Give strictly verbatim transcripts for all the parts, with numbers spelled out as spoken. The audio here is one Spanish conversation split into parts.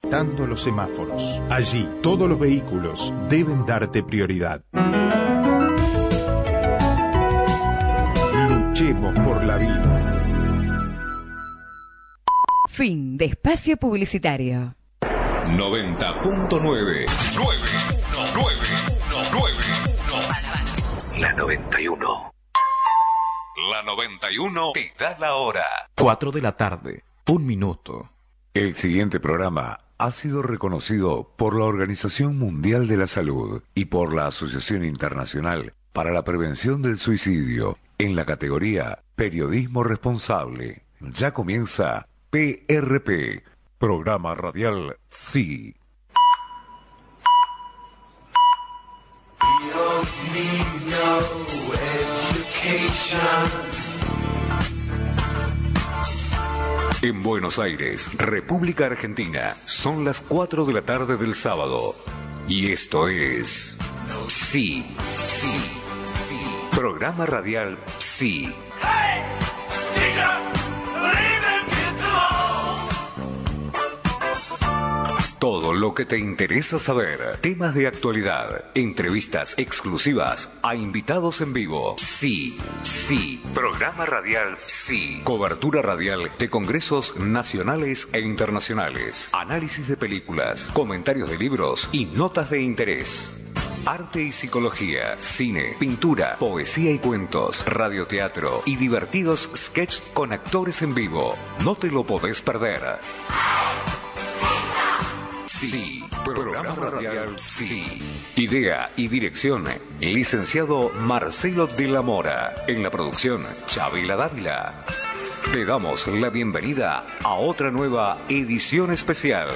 respetando los semáforos. Allí, todos los vehículos deben darte prioridad. Luchemos por la vida. Fin de espacio publicitario. noventa punto nueve. nueve uno nueve uno nueve uno. La noventa y uno. La noventa y uno te da la hora. Cuatro de la tarde, un minuto. El siguiente programa ha sido reconocido por la Organización Mundial de la Salud y por la Asociación Internacional para la Prevención del Suicidio en la categoría Periodismo Responsable. Ya comienza P R P, Programa Radial Sí. En Buenos Aires, República Argentina, son las cuatro de la tarde del sábado. Y esto es Sí, Sí, Sí. Programa radial Sí. Hey, teacher, todo lo que te interesa saber, temas de actualidad, entrevistas exclusivas a invitados en vivo. Sí, sí. Programa radial Sí. Cobertura radial de congresos nacionales e internacionales. Análisis de películas, comentarios de libros y notas de interés. Arte y psicología, cine, pintura, poesía y cuentos, radioteatro y divertidos sketches con actores en vivo. No te lo podés perder. Sí, programa radial Sí. Idea y dirección, licenciado Marcelo de la Mora. En la producción, Chabela Dávila. Te damos la bienvenida a otra nueva edición especial.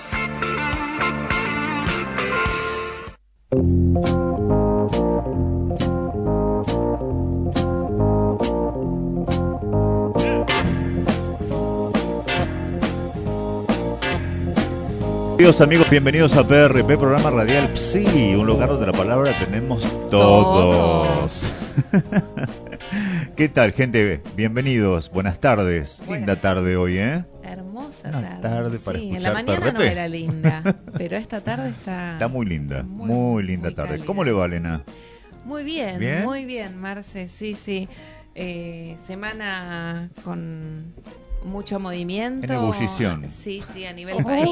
Queridos amigos, bienvenidos a P R P, programa radial Sí, un lugar donde la palabra tenemos todos. ¿Qué tal, gente? Bienvenidos, buenas tardes. Buenas. Linda tarde hoy, ¿eh? Hermosa Una tarde. tarde para sí, escuchar en la mañana P R P. No era linda, pero esta tarde está... Está muy linda, muy, muy linda muy tarde. cálida. ¿Cómo le va, Elena? Muy bien, ¿Bien? muy bien, Marce, sí, sí. Eh, semana con mucho movimiento. En ebullición. Sí, sí, a nivel país.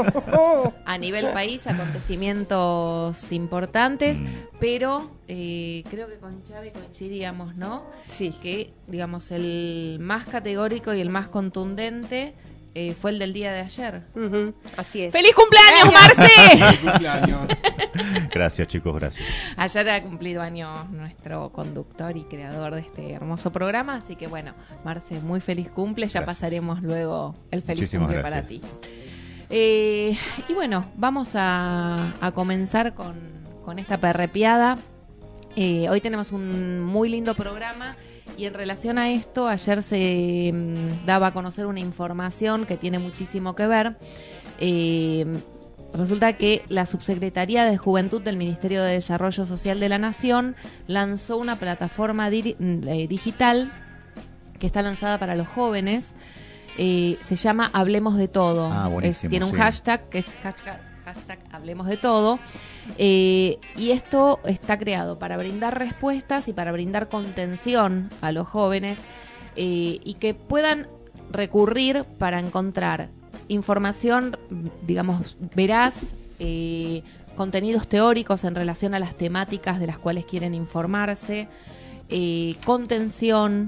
A nivel país, acontecimientos importantes, Mm. pero eh, creo que con Xavi coincidíamos, ¿no? Sí. Que, digamos, el más categórico y el más contundente eh, fue el del día de ayer. Uh-huh. Así es. ¡Feliz cumpleaños, Marce! ¡Feliz cumpleaños! Gracias, chicos, gracias. Ayer ha cumplido años nuestro conductor y creador de este hermoso programa, así que bueno, Marce, muy feliz cumple, ya Gracias. pasaremos luego el feliz Muchísimas cumple gracias. para ti. Eh, y bueno, vamos a, a comenzar con, con esta perrepiada. Eh, hoy tenemos un muy lindo programa y en relación a esto, ayer se mm, daba a conocer una información que tiene muchísimo que ver. Eh, Resulta que la Subsecretaría de Juventud del Ministerio de Desarrollo Social de la Nación lanzó una plataforma di- eh, digital que está lanzada para los jóvenes. Eh, se llama Hablemos de Todo. Ah, buenísimo, Es- tiene un sí. hashtag que es hashtag, hashtag Hablemos de Todo. Eh, y esto está creado para brindar respuestas y para brindar contención a los jóvenes eh, y que puedan recurrir para encontrar información, digamos, veraz, eh, contenidos teóricos en relación a las temáticas de las cuales quieren informarse, eh, contención.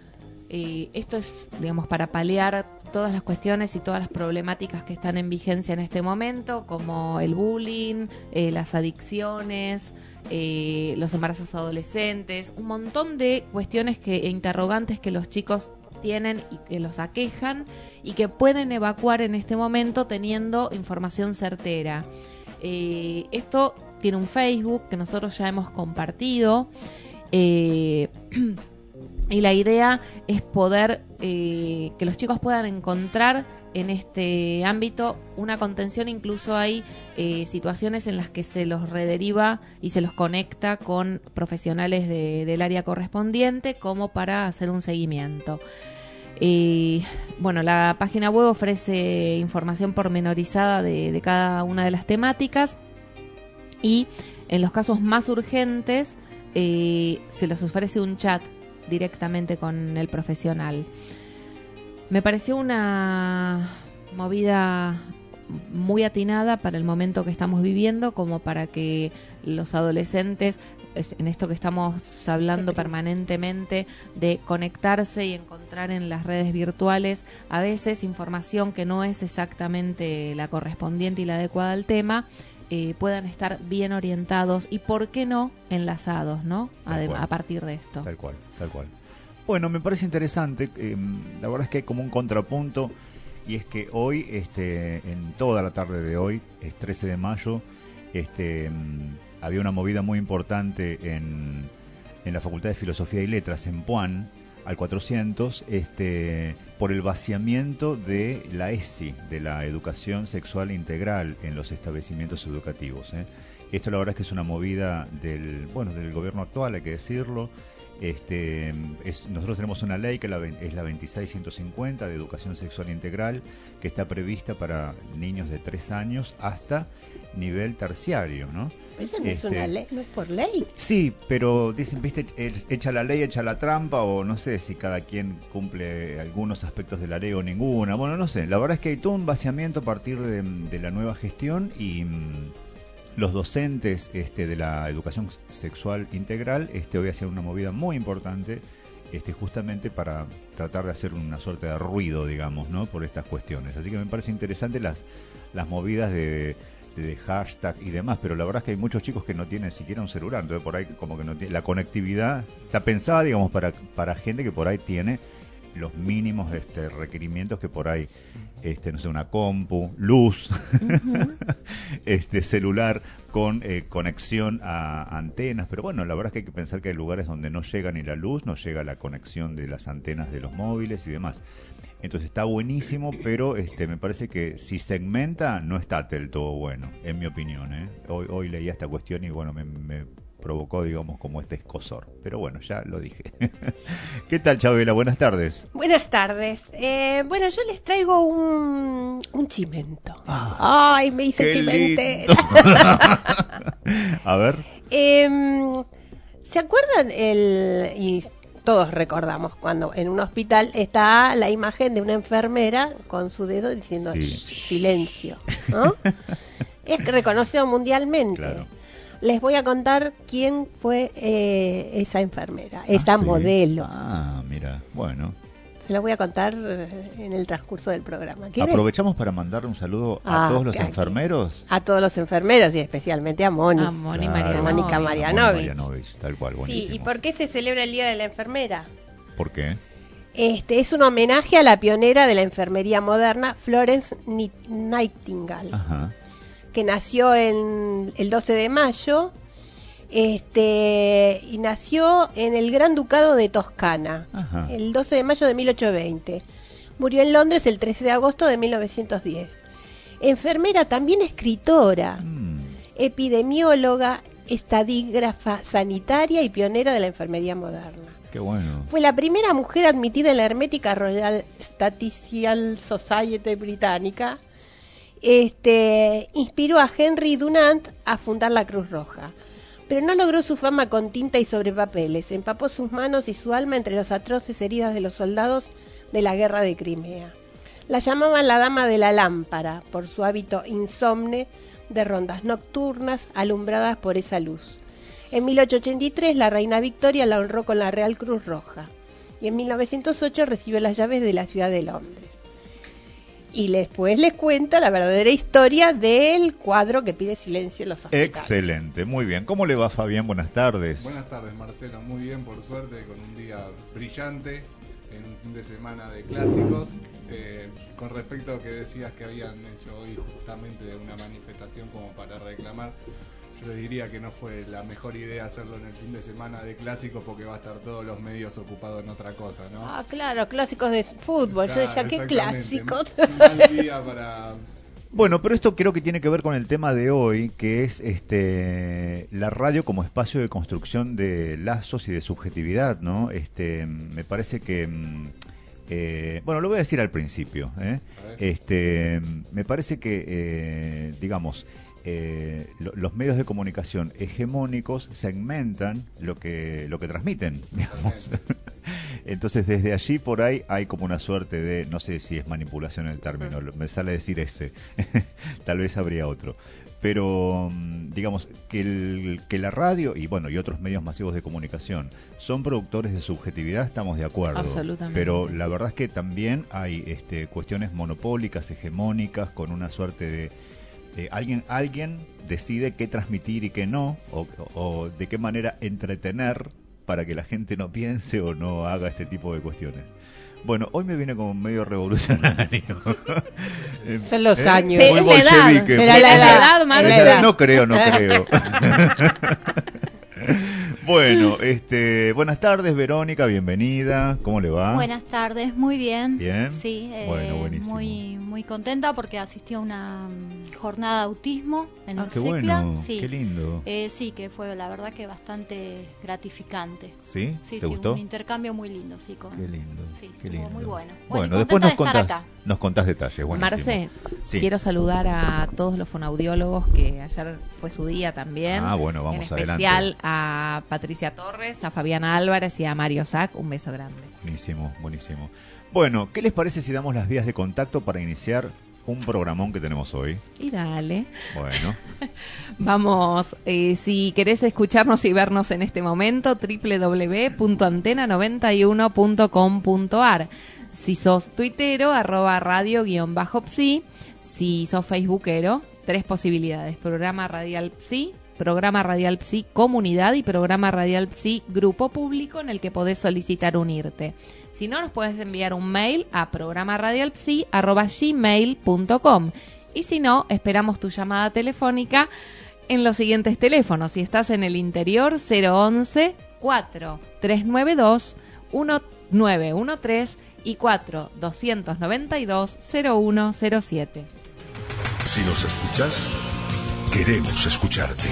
Eh, esto es, digamos, para paliar todas las cuestiones y todas las problemáticas que están en vigencia en este momento, como el bullying, eh, las adicciones, eh, los embarazos adolescentes, un montón de cuestiones que, e interrogantes que los chicos tienen y que los aquejan y que pueden evacuar en este momento teniendo información certera. Eh, esto tiene un Facebook que nosotros ya hemos compartido eh, y la idea es poder eh, que los chicos puedan encontrar en este ámbito una contención. Incluso hay eh, situaciones en las que se los rederiva y se los conecta con profesionales de, del área correspondiente como para hacer un seguimiento. Eh, bueno, la página web ofrece información pormenorizada de, de cada una de las temáticas y en los casos más urgentes eh, se les ofrece un chat directamente con el profesional. Me pareció una movida muy atinada para el momento que estamos viviendo, como para que los adolescentes, en esto que estamos hablando permanentemente de conectarse y encontrar en las redes virtuales a veces información que no es exactamente la correspondiente y la adecuada al tema, eh, puedan estar bien orientados y, por qué no, enlazados, ¿no? Adem- a partir de esto. Tal cual, tal cual. Bueno, me parece interesante. Eh, la verdad es que hay como un contrapunto, y es que hoy, este, en toda la tarde de hoy, es trece de mayo, este, había una movida muy importante en, en la Facultad de Filosofía y Letras, en Puan, al cuatrocientos, este, por el vaciamiento de la E S I, de la Educación Sexual Integral en los establecimientos educativos. ¿eh? Esto la verdad es que es una movida del, bueno, del gobierno actual, hay que decirlo. Este, es, nosotros tenemos una ley que la, es la veintiséis ciento cincuenta de Educación Sexual Integral, que está prevista para niños de tres años hasta nivel terciario, ¿no? Esa no este, es una ley, no es por ley. Sí, pero dicen, viste, echa la ley, echa la trampa, o no sé si cada quien cumple algunos aspectos de la ley o ninguna. Bueno, no sé, la verdad es que hay todo un vaciamiento a partir de, de la nueva gestión, y los docentes este, de la educación sexual integral este, hoy hacían una movida muy importante este, justamente para tratar de hacer una suerte de ruido, digamos, ¿no? Por estas cuestiones. Así que me parece interesante las, las movidas de, de hashtag y demás, pero la verdad es que hay muchos chicos que no tienen siquiera un celular, entonces por ahí como que no tiene, la conectividad está pensada, digamos, para, para gente que por ahí tiene los mínimos este, requerimientos que por ahí, este, no sé, una compu, luz, uh-huh. este celular con eh, conexión a antenas, pero bueno, la verdad es que hay que pensar que hay lugares donde no llega ni la luz, no llega la conexión de las antenas de los móviles y demás. Entonces está buenísimo, pero este, me parece que si segmenta no está del todo bueno, en mi opinión. ¿eh? Hoy, hoy leía esta cuestión y bueno, me, me provocó, digamos, como este escozor. Pero bueno, ya lo dije. ¿Qué tal, Chabela? Buenas tardes. Buenas tardes. Eh, bueno, yo les traigo un, un chimento. Ah, ¡ay, me hice chimentera! A ver. Eh, ¿Se acuerdan el... y todos recordamos cuando en un hospital está la imagen de una enfermera con su dedo diciendo sí. silencio, ¿no? Es reconocido mundialmente. Claro. Les voy a contar quién fue eh, esa enfermera, esa ah, ¿sí? modelo. Ah, mira, bueno. Se lo voy a contar en el transcurso del programa. Aprovechamos para mandarle un saludo a ah, todos los que, enfermeros. A todos los enfermeros y especialmente a Moni. A Moni claro. Mónica Marianovich. Marianovich, tal cual, buenísimo. Sí, ¿y por qué se celebra el Día de la Enfermera? ¿Por qué? Este es un homenaje a la pionera de la enfermería moderna, Florence Nightingale. Ajá. Que nació en el doce de mayo, este, y nació en el Gran Ducado de Toscana, Ajá. el doce de mayo de mil ochocientos veinte. Murió en Londres el trece de agosto de mil novecientos diez. Enfermera, también escritora, mm. epidemióloga, estadígrafa sanitaria y pionera de la enfermería moderna. Qué bueno. Fue la primera mujer admitida en la hermética Royal Statistical Society británica. Este, inspiró a Henry Dunant a fundar la Cruz Roja, pero no logró su fama con tinta y sobre papeles. Empapó sus manos y su alma entre las atroces heridas de los soldados de la guerra de Crimea. La llamaban la Dama de la Lámpara por su hábito insomne de rondas nocturnas alumbradas por esa luz. En mil ochocientos ochenta y tres la reina Victoria la honró con la Real Cruz Roja y en mil novecientos ocho recibió las llaves de la ciudad de Londres. Y después les cuenta la verdadera historia del cuadro que pide silencio en los hospitales. Excelente, muy bien. ¿Cómo le va, Fabián? Buenas tardes. Buenas tardes, Marcelo. Muy bien, por suerte, con un día brillante, en un fin de semana de clásicos. Eh, con respecto a que decías que habían hecho hoy justamente una manifestación como para reclamar, yo les diría que no fue la mejor idea hacerlo en el fin de semana de clásicos porque va a estar todos los medios ocupados en otra cosa, ¿no? Ah, claro, clásicos de fútbol. Claro, yo decía, ¿qué clásicos? Un mal día para... Bueno, pero esto creo que tiene que ver con el tema de hoy, que es este la radio como espacio de construcción de lazos y de subjetividad, ¿no? Este, me parece que Eh, bueno, lo voy a decir al principio. ¿eh? Este, me parece que, eh, digamos, eh, lo, los medios de comunicación hegemónicos segmentan lo que, lo que transmiten, digamos. Entonces, desde allí por ahí hay como una suerte de, no sé si es manipulación el término, me sale decir ese, tal vez habría otro. Pero, digamos, que, el, que la radio y bueno y otros medios masivos de comunicación son productores de subjetividad, estamos de acuerdo. Absolutamente. Pero la verdad es que también hay este, cuestiones monopólicas, hegemónicas, con una suerte de... Eh, alguien, alguien decide qué transmitir y qué no, o, o de qué manera entretener para que la gente no piense o no haga este tipo de cuestiones. Bueno, hoy me viene como medio revolucionario. Son los ¿Eh? años. Muy Sí, es la edad. bolchevique. Será Muy- la edad, edad, madre. es la edad. No creo, no creo. Bueno, este, buenas tardes, Verónica, bienvenida. ¿Cómo le va? Buenas tardes, muy bien. Bien. Sí, eh, Bueno, buenísimo. muy muy contenta porque asistí a una mm, jornada de autismo en Ah, el qué CECLA. bueno, Sí. qué lindo. Eh, sí, que fue la verdad que bastante gratificante. ¿Sí? Sí, ¿Te sí, gustó? un intercambio muy lindo, sí, con. Qué lindo, Sí, qué estuvo lindo. muy bueno. Bueno, Bueno, y después nos contenta de contás, estar acá. nos contás detalles, buenísimo. Marce, Sí. quiero saludar a todos los fonoaudiólogos que ayer fue su día también. Ah, bueno, vamos En adelante. especial a Patricia Torres, a Fabiana Álvarez y a Mario Sac. Un beso grande. Buenísimo, buenísimo. Bueno, ¿qué les parece si damos las vías de contacto para iniciar un programón que tenemos hoy? Y dale. Bueno, Vamos, eh, si querés escucharnos y vernos en este momento, doble u doble u doble u punto antena noventa y uno punto com punto a r. Si sos tuitero, arroba radio guión bajo psi. Si sos facebookero, tres posibilidades. Programa Radial Psi, Programa Radial Psi Comunidad y Programa Radial Psi Grupo Público, en el que podés solicitar unirte. Si no, nos puedes enviar un mail a programaradialpsi arroba gmail punto com. Y si no, esperamos tu llamada telefónica en los siguientes teléfonos. Si estás en el interior, cero once, cuatro tres nueve dos, uno nueve uno tres y cuatro dos nueve dos, cero uno cero siete. Si nos escuchas, queremos escucharte.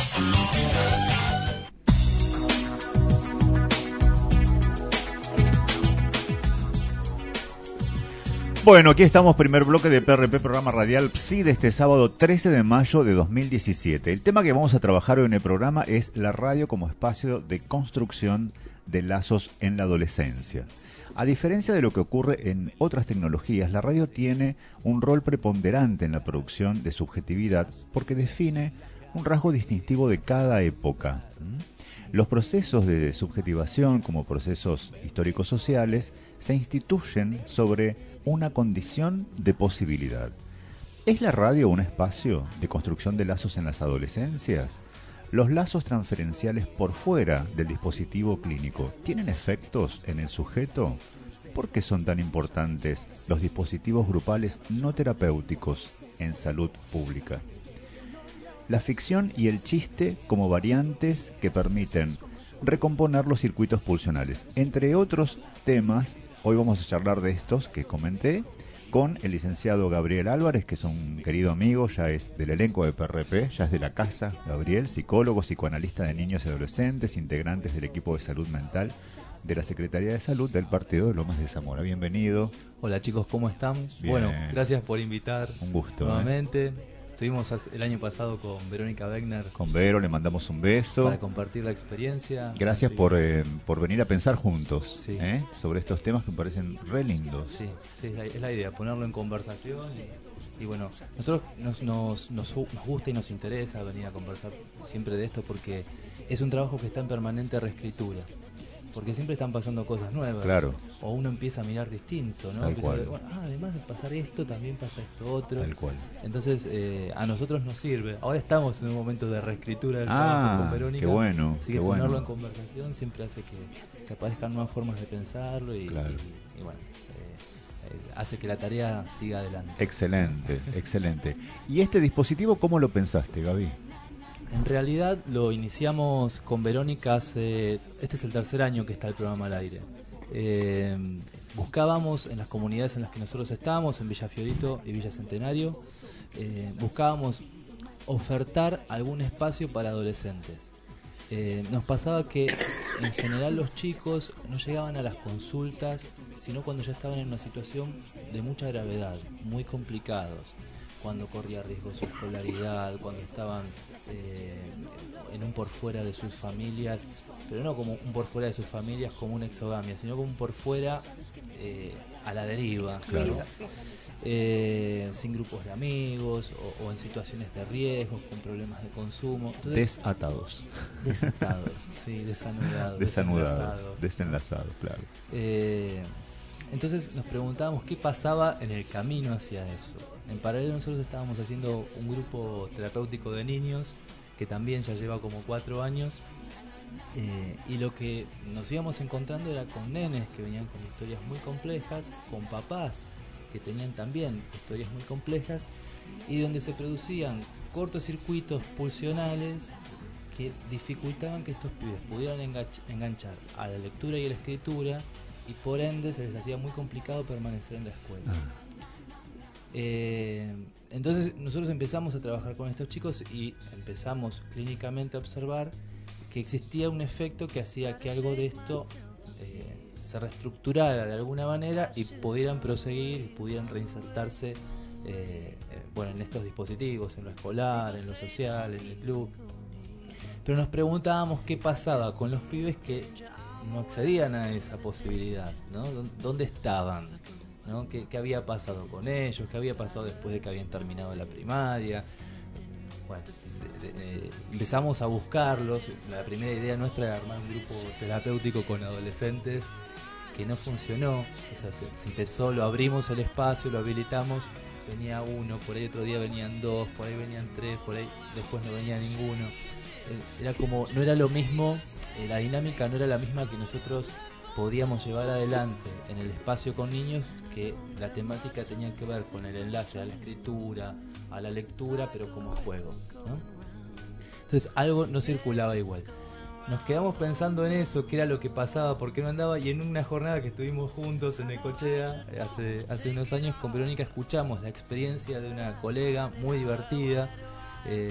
bueno, aquí estamos, primer bloque de P R P, programa radial Psi, de este sábado trece de mayo de dos mil diecisiete. El tema que vamos a trabajar hoy en el programa es la radio como espacio de construcción de lazos en la adolescencia. A diferencia de lo que ocurre en otras tecnologías, la radio tiene un rol preponderante en la producción de subjetividad porque define un rasgo distintivo de cada época. Los procesos de subjetivación, como procesos históricos sociales, se instituyen sobre una condición de posibilidad. ¿Es la radio un espacio de construcción de lazos en las adolescencias? ¿Los lazos transferenciales por fuera del dispositivo clínico tienen efectos en el sujeto? ¿Por qué son tan importantes los dispositivos grupales no terapéuticos en salud pública? La ficción y el chiste como variantes que permiten recomponer los circuitos pulsionales. Entre otros temas, hoy vamos a charlar de estos que comenté con el licenciado Gabriel Álvarez, que es un querido amigo, ya es del elenco de P R P, ya es de la casa, Gabriel, psicólogo, psicoanalista de niños y adolescentes, integrantes del equipo de salud mental de la Secretaría de Salud del Partido de Lomas de Zamora. Bienvenido. Hola chicos, ¿cómo están? Bien. Bueno, gracias por invitar. Un gusto. Nuevamente. ¿eh? Estuvimos el año pasado con Verónica Wegner. Con Vero le mandamos un beso. Para compartir la experiencia. Gracias Así. por, eh, por venir a pensar juntos Sí. ¿eh? sobre estos temas que me parecen re lindos. Sí, sí, es la, es la idea, ponerlo en conversación. Y, y bueno, nosotros nos, nos, nos, nos gusta y nos interesa venir a conversar siempre de esto porque es un trabajo que está en permanente reescritura. Porque siempre están pasando cosas nuevas. Claro. O uno empieza a mirar distinto, ¿no? Tal Empieza cual. a ver, bueno, ah, además de pasar esto, también pasa esto otro. Tal cual. Entonces, eh, a nosotros nos sirve. Ahora estamos en un momento de reescritura del Ah, trabajo con Verónica. qué bueno, Así qué que ponerlo bueno. en conversación siempre hace que, que aparezcan nuevas formas de pensarlo y, Claro. y, y bueno, eh, eh, hace que la tarea siga adelante. Excelente, excelente. ¿Y este dispositivo cómo lo pensaste, Gaby? En realidad lo iniciamos con Verónica hace... Este es el tercer año que está el programa al aire. Eh, buscábamos en las comunidades en las que nosotros estábamos, en Villa Fiorito y Villa Centenario, eh, buscábamos ofertar algún espacio para adolescentes. Eh, nos pasaba que en general los chicos no llegaban a las consultas sino cuando ya estaban en una situación de mucha gravedad, muy complicados, cuando corría riesgo su escolaridad, cuando estaban eh, en un por fuera de sus familias, pero no como un por fuera de sus familias como una exogamia, sino como un por fuera eh, a la deriva, Claro. ¿no? Eh, sin grupos de amigos o, o en situaciones de riesgo, con problemas de consumo. Entonces, Desatados. desatados, sí, desanudados, Desanudados, desenlazados. desenlazados, claro. Eh, entonces nos preguntábamos qué pasaba en el camino hacia eso. En paralelo nosotros estábamos haciendo un grupo terapéutico de niños que también ya lleva como cuatro años, eh, y lo que nos íbamos encontrando era con nenes que venían con historias muy complejas, con papás que tenían también historias muy complejas, y donde se producían cortocircuitos pulsionales que dificultaban que estos pibes pudieran engach- enganchar a la lectura y a la escritura, y por ende se les hacía muy complicado permanecer en la escuela. Ah. Eh, entonces nosotros empezamos a trabajar con estos chicos y empezamos clínicamente a observar que existía un efecto que hacía que algo de esto eh, se reestructurara de alguna manera y pudieran proseguir y pudieran reinsertarse eh, eh, bueno, en estos dispositivos, en lo escolar, en lo social, en el club. Pero nos preguntábamos qué pasaba con los pibes que no accedían a esa posibilidad, ¿no? ¿Dónde estaban? ¿No? ¿Qué, ¿Qué había pasado con ellos? ¿Qué había pasado después de que habían terminado la primaria? Bueno, de, de, de, empezamos a buscarlos. La primera idea nuestra era armar un grupo terapéutico con adolescentes, que no funcionó. O sea, se, se empezó, lo abrimos el espacio, lo habilitamos, venía uno, por ahí otro día venían dos, por ahí venían tres, por ahí después no venía ninguno. Eh, era como, no era lo mismo, eh, la dinámica no era la misma que nosotros podíamos llevar adelante en el espacio con niños, que la temática tenía que ver con el enlace a la escritura, a la lectura, pero como juego, ¿no? Entonces algo no circulaba igual. Nos quedamos pensando en eso, qué era lo que pasaba, por qué no andaba, y en una jornada que estuvimos juntos en Necochea hace, hace unos años con Verónica escuchamos la experiencia de una colega muy divertida, eh,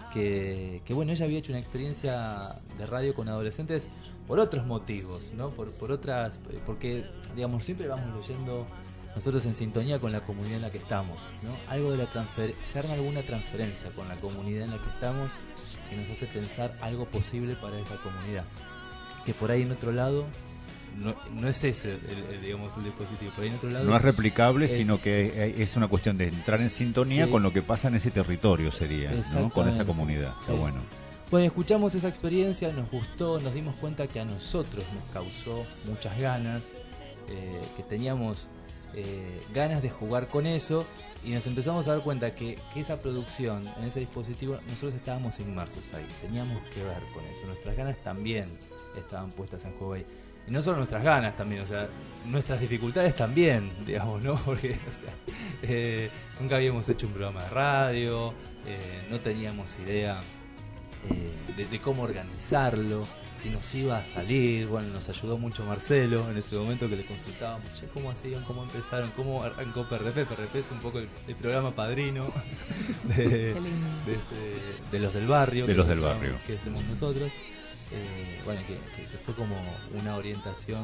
que, que bueno, ella había hecho una experiencia de radio con adolescentes por otros motivos, ¿no? Por, por otras, porque digamos siempre vamos leyendo nosotros en sintonía con la comunidad en la que estamos, ¿no? Algo de la transferencia, se arma alguna transferencia con la comunidad en la que estamos que nos hace pensar algo posible para esa comunidad, que por ahí en otro lado no, no es ese el, el, digamos el dispositivo, por ahí en otro lado no es replicable, es, sino que es una cuestión de entrar en sintonía sí, con lo que pasa en ese territorio, sería, ¿no? Con esa comunidad. Sí. Está bueno. Bueno, escuchamos esa experiencia, nos gustó, nos dimos cuenta que a nosotros nos causó muchas ganas, eh, que teníamos eh, ganas de jugar con eso, y nos empezamos a dar cuenta que, que esa producción en ese dispositivo, nosotros estábamos inmersos ahí, teníamos que ver con eso, nuestras ganas también estaban puestas en juego ahí. Y no solo nuestras ganas también, o sea, nuestras dificultades también, digamos, ¿no? Porque, o sea, eh, nunca habíamos hecho un programa de radio, eh, no teníamos idea eh, de, de cómo organizarlo, si nos iba a salir. Bueno, nos ayudó mucho Marcelo en ese momento, que le consultábamos, che, ¿cómo hacían? ¿Cómo empezaron? ¿Cómo arrancó P R P? P R P es un poco el, el programa padrino de, de, ese, de los del barrio. De los que, del barrio. Que hacemos nosotros. Eh, bueno, que, que, que fue como una orientación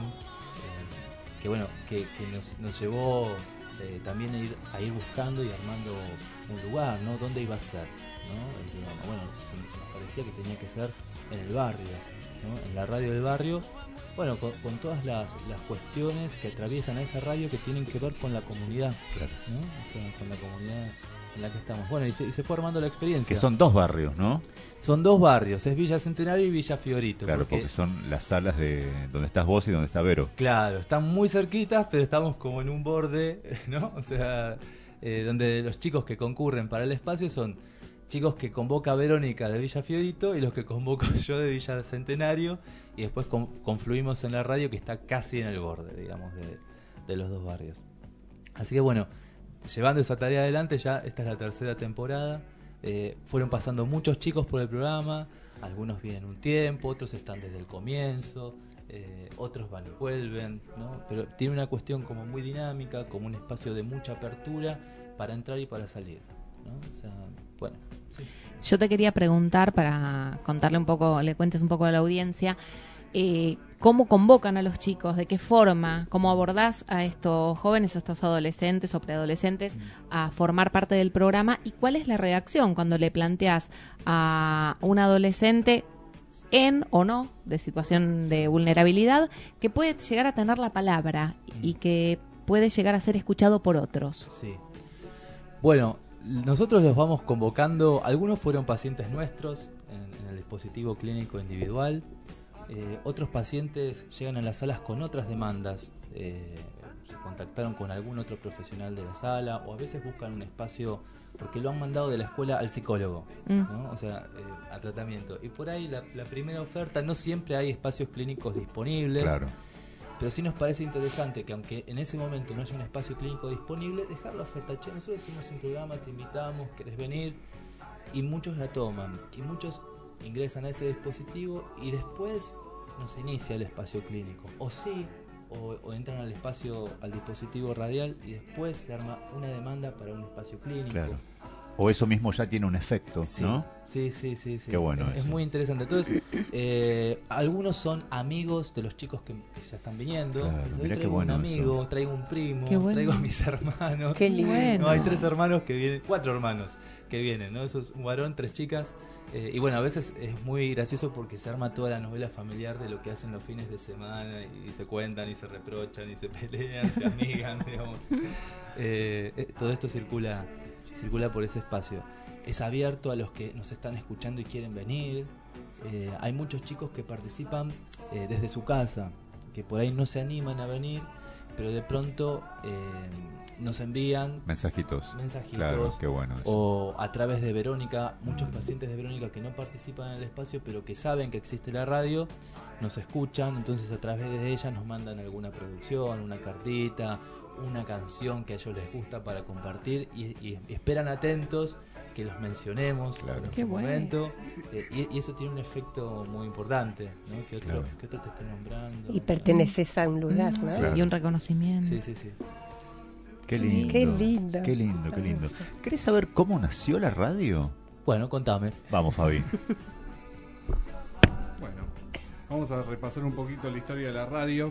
eh, que bueno, que, que nos, nos llevó eh, también a ir, a ir buscando y armando un lugar, ¿no? ¿Dónde iba a ser? ¿No? El programa. Bueno, se nos parecía que tenía que ser en el barrio, ¿no? En la radio del barrio, bueno, con, con todas las, las cuestiones que atraviesan a esa radio que tienen que ver con la comunidad, claro, ¿no? O sea, con la comunidad en la que estamos. Bueno, y se, y se fue armando la experiencia. Que son dos barrios, ¿no? Son dos barrios, es Villa Centenario y Villa Fiorito. Claro, porque, porque son las salas de donde estás vos y donde está Vero. Claro, están muy cerquitas, pero estamos como en un borde, ¿no? O sea, eh, donde los chicos que concurren para el espacio son chicos que convoca Verónica de Villa Fiorito y los que convoco yo de Villa Centenario, y después con, confluimos en la radio que está casi en el borde, digamos, de, de los dos barrios. Así que bueno, llevando esa tarea adelante, ya esta es la tercera temporada. Eh, fueron pasando muchos chicos por el programa, algunos vienen un tiempo, otros están desde el comienzo, eh, otros van y vuelven, ¿no? Pero tiene una cuestión como muy dinámica, como un espacio de mucha apertura para entrar y para salir, ¿no? O sea, bueno, sí. Yo te quería preguntar, para contarle un poco, le cuentes un poco a la audiencia, eh, cómo convocan a los chicos, de qué forma, cómo abordás a estos jóvenes, a estos adolescentes o preadolescentes a formar parte del programa y cuál es la reacción cuando le planteas a un adolescente en o no de situación de vulnerabilidad que puede llegar a tener la palabra y que puede llegar a ser escuchado por otros. Sí. Bueno, nosotros los vamos convocando, algunos fueron pacientes nuestros en, en el dispositivo clínico individual, eh, otros pacientes llegan a las salas con otras demandas, eh, se contactaron con algún otro profesional de la sala o a veces buscan un espacio porque lo han mandado de la escuela al psicólogo, mm. ¿no? O sea, eh, a tratamiento. Y por ahí la, la primera oferta, no siempre hay espacios clínicos disponibles. Claro. Pero sí nos parece interesante que aunque en ese momento no haya un espacio clínico disponible, dejar la oferta. Che, nosotros hicimos un programa, te invitamos, querés venir. Y muchos la toman. Y muchos ingresan a ese dispositivo y después no se inicia el espacio clínico. O sí, o, o entran al espacio, al dispositivo radial y después se arma una demanda para un espacio clínico. Claro. O eso mismo ya tiene un efecto, sí, ¿no? Sí, sí, sí, sí. Qué bueno es, eso. Es muy interesante. Entonces, eh, algunos son amigos de los chicos que, que ya están viniendo. Claro, Entonces, mirá traigo qué bueno un amigo, eso. traigo un primo, Qué bueno. traigo a mis hermanos. Qué lindo. Bueno. No, hay tres hermanos que vienen, cuatro hermanos que vienen, ¿no? Eso es un varón, tres chicas. Eh, y bueno, a veces es muy gracioso porque se arma toda la novela familiar de lo que hacen los fines de semana y, y se cuentan y se reprochan y se pelean, se amigan, digamos. Eh, eh, todo esto circula, circula por ese espacio. Es abierto a los que nos están escuchando y quieren venir. Eh, hay muchos chicos que participan eh, desde su casa, que por ahí no se animan a venir, pero de pronto eh, nos envían mensajitos. mensajitos Claro, qué bueno eso. O a través de Verónica, muchos pacientes de Verónica que no participan en el espacio, pero que saben que existe la radio, nos escuchan, entonces a través de ella nos mandan alguna producción, una cartita, una canción que a ellos les gusta para compartir y, y, y esperan atentos que los mencionemos Claro. en Qué ese bueno. momento, eh, y, y eso tiene un efecto muy importante, ¿no? Que otro, Claro. que otro te esté nombrando. Y perteneces a un lugar, ¿no? Sí, Claro. y un reconocimiento. Sí, sí, sí. Qué lindo. Qué lindo. Qué lindo, qué lindo. ¿Querés saber cómo nació la radio? Bueno, contame. Vamos, Fabi. Bueno, vamos a repasar un poquito la historia de la radio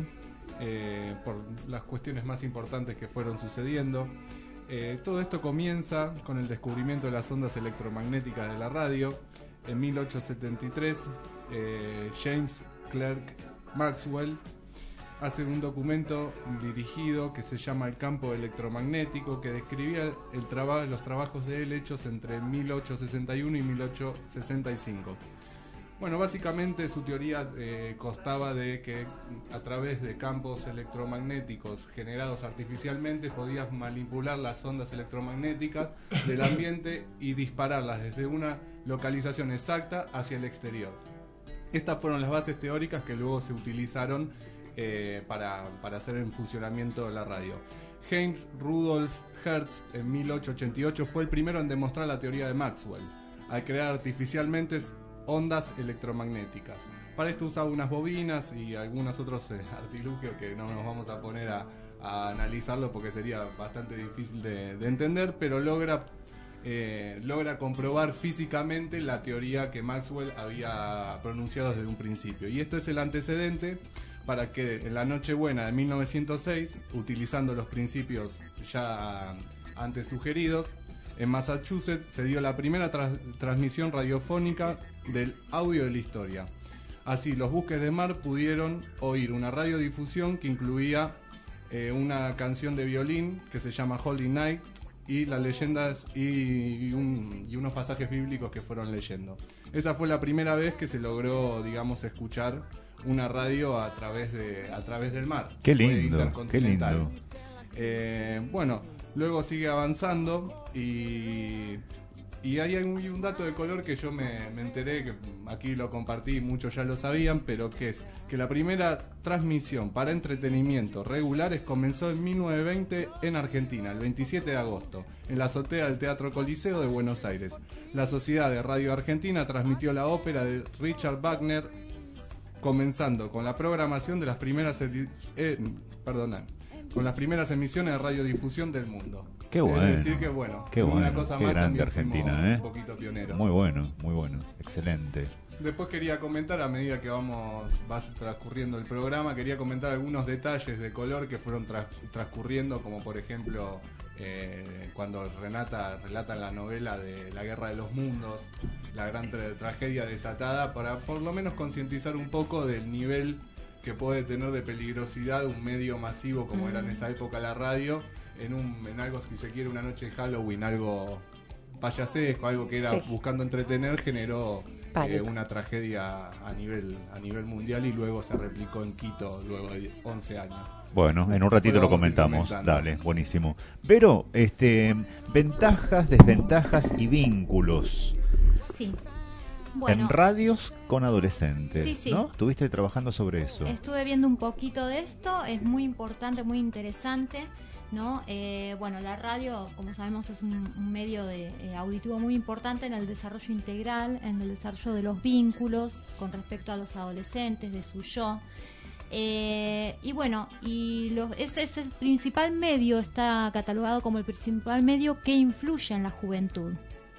eh, por las cuestiones más importantes que fueron sucediendo. Eh, todo esto comienza con el descubrimiento de las ondas electromagnéticas de la radio. En mil ochocientos setenta y tres, eh, James Clerk Maxwell hace un documento dirigido que se llama El campo electromagnético, que describía el traba- los trabajos de él hechos entre mil ochocientos sesenta y uno y mil ochocientos sesenta y cinco. Bueno, básicamente su teoría eh, constaba de que a través de campos electromagnéticos generados artificialmente podías manipular las ondas electromagnéticas del ambiente y dispararlas desde una localización exacta hacia el exterior. Estas fueron las bases teóricas que luego se utilizaron eh, para, para hacer en funcionamiento la radio. James Rudolph Hertz en mil ochocientos ochenta y ocho fue el primero en demostrar la teoría de Maxwell, al crear artificialmente ondas electromagnéticas. Para esto usaba unas bobinas y algunos otros eh, artilugios que no nos vamos a poner a, a analizarlo porque sería bastante difícil de, de entender, pero logra, eh, logra comprobar físicamente la teoría que Maxwell había pronunciado desde un principio. Y esto es el antecedente para que en la Nochebuena de mil novecientos seis, utilizando los principios ya antes sugeridos, en Massachusetts se dio la primera tras- transmisión radiofónica del audio de la historia. Así, los buques de mar pudieron oír una radiodifusión que incluía eh, una canción de violín que se llama Holy Night y las leyendas y, y, un- y unos pasajes bíblicos que fueron leyendo. Esa fue la primera vez que se logró, digamos, escuchar una radio a través de a través del mar. Qué Fue lindo, intercontinental. qué lindo. Eh, bueno, luego sigue avanzando y, y hay un, y un dato de color que yo me, me enteré, que aquí lo compartí, muchos ya lo sabían, pero que es que la primera transmisión para entretenimiento regulares comenzó en mil novecientos veinte en Argentina, el veintisiete de agosto, en la azotea del Teatro Coliseo de Buenos Aires. La Sociedad de Radio Argentina transmitió la ópera de Richard Wagner, comenzando con la programación de las primeras edi- eh, perdona, con las primeras emisiones de radiodifusión del mundo. Qué bueno. Es decir que bueno, qué una bueno, cosa qué más grande también Argentina, fuimos ¿eh? un poquito pioneros. Muy bueno, muy bueno, excelente. Después quería comentar, a medida que vamos va transcurriendo el programa, quería comentar algunos detalles de color que fueron tras, transcurriendo, como por ejemplo eh, cuando Renata relata en la novela de la Guerra de los Mundos, la gran tra- tragedia desatada, para por lo menos concientizar un poco del nivel que puede tener de peligrosidad un medio masivo como mm. era en esa época la radio, en, un, en algo, si se quiere, una noche de Halloween, algo payasesco, algo que era sí. buscando entretener, generó eh, una tragedia a nivel a nivel mundial y luego se replicó en Quito luego de once años. Bueno, en un ratito lo comentamos. Dale, buenísimo. Pero, este, ventajas, desventajas y vínculos. Sí. Bueno, en radios con adolescentes, sí, sí. ¿no? Estuviste trabajando sobre eso. Estuve viendo un poquito de esto, es muy importante, muy interesante, ¿no? Eh, bueno, la radio, como sabemos, es un, un medio de, eh, auditivo muy importante en el desarrollo integral, en el desarrollo de los vínculos con respecto a los adolescentes, de su yo. Eh, y bueno, y los, ese es el principal medio, está catalogado como el principal medio que influye en la juventud.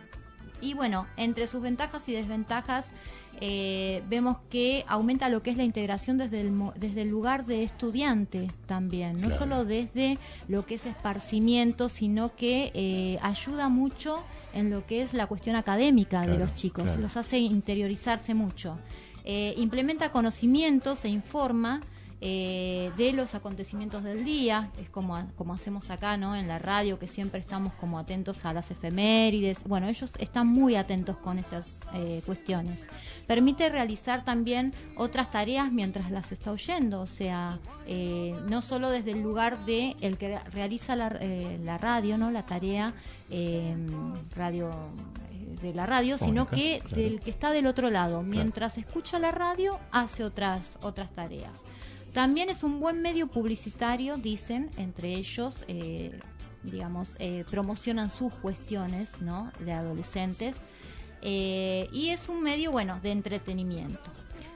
Y bueno, entre sus ventajas y desventajas eh, vemos que aumenta lo que es la integración desde el, desde el lugar de estudiante también, no claro. solo desde lo que es esparcimiento, sino que eh, ayuda mucho en lo que es la cuestión académica claro, de los chicos, claro. los hace interiorizarse mucho. Eh, implementa conocimientos, se informa eh, de los acontecimientos del día, es como, como hacemos acá, ¿no? En la radio, que siempre estamos como atentos a las efemérides. Bueno, ellos están muy atentos con esas eh, cuestiones. Permite realizar también otras tareas mientras las está oyendo, o sea, eh, no solo desde el lugar de el que realiza la, eh, la radio, ¿no? La tarea eh, radio de la radio, Fónica, sino que claro. del que está del otro lado, mientras claro. escucha la radio, hace otras otras tareas. También es un buen medio publicitario, dicen, entre ellos, eh, digamos, eh, promocionan sus cuestiones, ¿no? De adolescentes, eh, y es un medio, bueno, de entretenimiento.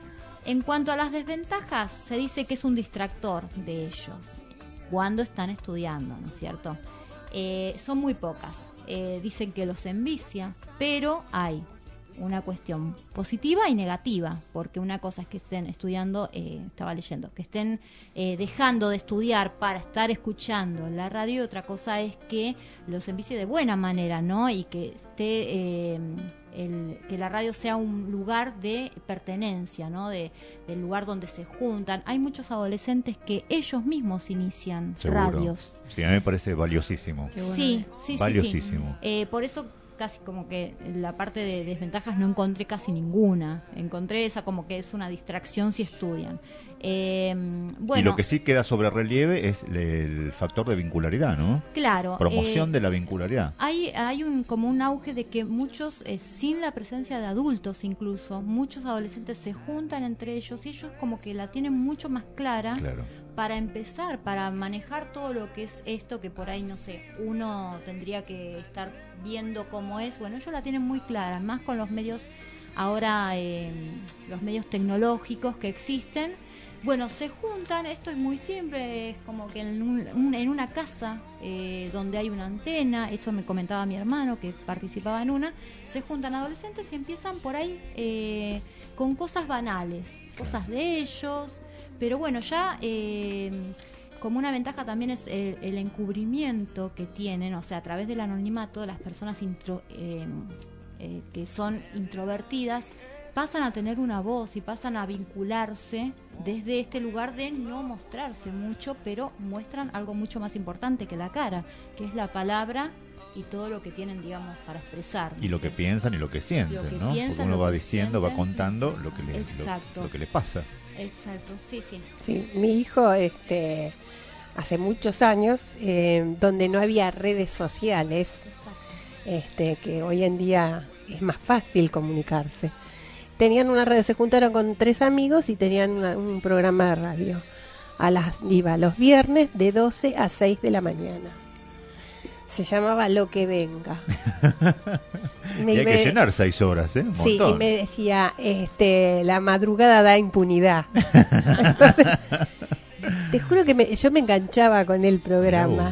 En cuanto a las desventajas, se dice que es un distractor de ellos cuando están estudiando, ¿no es cierto? Eh, son muy pocas. Eh, dicen que los envicia, pero hay una cuestión positiva y negativa, porque una cosa es que estén estudiando, eh, estaba leyendo, que estén eh, dejando de estudiar para estar escuchando la radio, y otra cosa es que los envicie de buena manera, ¿no? Y que esté eh, el, que la radio sea un lugar de pertenencia, ¿no? De, del lugar donde se juntan. Hay muchos adolescentes que ellos mismos inician Seguro. radios. Sí, a mí me parece valiosísimo. Bueno. Sí, sí, valiosísimo. sí. sí. Eh, por eso casi como que la parte de desventajas no encontré casi ninguna. Encontré esa como que es una distracción si estudian. Eh, bueno, y lo que sí queda sobre relieve es el factor de vincularidad, ¿no? Claro. Promoción eh, de la vincularidad. Hay hay un como un auge de que muchos, eh, sin la presencia de adultos incluso, muchos adolescentes se juntan entre ellos y ellos como que la tienen mucho más clara. Claro. Para empezar, para manejar todo lo que es esto, que por ahí, no sé, uno tendría que estar viendo cómo es. Bueno, ellos la tienen muy clara, más con los medios, ahora eh, los medios tecnológicos que existen. Bueno, se juntan, esto es muy simple, es como que en, un, un, en una casa eh, donde hay una antena, eso me comentaba mi hermano que participaba en una, se juntan adolescentes y empiezan por ahí eh, con cosas banales, cosas de ellos. Pero bueno, ya eh, como una ventaja también es el, el encubrimiento que tienen, o sea, a través del anonimato, las personas intro, eh, eh, que son introvertidas pasan a tener una voz y pasan a vincularse desde este lugar de no mostrarse mucho, pero muestran algo mucho más importante que la cara, que es la palabra y todo lo que tienen, digamos, para expresar. Y lo que piensan y lo que sienten, lo que ¿no? Piensan, porque uno va diciendo, sienten. va contando lo que le, Exacto. lo, lo que le pasa. Exacto, sí, sí. Sí, mi hijo, este, hace muchos años, eh, donde no había redes sociales, este, que hoy en día es más fácil comunicarse. Tenían una radio, se juntaron con tres amigos y tenían una, un programa de radio. A las, iba los viernes de doce a seis de la mañana. Se llamaba Lo que venga. Me, y hay me, que llenar seis horas, ¿eh? Un sí, montón. Y me decía, este, la madrugada da impunidad. Entonces, te juro que me, yo me enganchaba con el programa.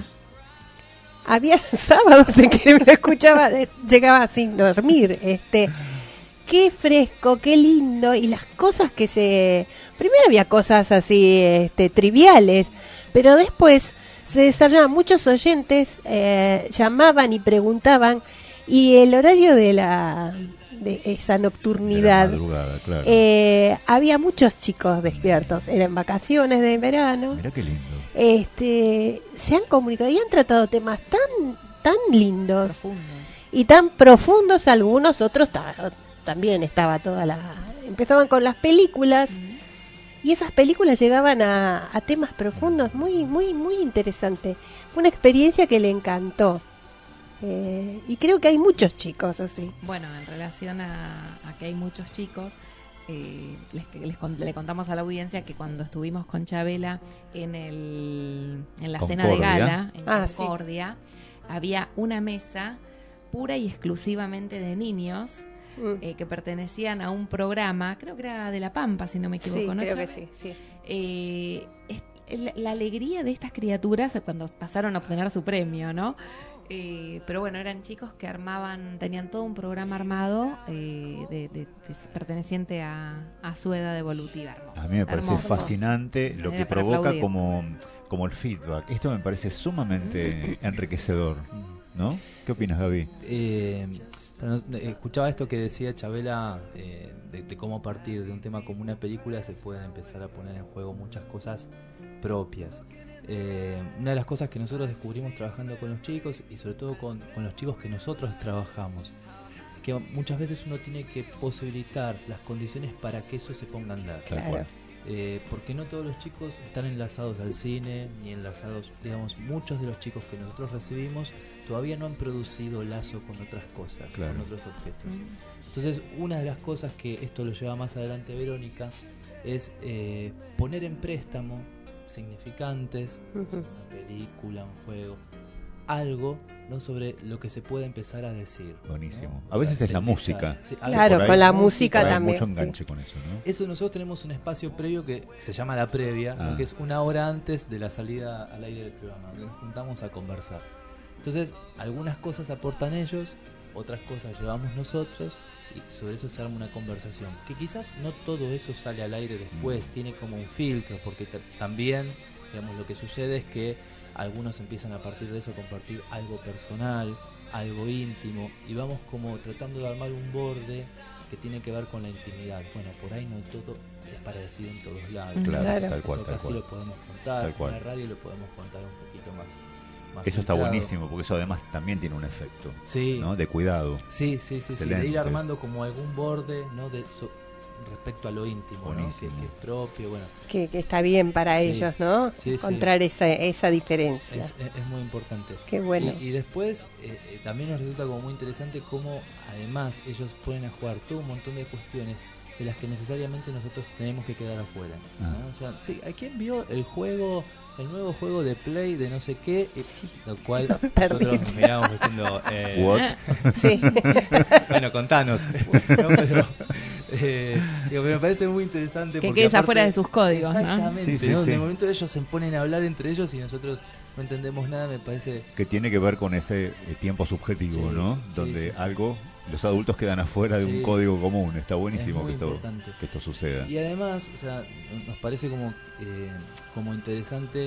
Había sábados en que me lo escuchaba, eh, llegaba sin dormir, este, qué fresco, qué lindo, y las cosas que se, primero había cosas así, este, triviales, pero después se desarrollaban muchos oyentes, eh, llamaban y preguntaban, y el horario de la, de esa nocturnidad, De la madrugada, claro. eh, había muchos chicos despiertos, eran vacaciones de verano. Mirá qué lindo. Este, se han comunicado y han tratado temas tan tan lindos Profundo. y tan profundos, algunos otros ta- también estaba toda la empezaban con las películas y esas películas llegaban a, a temas profundos muy muy muy interesante. Fue una experiencia que le encantó. Eh, y creo que hay muchos chicos así. Bueno, en relación a, a que hay muchos chicos, eh, les, les con- le contamos a la audiencia que cuando estuvimos con Chabela en el en la cena de Concordia. gala en Ah, sí. Concordia, había una mesa pura y exclusivamente de niños Mm. eh, que pertenecían a un programa, creo que era de La Pampa, si no me equivoco, Sí, ¿no, creo que Chave? sí, sí. Eh, es- el- la alegría de estas criaturas cuando pasaron a obtener su premio, ¿no? Eh, pero bueno, eran chicos que armaban, tenían todo un programa armado eh, de, de- de- perteneciente a, a su edad evolutiva. Hermoso, A mí me parece hermoso. fascinante lo Era que para provoca aplaudir. como, como el feedback. Esto me parece sumamente enriquecedor, ¿no? ¿Qué opinas, Gaby? Eh, pero nos- eh, escuchaba esto que decía Chabela eh, de, de cómo a partir de un tema como una película se pueden empezar a poner en juego muchas cosas propias. Eh, una de las cosas que nosotros descubrimos trabajando con los chicos y sobre todo con, con los chicos que nosotros trabajamos es que muchas veces uno tiene que posibilitar las condiciones para que eso se ponga a andar. Tal cual. Eh, porque no todos los chicos están enlazados al cine, ni enlazados, digamos, muchos de los chicos que nosotros recibimos todavía no han producido lazo con otras cosas, Claro. con otros objetos. Mm. Entonces, una de las cosas que esto lo lleva más adelante Verónica es eh, poner en préstamo significantes, Ujú. sea una película, un juego, algo, ¿no?, sobre lo que se puede empezar a decir. Buenísimo. ¿no? A O veces sea, es la de- música. sí, algo Claro, Por ahí- con la música música Por ahí también. mucho sí. enganche con eso, ¿no? Eso nosotros tenemos un espacio previo que se llama la previa, ¿no? Ah. Que es una hora antes de la salida al aire del programa, donde nos juntamos a conversar. Entonces, algunas cosas aportan ellos, otras cosas llevamos nosotros, y sobre eso se arma una conversación. Que quizás no todo eso sale al aire después, tiene como un filtro, porque ta- también, digamos, lo que sucede es que algunos empiezan a partir de eso a compartir algo personal, algo íntimo, y vamos como tratando de armar un borde que tiene que ver con la intimidad. Bueno, por ahí no todo es para decir en todos lados. Claro, Claro. tal cual, Esto tal casi cual. lo podemos contar, Tal cual. en la radio lo podemos contar un poquito más. más Eso está filtrado. buenísimo, porque eso además también tiene un efecto, Sí, ¿no? De cuidado. sí, sí, sí, sí, de Excelente. ir armando como algún borde, ¿no? De so- respecto a lo íntimo, ¿no? Que, Buenísimo. que es propio, bueno, Que, que está bien para Sí. ellos, ¿no? Sí, sí. Encontrar esa, esa diferencia. es, es- es muy importante. Qué bueno. Y, y después eh, eh, también nos resulta como muy interesante cómo además ellos ponen a jugar todo un montón de cuestiones de las que necesariamente nosotros tenemos que quedar afuera, ¿no? Ah. O sea, sí, ¿a quién vio el juego, el nuevo juego de Play de no sé qué? Y- lo cual nosotros perdiste. nos miramos diciendo, eh, What? Sí. bueno, contanos. No, pero, eh, digo, pero me parece muy interesante. Que porque quedes aparte- afuera de sus códigos, ¿no? Exactamente, Sí, sí, ¿no? sí. En el momento ellos se ponen a hablar entre ellos y nosotros no entendemos nada, me parece. Que tiene que ver con ese eh, tiempo subjetivo, Sí, ¿no? sí, Donde sí, sí. algo, los adultos quedan afuera de Sí. un código común. Está buenísimo Es muy que, todo, importante. que esto suceda. Y además, o sea, nos parece como, eh, como interesante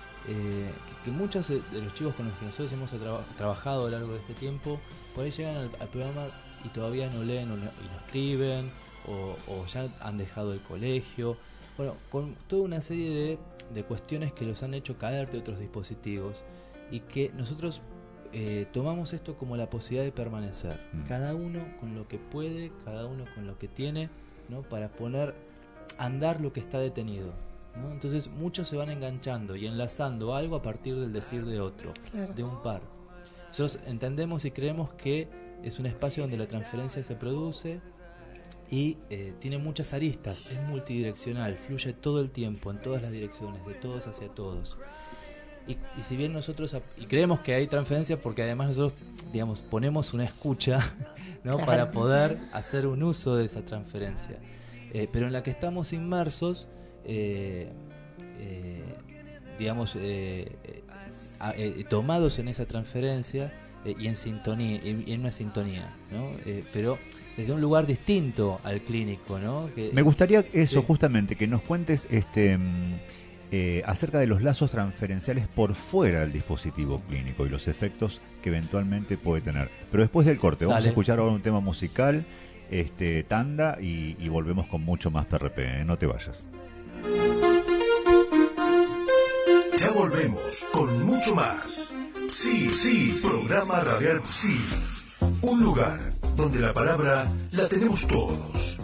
eh, que, que muchos de de los chicos con los que nosotros hemos traba- trabajado a lo largo de este tiempo, por ahí llegan al, al programa y todavía no leen o no, y no escriben, o, o ya han dejado el colegio. Bueno, con toda una serie de, de cuestiones que los han hecho caer de otros dispositivos y que nosotros eh, tomamos esto como la posibilidad de permanecer. Mm. Cada uno con lo que puede, cada uno con lo que tiene, ¿no? Para poner a andar lo que está detenido, ¿no? Entonces muchos se van enganchando y enlazando algo a partir del decir de otro, Claro. de un par. Nosotros entendemos y creemos que es un espacio donde la transferencia se produce y eh, tiene muchas aristas, es multidireccional, fluye todo el tiempo, en todas las direcciones, de todos hacia todos. Y, y si bien nosotros, ap- y creemos que hay transferencia porque además nosotros, digamos, ponemos una escucha, ¿no? Claro. Para poder hacer un uso de esa transferencia. Eh, pero en la que estamos inmersos, eh, eh, digamos, eh, eh, eh, tomados en esa transferencia eh, y en sintonía, y en una sintonía, ¿no? Eh, pero desde un lugar distinto al clínico, ¿no? Que, Me gustaría eso, sí. justamente, que nos cuentes este eh, acerca de los lazos transferenciales por fuera del dispositivo clínico y los efectos que eventualmente puede tener. Pero después del corte, vamos Dale. a escuchar ahora un tema musical, este tanda, y, y volvemos con mucho más P R P, ¿eh? No te vayas. Ya volvemos con mucho más. Sí, sí, programa radial Sí. Un lugar donde la palabra la tenemos todos.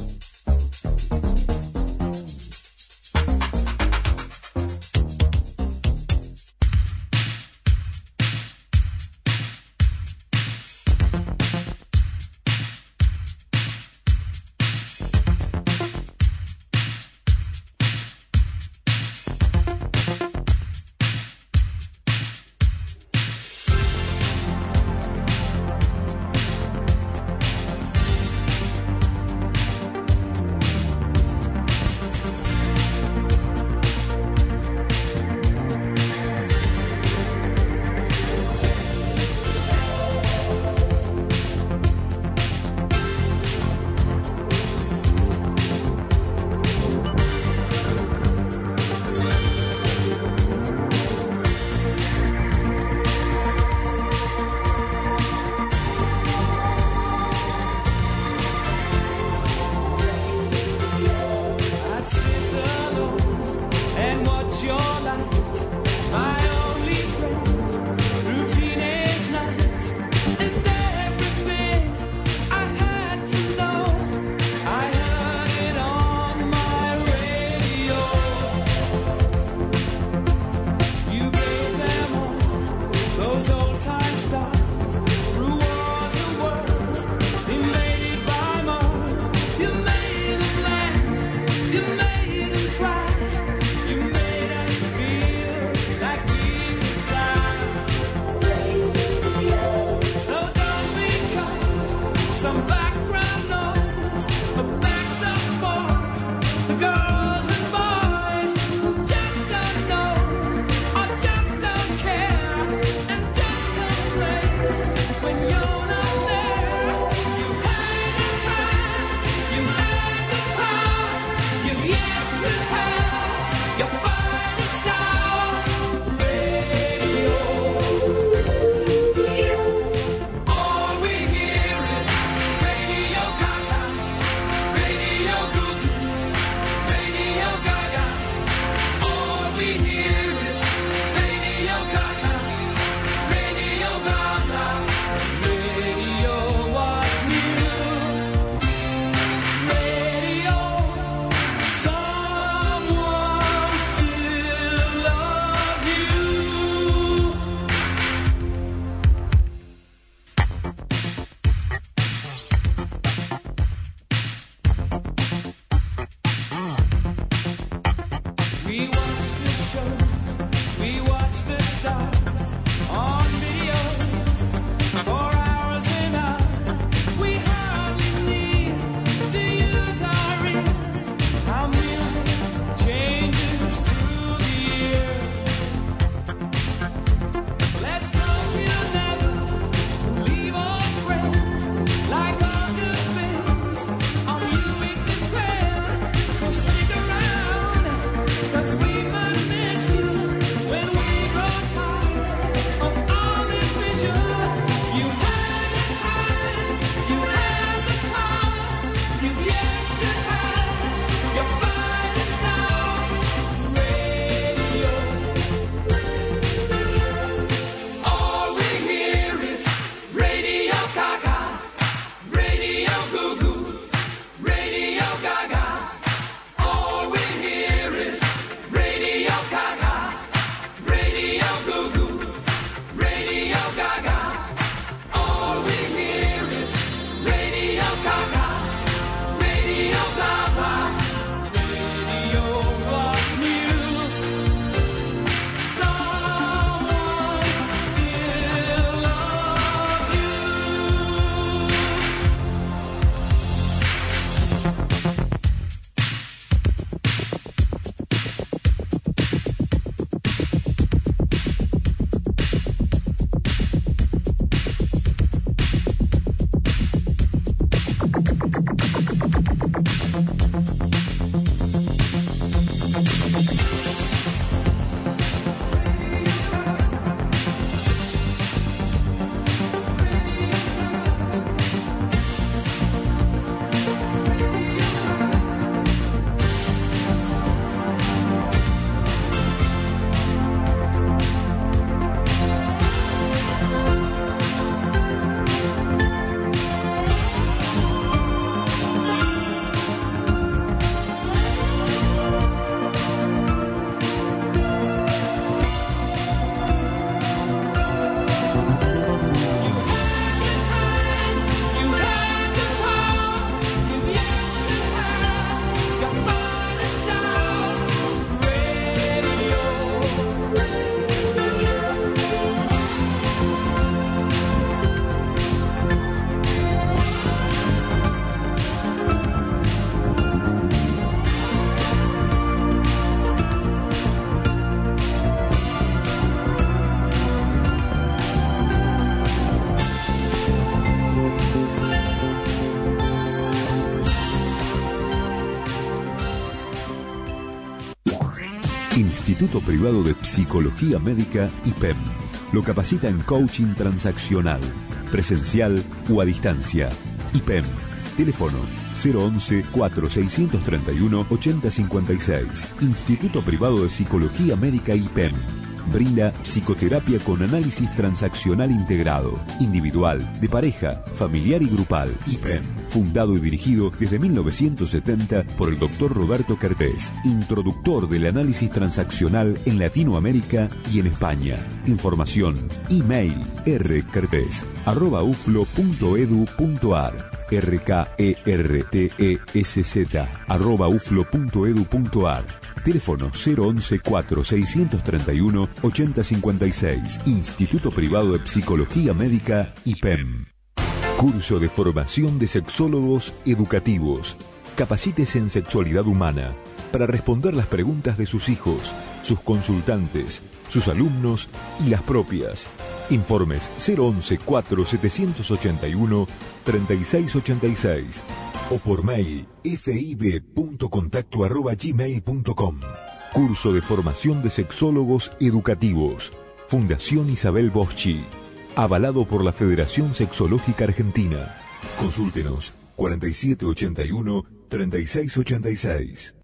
Instituto Privado de Psicología Médica I P E M. Lo capacita en coaching transaccional, presencial o a distancia. I P E M. Teléfono cero once, cuatro seiscientos treinta y uno, ochenta cincuenta y seis. Instituto Privado de Psicología Médica I P E M. Brinda psicoterapia con análisis transaccional integrado, individual, de pareja, familiar y grupal. I P E M. Fundado y dirigido desde mil novecientos setenta por el doctor Roberto Kertész, introductor del análisis transaccional en Latinoamérica y en España. Información, email rkertész arroba uflo punto edu punto ar. R K E R T E S Z arroba uflo punto edu punto ar. Teléfono cero once, cuatro seiscientos treinta y uno, ochenta cincuenta y seis. Instituto Privado de Psicología Médica I P E M. Curso de formación de sexólogos educativos. Capacítese en sexualidad humana para responder las preguntas de sus hijos, sus consultantes, sus alumnos y las propias. Informes cero once, cuatro setecientos ochenta y uno, treinta y seis ochenta y seis o por mail fib punto contacto arroba gmail punto com. Curso de formación de sexólogos educativos. Fundación Isabel Boschi. Avalado por la Federación Sexológica Argentina. Consúltenos cuarenta y siete ochenta y uno, treinta y seis ochenta y seis.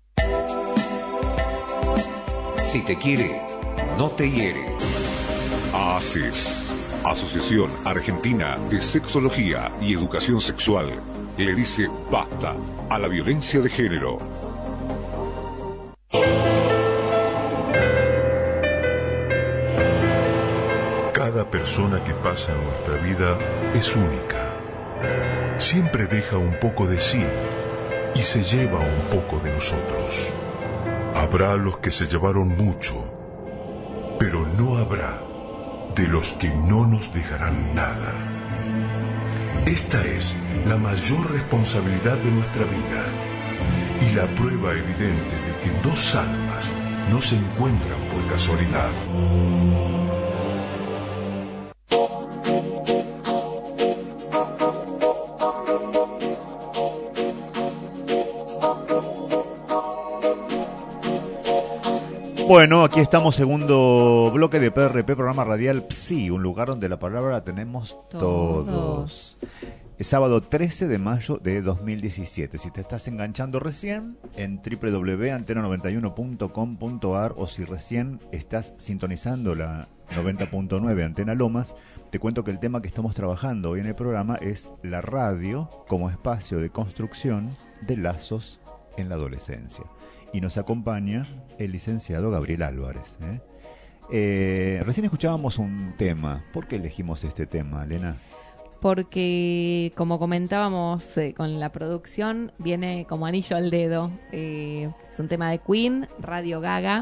Si te quiere, no te hiere. AACES, Asociación Argentina de Sexología y Educación Sexual, le dice basta a la violencia de género. Cada persona que pasa en nuestra vida es única. Siempre deja un poco de sí y se lleva un poco de nosotros. Habrá los que se llevaron mucho, pero no habrá de los que no nos dejarán nada. Esta es la mayor responsabilidad de nuestra vida y la prueba evidente de que dos almas no se encuentran por casualidad. Bueno, aquí estamos, segundo bloque de P R P, programa radial Psi, un lugar donde la palabra la tenemos todos. todos. Es sábado trece de mayo de dos mil diecisiete. Si te estás enganchando recién, en doble u doble u doble u punto antena noventa y uno punto com punto ar, o si recién estás sintonizando la noventa punto nueve Antena Lomas, te cuento que el tema que estamos trabajando hoy en el programa es la radio como espacio de construcción de lazos en la adolescencia. Y nos acompaña el licenciado Gabriel Álvarez. ¿eh? Eh, recién escuchábamos un tema. ¿Por qué elegimos este tema, Elena? Porque, como comentábamos eh, con la producción, viene como anillo al dedo. Eh, es un tema de Queen, Radio Gaga.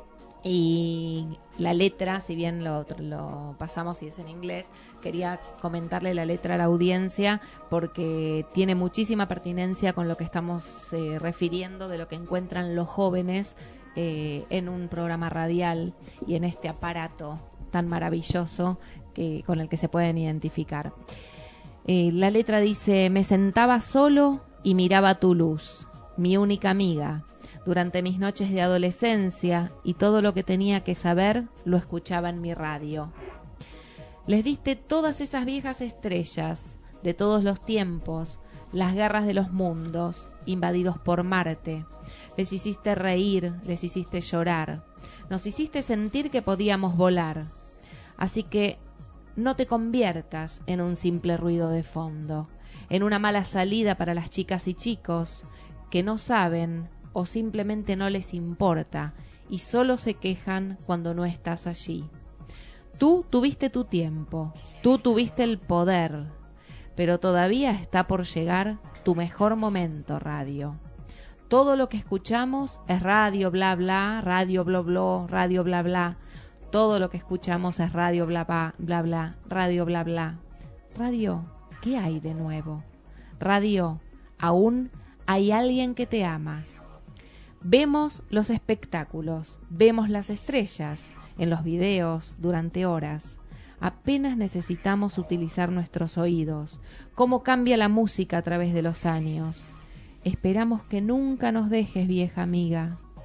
Y la letra, si bien lo, lo pasamos y es en inglés, quería comentarle la letra a la audiencia porque tiene muchísima pertinencia con lo que estamos eh, refiriendo de lo que encuentran los jóvenes eh, en un programa radial y en este aparato tan maravilloso que, con el que se pueden identificar. Eh, la letra dice: me sentaba solo y miraba tu luz, mi única amiga, durante mis noches de adolescencia, y todo lo que tenía que saber lo escuchaba en mi radio. Les diste todas esas viejas estrellas de todos los tiempos, las guerras de los mundos, invadidos por Marte. Les hiciste reír, les hiciste llorar, nos hiciste sentir que podíamos volar. Así que no te conviertas en un simple ruido de fondo, en una mala salida para las chicas y chicos que no saben o simplemente no les importa y solo se quejan cuando no estás allí. Tú tuviste tu tiempo, tú tuviste el poder, pero todavía está por llegar tu mejor momento, radio. Todo lo que escuchamos es radio bla bla, radio bla bla, radio bla bla. Todo lo que escuchamos es radio bla bla, bla bla, radio bla bla. Radio, ¿qué hay de nuevo? Radio, aún hay alguien que te ama. Vemos los espectáculos, vemos las estrellas en los videos durante horas. Apenas necesitamos utilizar nuestros oídos. Cómo cambia la música a través de los años. Esperamos que nunca nos dejes, vieja amiga.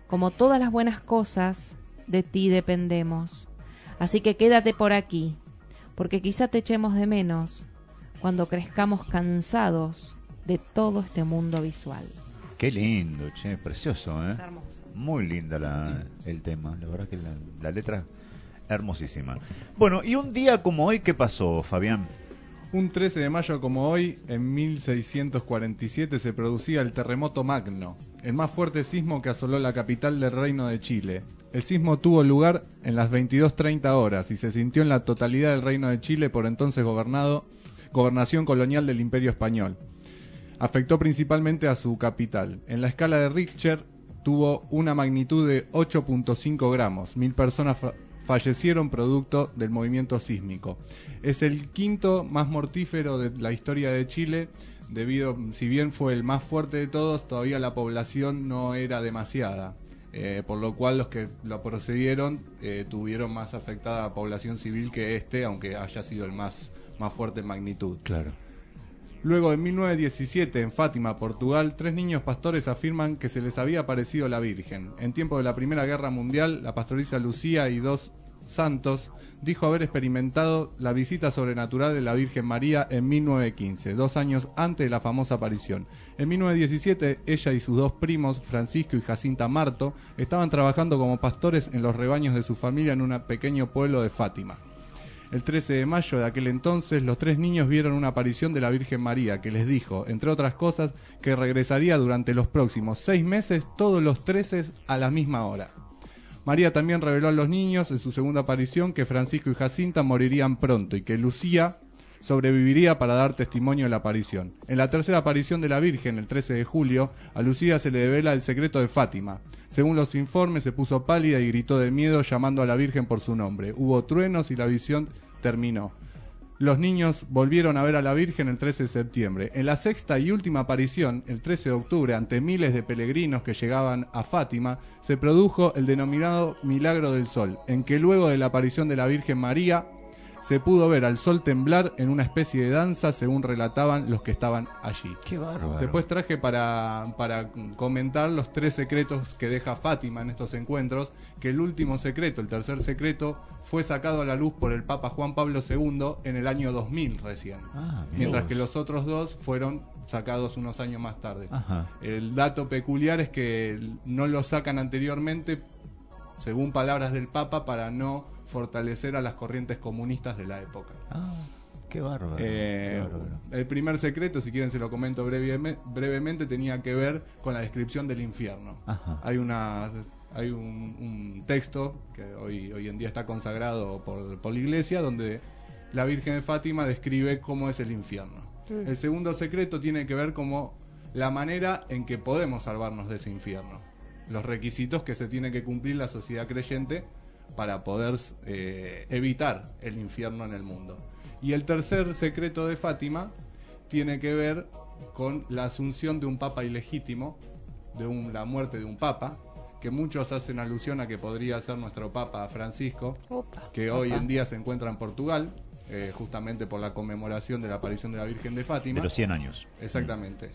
Como todas las buenas cosas, de ti dependemos. Así que quédate por aquí, porque quizá te echemos de menos cuando crezcamos cansados de todo este mundo visual. Qué lindo, che, precioso, ¿eh? Es hermoso. Muy linda la, el tema, la verdad que la, la letra hermosísima. Bueno, y un día como hoy, ¿qué pasó, Fabián? Un trece de mayo como hoy, en mil seiscientos cuarenta y siete, se producía el terremoto magno, el más fuerte sismo que asoló la capital del Reino de Chile. El sismo tuvo lugar en las veintidós treinta horas y se sintió en la totalidad del Reino de Chile, por entonces gobernado, gobernación colonial del Imperio Español. Afectó principalmente a su capital. En la escala de Richter tuvo una magnitud de ocho punto cinco gramos. Mil personas fa- fallecieron producto del movimiento sísmico. Es el quinto más mortífero de la historia de Chile, debido, si bien fue el más fuerte de todos, todavía la población no era demasiada. Eh, por lo cual los que lo procedieron eh, tuvieron más afectada a población civil que este, aunque haya sido el más, más fuerte en magnitud. Claro. Luego, en mil novecientos diecisiete, en Fátima, Portugal, tres niños pastores afirman que se les había aparecido la Virgen. En tiempo de la Primera Guerra Mundial, la pastorisa Lucía y dos santos dijo haber experimentado la visita sobrenatural de la Virgen María en mil novecientos quince, dos años antes de la famosa aparición. En mil novecientos diecisiete, ella y sus dos primos, Francisco y Jacinta Marto, estaban trabajando como pastores en los rebaños de su familia en un pequeño pueblo de Fátima. El trece de mayo de aquel entonces, los tres niños vieron una aparición de la Virgen María que les dijo, entre otras cosas, que regresaría durante los próximos seis meses, todos los trece a la misma hora. María también reveló a los niños en su segunda aparición que Francisco y Jacinta morirían pronto y que Lucía sobreviviría para dar testimonio de la aparición. En la tercera aparición de la Virgen, el trece de julio, a Lucía se le devela el secreto de Fátima. Según los informes, se puso pálida y gritó de miedo llamando a la Virgen por su nombre. Hubo truenos y la visión terminó. Los niños volvieron a ver a la Virgen el trece de septiembre. En la sexta y última aparición, el trece de octubre, ante miles de peregrinos que llegaban a Fátima, se produjo el denominado Milagro del Sol, en que luego de la aparición de la Virgen María, se pudo ver al sol temblar en una especie de danza, según relataban los que estaban allí. ¡Qué bárbaro! Después traje para, para comentar los tres secretos que deja Fátima en estos encuentros, que el último secreto, el tercer secreto, fue sacado a la luz por el Papa Juan Pablo segundo en el año dos mil recién. Ah, mientras sí. que los otros dos fueron sacados unos años más tarde. Ajá. El dato peculiar es que no lo sacan anteriormente, según palabras del Papa, para no fortalecer a las corrientes comunistas de la época. Ah, qué bárbaro, eh, qué bárbaro. El primer secreto, si quieren se lo comento brevemente, brevemente tenía que ver con la descripción del infierno. Ajá. Hay una hay un, un texto que hoy, hoy en día está consagrado por, por la Iglesia, donde la Virgen de Fátima describe cómo es el infierno. Mm. El segundo secreto tiene que ver como la manera en que podemos salvarnos de ese infierno, los requisitos que se tiene que cumplir la sociedad creyente para poder eh, evitar el infierno en el mundo. Y el tercer secreto de Fátima tiene que ver con la asunción de un papa ilegítimo, de un, la muerte de un papa, que muchos hacen alusión a que podría ser nuestro Papa Francisco, Opa, que hoy opa. en día se encuentra en Portugal, eh, justamente por la conmemoración de la aparición de la Virgen de Fátima. De los cien años. Exactamente.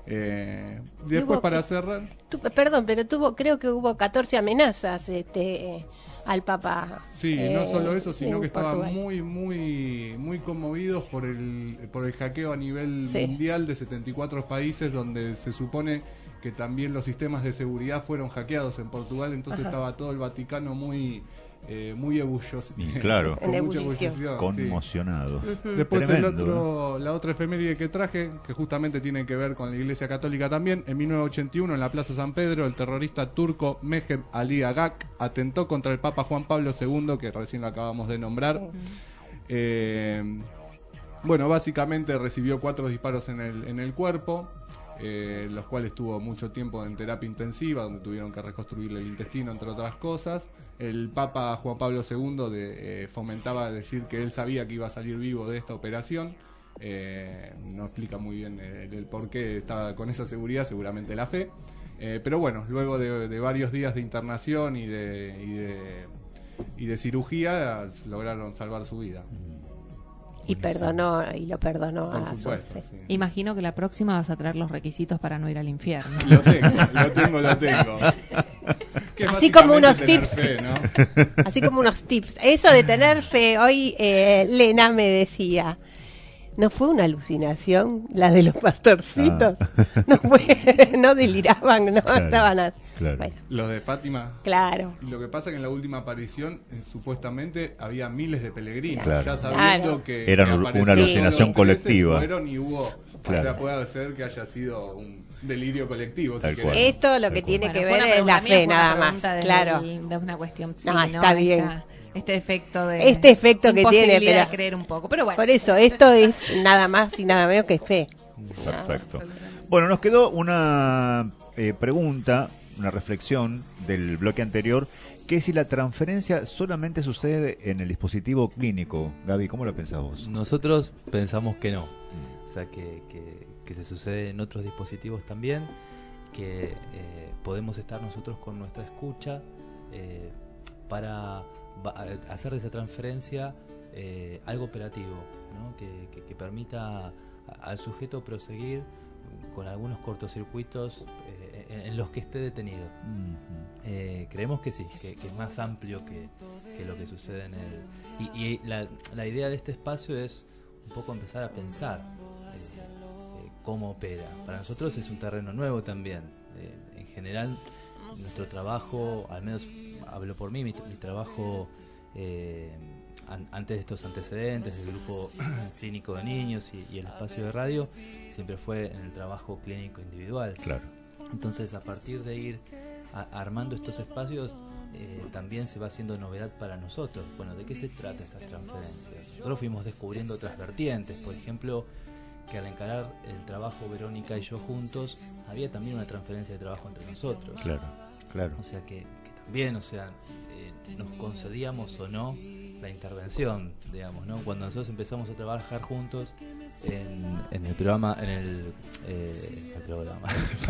Eh, después, para que, cerrar... Tu, perdón, pero tuvo creo que hubo catorce amenazas este al Papa. Sí, eh, no solo eso, sino que Portugal. estaban muy, muy, muy conmovidos por el, por el hackeo a nivel sí. mundial de setenta y cuatro países, donde se supone que también los sistemas de seguridad fueron hackeados en Portugal, entonces Ajá. estaba todo el Vaticano muy... Eh, muy ebullios, claro, con mucha ebullición, conmocionado. Sí. Uh-huh. Después el otro, la otra efeméride que traje, que justamente tiene que ver con la Iglesia Católica también, en mil novecientos ochenta y uno en la Plaza San Pedro, el terrorista turco Mehmet Ali Agak atentó contra el Papa Juan Pablo segundo, que recién lo acabamos de nombrar. Uh-huh. eh, bueno, básicamente recibió cuatro disparos en el, en el cuerpo, eh, los cuales tuvo mucho tiempo en terapia intensiva, donde tuvieron que reconstruirle el intestino, entre otras cosas. El Papa Juan Pablo segundo de, eh, fomentaba decir que él sabía que iba a salir vivo de esta operación. Eh, no explica muy bien el, el por qué estaba con esa seguridad, seguramente la fe. Eh, pero bueno, luego de, de varios días de internación y de, y de, y de cirugía, lograron salvar su vida. Y perdonó, y lo perdonó Por a supuesto, sí. sí. Imagino que la próxima vas a traer los requisitos para no ir al infierno. Lo tengo, lo tengo, lo tengo. Así como unos tener tips. fe, ¿no? Así como unos tips. Eso de tener fe, hoy eh, Lena me decía, ¿no fue una alucinación la de los pastorcitos? Ah. No fue, no deliraban, no Claro, estaban así. claro. Bueno, Los de Fátima. claro. Y lo que pasa es que en la última aparición, eh, supuestamente, había miles de peregrinos. Claro. Ya sabiendo Claro. que... Era que una aparecieron alucinación los colectiva. trece, Fueron y hubo... Claro. O sea, puede ser que haya sido un delirio colectivo. Tal si cual. querés. Esto lo que Tal tiene cual. que Bueno, ver fue una es la pregunta fe, mía, fue una nada más. pregunta desde Claro. el- de una cuestión sí, No, está bien. Esta- este efecto de Este efecto que tiene, imposibilidad pero- de creer un poco, pero bueno. Por eso, esto es nada más y nada menos que fe. Perfecto. Bueno, nos quedó una eh, pregunta, una reflexión del bloque anterior, que si la transferencia solamente sucede en el dispositivo clínico. Gaby, ¿cómo lo pensás vos? Nosotros pensamos que no. O sea, que, que, que se sucede en otros dispositivos también, que eh, podemos estar nosotros con nuestra escucha eh, para va- hacer de esa transferencia eh, algo operativo, ¿no? que, que, que permita a- al sujeto proseguir con algunos cortocircuitos eh, en, en los que esté detenido. Eh, creemos que sí, que, que es más amplio que, que lo que sucede en el... Y, y la, la idea de este espacio es un poco empezar a pensar eh, eh, cómo opera. Para nosotros es un terreno nuevo también. Eh, en general, nuestro trabajo, al menos hablo por mí, mi, mi trabajo eh, an, antes de estos antecedentes, del grupo clínico de niños y, y el espacio de radio, siempre fue en el trabajo clínico individual. Claro. Entonces, a partir de ir a, armando estos espacios, eh, también se va haciendo novedad para nosotros. Bueno, ¿de qué se trata estas transferencias? Nosotros fuimos descubriendo otras vertientes, por ejemplo, que al encarar el trabajo Verónica y yo juntos, había también una transferencia de trabajo entre nosotros. Claro, claro. O sea que, que también, o sea, eh, nos concedíamos o no la intervención, digamos, ¿no? Cuando nosotros empezamos a trabajar juntos en, en el programa, en el, eh, el programa,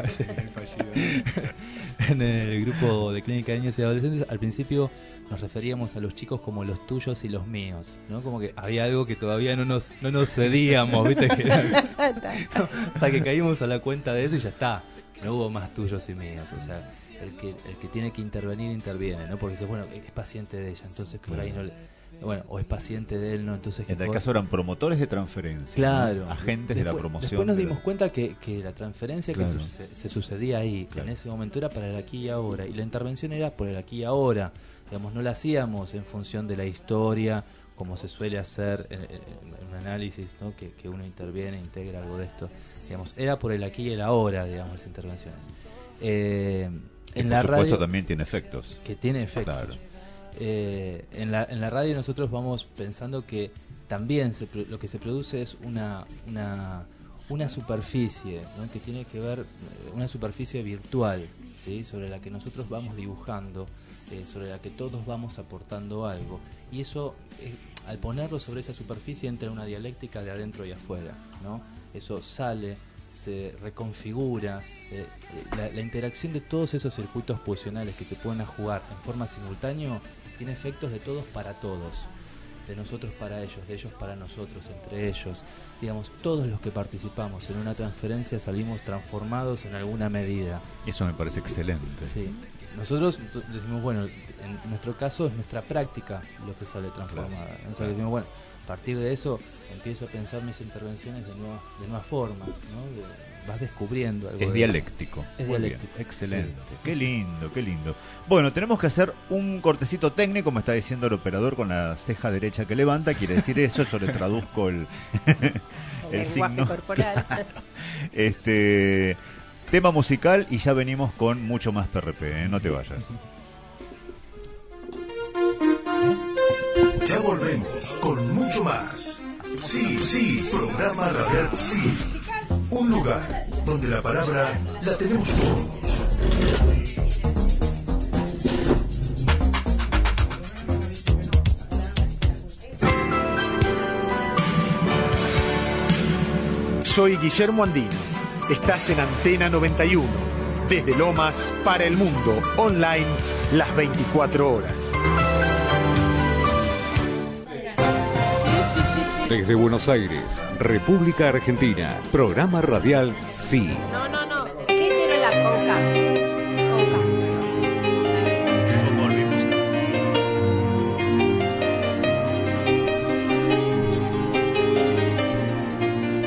en el grupo de clínica de niños y adolescentes, al principio nos referíamos a los chicos como los tuyos y los míos, ¿no? Como que había algo que todavía no nos, no nos cedíamos, ¿viste? Que era- no, hasta que caímos a la cuenta de eso y ya está. No hubo más tuyos y míos, o sea, el que el que tiene que intervenir interviene, ¿no? Porque dice, bueno, es paciente de ella, entonces por ahí no le, bueno, o es paciente de él, ¿no? Entonces En que el por- caso eran promotores de transferencia. Claro. ¿no? Agentes de la Después- promoción. Después nos de la- dimos cuenta que, que la transferencia Claro. que suce- se sucedía ahí, Claro. en ese momento, era para el aquí y ahora. Y la intervención era por el aquí y ahora. Digamos, no la hacíamos en función de la historia, como se suele hacer en, en- en un análisis, ¿no? Que, que uno interviene, integra algo de esto. Digamos, era por el aquí y el ahora, digamos, las intervenciones. Eh, Que en por la supuesto radio, también tiene efectos. que tiene efectos. Claro. Eh, en, la, en la radio nosotros vamos pensando que también se pro- lo que se produce es una una, una superficie, ¿no? Que tiene que ver, eh, una superficie virtual, ¿sí? Sobre la que nosotros vamos dibujando, eh, sobre la que todos vamos aportando algo. Y eso, eh, al ponerlo sobre esa superficie, entra en una dialéctica de adentro y afuera, ¿no? Eso sale, se reconfigura, eh, la, la interacción de todos esos circuitos pulsionales que se pueden jugar en forma simultánea tiene efectos de todos para todos, de nosotros para ellos, de ellos para nosotros, entre ellos. Digamos, todos los que participamos en una transferencia salimos transformados en alguna medida. Eso me parece excelente. Sí. Nosotros t- decimos, bueno, en nuestro caso es nuestra práctica lo que sale transformada. Claro. O sea, decimos, bueno, a partir de eso empiezo a pensar mis intervenciones de nuevas, de nuevas formas, ¿no? De- vas descubriendo algo. Es de- dialéctico. Es Muy dialéctico. bien, excelente. Qué lindo, qué lindo. Bueno, tenemos que hacer un cortecito técnico, me está diciendo el operador con la ceja derecha que levanta, quiere decir eso, yo le traduzco el, el lenguaje signo. corporal. Este tema musical y ya venimos con mucho más P R P, ¿eh? No te vayas. Ya volvemos con mucho más. Sí, sí, programa radial Sí. Un lugar donde la palabra la tenemos todos. Soy Guillermo Andino. Estás en Antena noventa y uno. Desde Lomas para el mundo, online, las veinticuatro horas. Desde Buenos Aires, República Argentina, programa radial Sí. No, no, no. ¿Qué tiene la coca? Coca.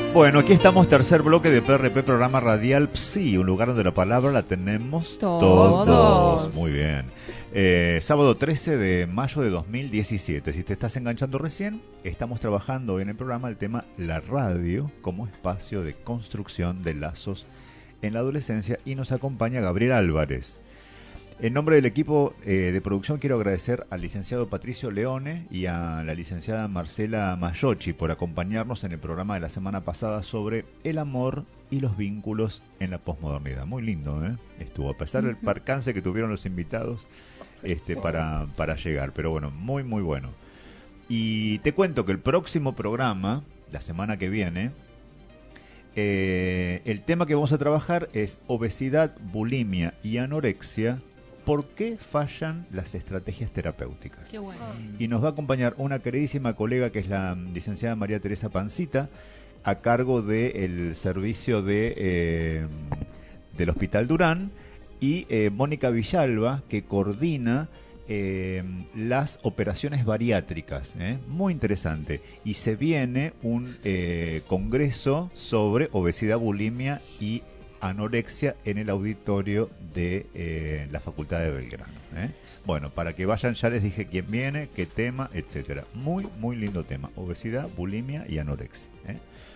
Bueno, aquí estamos, tercer bloque de P R P, programa radial Psi, un lugar donde la palabra la tenemos todos. todos. Muy bien. Eh, sábado trece de mayo de dos mil diecisiete. Si te estás enganchando recién, estamos trabajando hoy en el programa el tema la radio como espacio de construcción de lazos en la adolescencia y nos acompaña Gabriel Álvarez. En nombre del equipo eh, de producción quiero agradecer al licenciado Patricio Leone y a la licenciada Marcela Mayochi por acompañarnos en el programa de la semana pasada sobre el amor y los vínculos en la posmodernidad. Muy lindo, ¿eh? Estuvo, a pesar del percance que tuvieron los invitados este, para, para llegar, pero bueno, muy muy bueno. Y te cuento que el próximo programa, la semana que viene, eh, el tema que vamos a trabajar es obesidad, bulimia y anorexia. ¿Por qué fallan las estrategias terapéuticas? Qué bueno. Y nos va a acompañar una queridísima colega que es la licenciada María Teresa Pancita, a cargo del servicio de eh, del Hospital Durán, y eh, Mónica Villalba, que coordina eh, las operaciones bariátricas. ¿eh? Muy interesante. Y se viene un eh, congreso sobre obesidad, bulimia y anorexia en el auditorio de eh, la Facultad de Belgrano. ¿eh? Bueno, para que vayan, ya les dije quién viene, qué tema, etcétera. Muy, muy lindo tema. Obesidad, bulimia y anorexia. ¿eh?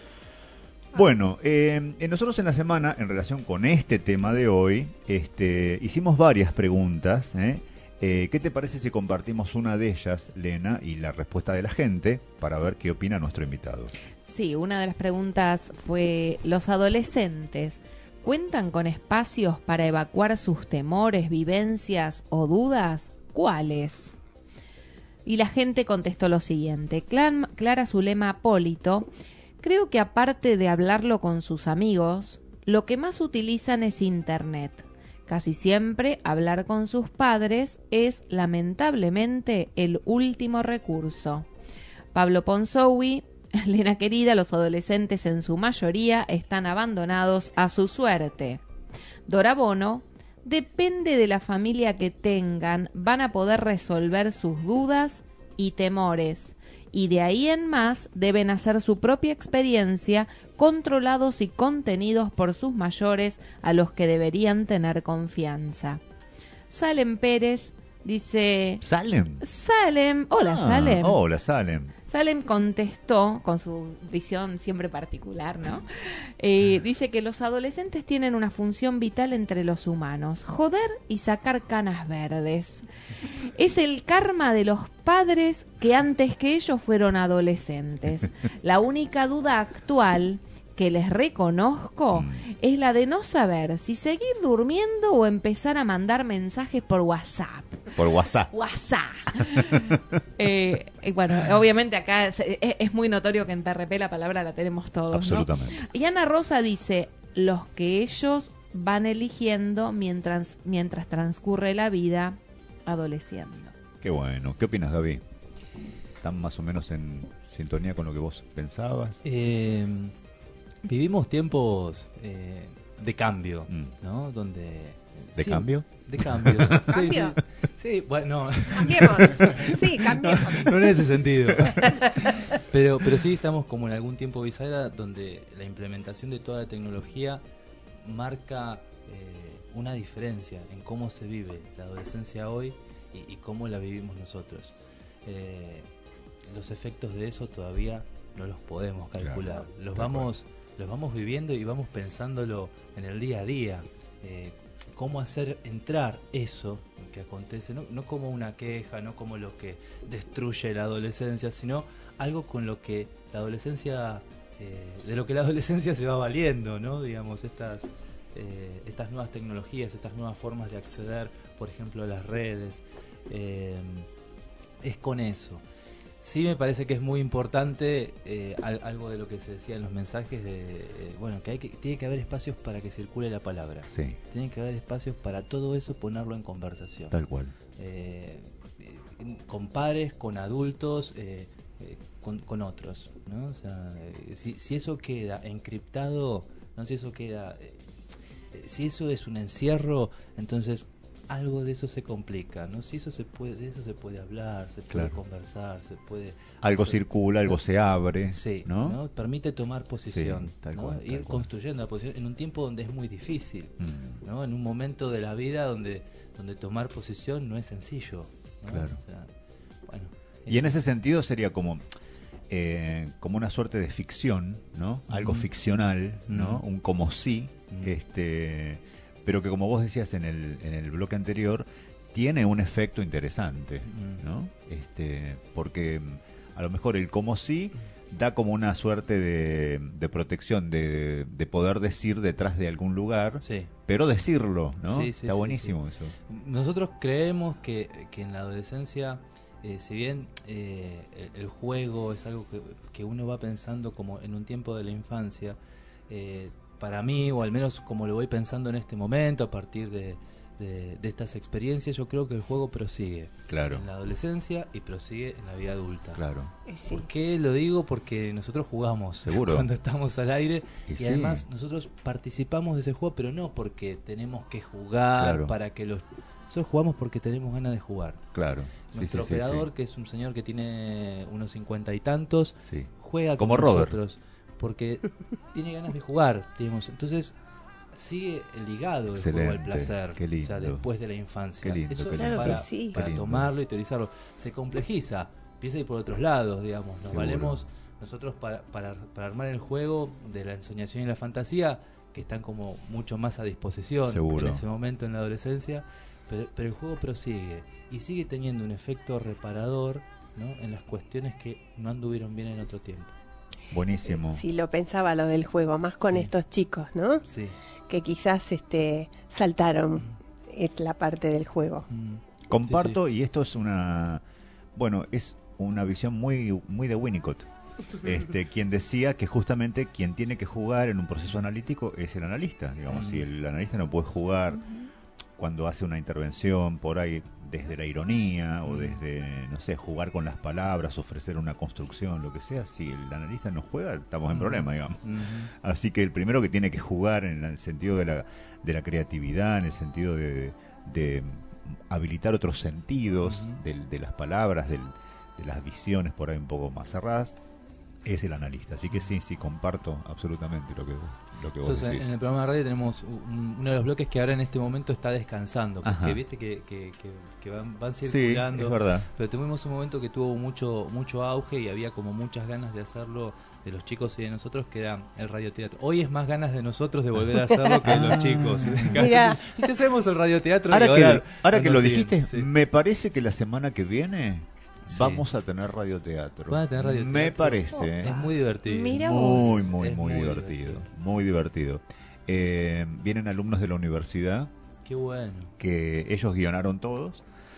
Bueno, eh, nosotros en la semana, en relación con este tema de hoy, este, hicimos varias preguntas. ¿eh? Eh, ¿Qué te parece si compartimos una de ellas, Lena, y la respuesta de la gente para ver qué opina nuestro invitado? Sí, una de las preguntas fue: ¿los adolescentes cuentan con espacios para evacuar sus temores, vivencias o dudas? ¿Cuáles? Y la gente contestó lo siguiente. Clan, Clara Zulema Apólito: creo que aparte de hablarlo con sus amigos, lo que más utilizan es internet. Casi siempre hablar con sus padres es, lamentablemente, el último recurso. Pablo Ponzowi: Lena querida, los adolescentes en su mayoría están abandonados a su suerte. Dora Bono: depende de la familia que tengan, van a poder resolver sus dudas y temores, y de ahí en más deben hacer su propia experiencia, controlados y contenidos por sus mayores a los que deberían tener confianza. Salem Pérez dice... ¿Salem? Salem, hola ah, Salem. Hola Salem. Salem contestó con su visión siempre particular, ¿no? Eh, dice que los adolescentes tienen una función vital entre los humanos: joder y sacar canas verdes. Es el karma de los padres que antes que ellos fueron adolescentes. La única duda actual que les reconozco mm. es la de no saber si seguir durmiendo o empezar a mandar mensajes por WhatsApp. Por WhatsApp. WhatsApp. eh, y bueno, obviamente acá es, es muy notorio que en P R P la palabra la tenemos todos, absolutamente. ¿no? Y Ana Rosa dice: los que ellos van eligiendo mientras, mientras transcurre la vida adoleciendo. Qué bueno. ¿Qué opinas, Gaby? ¿Están más o menos en sintonía con lo que vos pensabas? Eh... Vivimos tiempos eh, de cambio, mm. ¿no? Donde ¿De sí, cambio? De cambio. sí, ¿Cambio? Sí, sí, bueno. Cambiemos. Sí, cambiemos. No, no en ese sentido. pero, pero sí estamos como en algún tiempo bisagra donde la implementación de toda la tecnología marca eh, una diferencia en cómo se vive la adolescencia hoy y, y cómo la vivimos nosotros. Eh, los efectos de eso todavía no los podemos calcular. Claro, los vamos... los vamos viviendo y vamos pensándolo en el día a día, eh, cómo hacer entrar eso que acontece, no, no como una queja, no como lo que destruye la adolescencia, sino algo con lo que la adolescencia, eh, de lo que la adolescencia se va valiendo, ¿no? Digamos, estas, eh, estas nuevas tecnologías, estas nuevas formas de acceder, por ejemplo, a las redes, eh, es con eso. Sí me parece que es muy importante eh, algo de lo que se decía en los mensajes de eh, bueno, que, hay que tiene que haber espacios para que circule la palabra. Sí. Tiene que haber espacios para todo eso, ponerlo en conversación. Tal cual. Eh, con padres, con adultos, eh, eh, con, con otros, ¿no? O sea, eh, si, si eso queda encriptado, no si eso queda, eh, si eso es un encierro, entonces algo de eso se complica, ¿no? Si eso se puede, de eso se puede hablar, se puede Claro. conversar, se puede... Algo hacer- circula, algo se abre, Sí, ¿no? ¿no? Permite tomar posición, Sí, tal ¿no? cual, tal Ir cual. construyendo la posición en un tiempo donde es muy difícil, Mm. ¿no? En un momento de la vida donde, donde tomar posición no es sencillo, ¿no? Claro. O sea, bueno, Y en eso. ese sentido sería como eh, como una suerte de ficción, ¿no? Algo Ujú. ficcional, ¿no? Ujú. Un como sí, Ujú. este, pero que como vos decías en el en el bloque anterior tiene un efecto interesante, Ujú. ¿no? Este, porque mm, a lo mejor el como sí da como una suerte de, de protección, de, de poder decir detrás de algún lugar, Sí. pero decirlo, ¿no? Sí, sí, Está sí, buenísimo sí. eso. Nosotros creemos que, que en la adolescencia, eh, si bien eh, el, el juego es algo que, que uno va pensando como en un tiempo de la infancia, eh, para mí, o al menos como lo voy pensando en este momento, a partir de, de, de estas experiencias, yo creo que el juego prosigue Claro. en la adolescencia y prosigue en la vida adulta. Claro. Eh, sí. ¿Por qué lo digo? Porque nosotros jugamos Seguro. cuando estamos al aire Y y, sí. además nosotros participamos de ese juego, pero no porque tenemos que jugar Claro. para que los... Nosotros jugamos porque tenemos ganas de jugar. Claro. Sí, Nuestro sí, sí, operador, sí. que es un señor que tiene unos cincuenta y tantos, Sí. juega Como con Robert. nosotros porque tiene ganas de jugar, digamos. Entonces sigue ligado el juego al Excelente, placer, qué lindo. o sea, después de la infancia. Qué lindo, Eso qué es lindo. Claro para, que sí. para Qué lindo. tomarlo y teorizarlo. Se complejiza, empieza a ir por otros lados, digamos. Nos Seguro. valemos nosotros para, para, para armar el juego de la ensoñación y la fantasía, que están como mucho más a disposición Seguro. en ese momento en la adolescencia, pero, pero el juego prosigue y sigue teniendo un efecto reparador, ¿no? En las cuestiones que no anduvieron bien en otro tiempo. Buenísimo. Sí, lo pensaba lo del juego, más con Sí. estos chicos, ¿no? Sí. Que quizás este saltaron es la parte del juego. Mm. Comparto, y esto es una, bueno, es una visión muy, muy de Winnicott, este, quien decía que justamente quien tiene que jugar en un proceso analítico es el analista, digamos, Mm. si el analista no puede jugar cuando hace una intervención por ahí desde la ironía o Mm. desde, no sé, jugar con las palabras, ofrecer una construcción, lo que sea, si el analista no juega, estamos en Mm. problema, digamos. Mm. Así que el primero que tiene que jugar en el sentido de la, de la creatividad, en el sentido de, de habilitar otros sentidos Ujú. del- de las palabras, del- de las visiones por ahí un poco más cerradas, es el analista. Así que sí, sí, comparto absolutamente lo que, lo que vos Nosotros en, decís. en el programa de radio tenemos un- uno de los bloques que ahora en este momento está descansando, porque Ajá. viste que, que, que, que van, van Sí, circulando. es verdad. Pero tuvimos un momento que tuvo mucho mucho auge y había como muchas ganas de hacerlo de los chicos y de nosotros, que era el radioteatro. Hoy es más ganas de nosotros de volver a hacerlo que de los Ah. chicos. Mirá. Y si hacemos el radioteatro... Ahora y que, ahora- ahora que nos lo siguen, dijiste, sí. me parece que la semana que viene Sí. vamos a tener radioteatro. Van a tener radioteatro. Me parece. Es muy divertido. Mira Muy, vos. muy, Es muy, muy divertido, divertido. Muy divertido. Eh, vienen alumnos de la universidad Qué bueno. que ellos guionaron todos.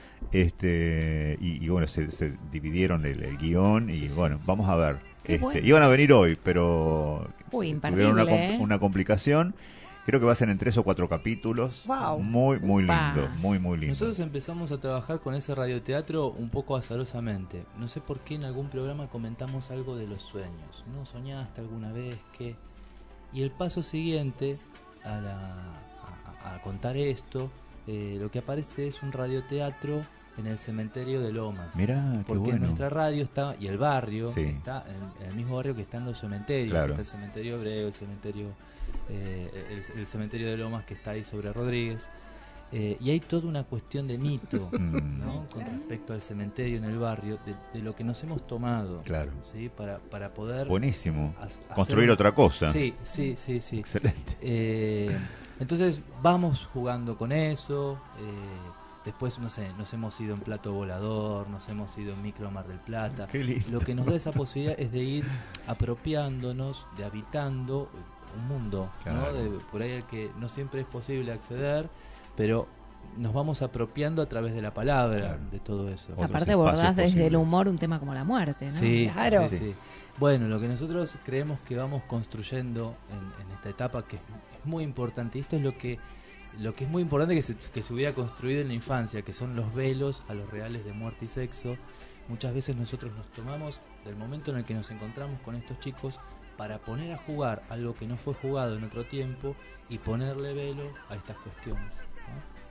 Este y, y bueno, se, se dividieron el, el guión y bueno, vamos a ver. Qué Este, bueno. iban a venir hoy, pero Uy, tuvieron una, imperdible, com- ¿eh? una complicación. Creo que va a ser en tres o cuatro capítulos. Wow. Muy, muy Upa. lindo, muy, muy lindo. Nosotros empezamos a trabajar con ese radioteatro un poco azarosamente. No sé por qué en algún programa comentamos algo de los sueños. ¿No soñaste alguna vez que...? Y el paso siguiente a, la- a- a contar esto, eh, lo que aparece es un radioteatro en el cementerio de Lomas. Mirá, qué Porque bueno. nuestra radio está, y el barrio, Sí. está en, en el mismo barrio que están los cementerios. Claro. Está el cementerio hebreo, el cementerio, eh, el, el cementerio de Lomas que está ahí sobre Rodríguez. Eh, y hay toda una cuestión de mito, Mm. ¿no? Con respecto al cementerio en el barrio, de, de lo que nos hemos tomado, Claro. ¿sí? Para, para poder Buenísimo. ha- hacer Construir un- otra cosa. Sí, sí, sí, sí. Excelente. Eh, entonces vamos jugando con eso. eh, después, no sé, nos hemos ido en Plato Volador, nos hemos ido en Micro Mar del Plata. Qué lindo. Lo que nos da esa posibilidad es de ir apropiándonos, de habitando un mundo, Claro. ¿no? De, por ahí al que no siempre es posible acceder, pero nos vamos apropiando a través de la palabra, Claro. de todo eso. Otros Aparte espacios abordás desde el posibles. humor un tema como la muerte, ¿no? Sí, Claro. sí, sí. Bueno, lo que nosotros creemos que vamos construyendo en, en esta etapa, que es, es muy importante, y esto es lo que lo que es muy importante que se, que se hubiera construido en la infancia, que son los velos a los reales de muerte y sexo. Muchas veces nosotros nos tomamos del momento en el que nos encontramos con estos chicos para poner a jugar algo que no fue jugado en otro tiempo y ponerle velo a estas cuestiones, ¿no?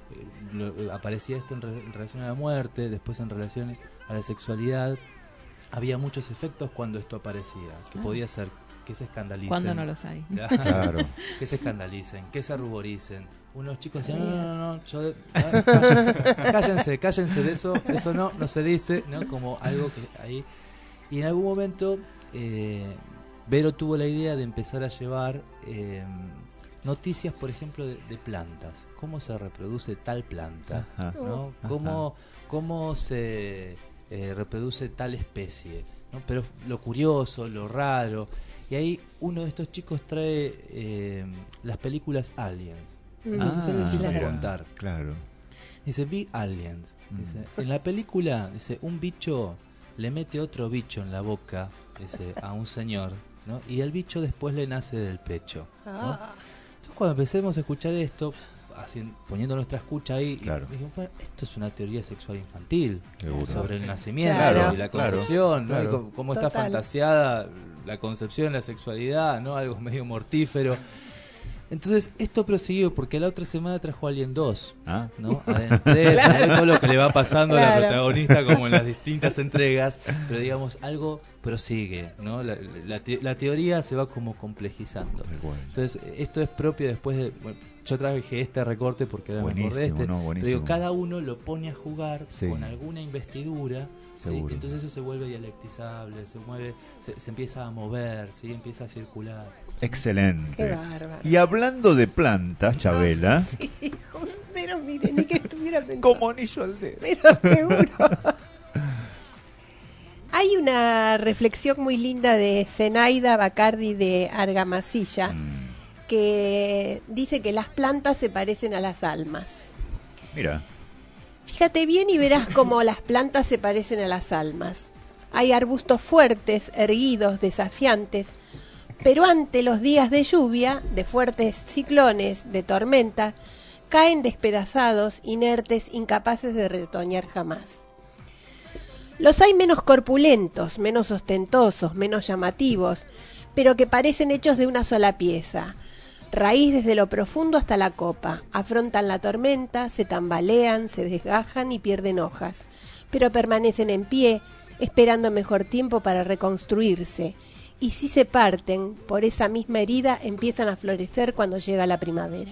lo, aparecía esto en, re, en relación a la muerte, después en relación a la sexualidad. Había muchos efectos cuando esto aparecía, que ah. podía ser que se escandalicen. ¿Cuándo no los hay? Claro. Que se escandalicen, que se ruboricen. Unos chicos decían, no, no, no, no, yo de, ah, cállense, cállense de eso, eso no, no se dice, ¿no? Como algo que ahí. Y en algún momento, eh, Vero tuvo la idea de empezar a llevar eh, noticias, por ejemplo, de, de plantas. ¿Cómo se reproduce tal planta? Ajá. ¿No? ¿Cómo, cómo se eh, reproduce tal especie? ¿No? Pero lo curioso, lo raro. Y ahí uno de estos chicos trae eh, las películas Aliens. Entonces ah, él empieza mira, a contar. Claro. Dice, vi Aliens. Dice, mm. en la película, dice, un bicho le mete otro bicho en la boca, dice, a un señor, ¿no? Y el bicho después le nace del pecho, ¿no? Ah. Entonces cuando empecemos a escuchar esto, así, poniendo nuestra escucha ahí, claro. y dijimos, bueno, esto es una teoría sexual infantil. Seguro. Sobre el nacimiento claro, y la concepción, claro, ¿no? claro. Y cómo está fantaseada la concepción, la sexualidad, ¿no? Algo medio mortífero. Entonces, esto prosiguió porque la otra semana trajo Alien dos, ¿Ah? ¿no? Alien tres, claro. Todo lo que le va pasando claro. a la protagonista como en las distintas entregas, pero digamos, algo prosigue, ¿no? La, la, te, la teoría se va como complejizando. Bueno. Entonces, esto es propio después de... Bueno, yo traje este recorte porque ahora me acordé de este, no, pero digo, cada uno lo pone a jugar sí. con alguna investidura, ¿sí? Entonces eso se vuelve dialectizable, se mueve, se, se empieza a mover, ¿sí? Empieza a circular. Excelente. Qué bárbaro. Y hablando de plantas, Chabela. Sí, pero miren, ni que estuviera pensando. Como anillo al dedo. Pero seguro. Hay una reflexión muy linda de Zenaida Bacardi de Argamasilla, mm. que dice que las plantas se parecen a las almas. Mira. Fíjate bien y verás cómo las plantas se parecen a las almas. Hay arbustos fuertes, erguidos, desafiantes, pero ante los días de lluvia, de fuertes ciclones, de tormenta, caen despedazados, inertes, incapaces de retoñar jamás. Los hay menos corpulentos, menos ostentosos, menos llamativos, pero que parecen hechos de una sola pieza. Raíz desde lo profundo hasta la copa, afrontan la tormenta, se tambalean, se desgajan y pierden hojas, pero permanecen en pie, esperando mejor tiempo para reconstruirse, y si se parten, por esa misma herida empiezan a florecer cuando llega la primavera.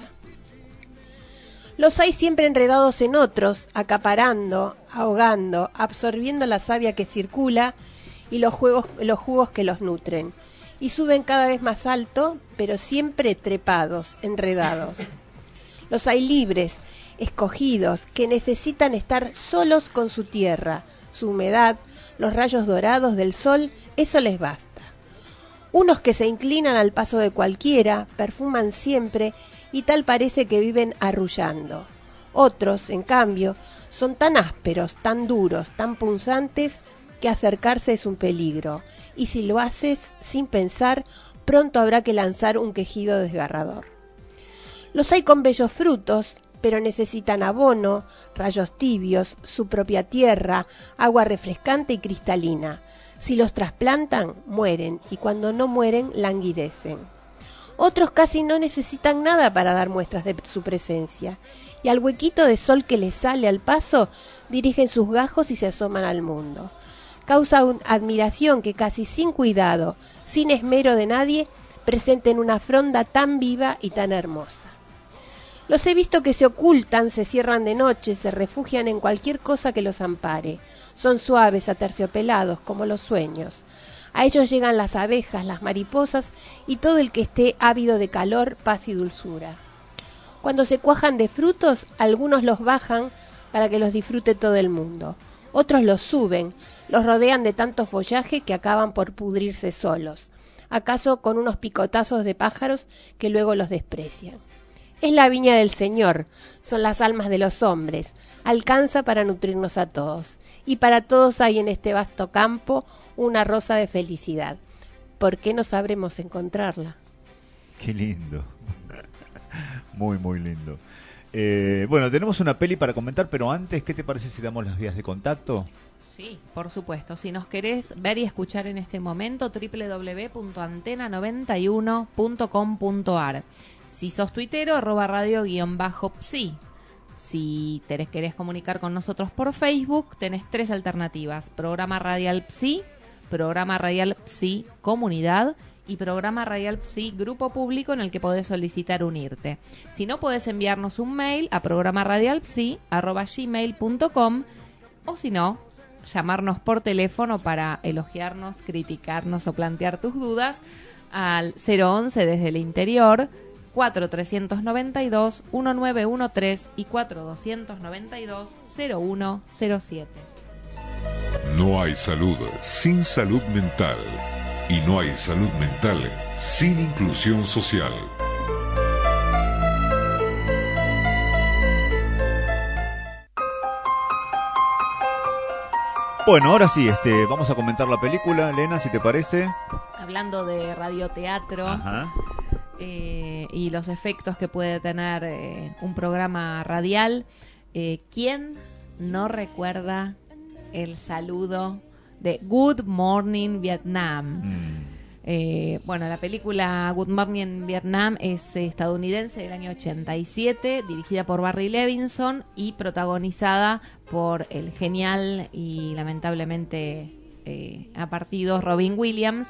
Los hay siempre enredados en otros, acaparando, ahogando, absorbiendo la savia que circula y los, juegos, los jugos que los nutren, y suben cada vez más alto, pero siempre trepados, enredados. Los hay libres, escogidos, que necesitan estar solos con su tierra, su humedad, los rayos dorados del sol, eso les basta. Unos que se inclinan al paso de cualquiera, perfuman siempre y tal parece que viven arrullando. Otros, en cambio, son tan ásperos, tan duros, tan punzantes, que acercarse es un peligro, y si lo haces sin pensar, pronto habrá que lanzar un quejido desgarrador. Los hay con bellos frutos, pero necesitan abono, rayos tibios, su propia tierra, agua refrescante y cristalina. Si los trasplantan, mueren, y cuando no mueren, languidecen. Otros casi no necesitan nada para dar muestras de su presencia, y al huequito de sol que les sale al paso, dirigen sus gajos y se asoman al mundo. Causa un admiración que casi sin cuidado, sin esmero de nadie, presenten una fronda tan viva y tan hermosa. Los he visto que se ocultan, se cierran de noche, se refugian en cualquier cosa que los ampare. Son suaves, aterciopelados, como los sueños. A ellos llegan las abejas, las mariposas y todo el que esté ávido de calor, paz y dulzura. Cuando se cuajan de frutos, algunos los bajan para que los disfrute todo el mundo. Otros los suben, los rodean de tanto follaje que acaban por pudrirse solos, acaso con unos picotazos de pájaros que luego los desprecian. Es la viña del Señor, son las almas de los hombres, alcanza para nutrirnos a todos, y para todos hay en este vasto campo una rosa de felicidad. ¿Por qué no sabremos encontrarla? Qué lindo, muy muy lindo. Eh, bueno, tenemos una peli para comentar, pero antes, ¿qué te parece si damos las vías de contacto? Sí, por supuesto. Si nos querés ver y escuchar en este momento, doble u doble u doble u punto antena noventa y uno punto com punto a r. Si sos tuitero, arroba radio guión bajo psi. si te querés comunicar con nosotros por Facebook, tenés tres alternativas: Programa Radial Psi, Programa Radial Psi Comunidad y Programa Radial Psi Grupo Público, en el que podés solicitar unirte. Si no, podés enviarnos un mail a programaradialpsi arroba gmail punto com, o si no, llamarnos por teléfono para elogiarnos, criticarnos o plantear tus dudas al cero once desde el interior, cuatro tres nueve dos, uno nueve uno tres y cuatro dos nueve dos, cero uno cero siete. No hay salud sin salud mental. Y no hay salud mental sin inclusión social. Bueno, ahora sí, este, vamos a comentar la película, Elena, si te parece. Hablando de radioteatro eh, y los efectos que puede tener eh, un programa radial, eh, ¿quién no recuerda el saludo de Good Morning Vietnam? Mm. Eh, bueno, la película Good Morning Vietnam es estadounidense, del año ochenta y siete, dirigida por Barry Levinson y protagonizada por el genial y lamentablemente eh, apartido Robin Williams.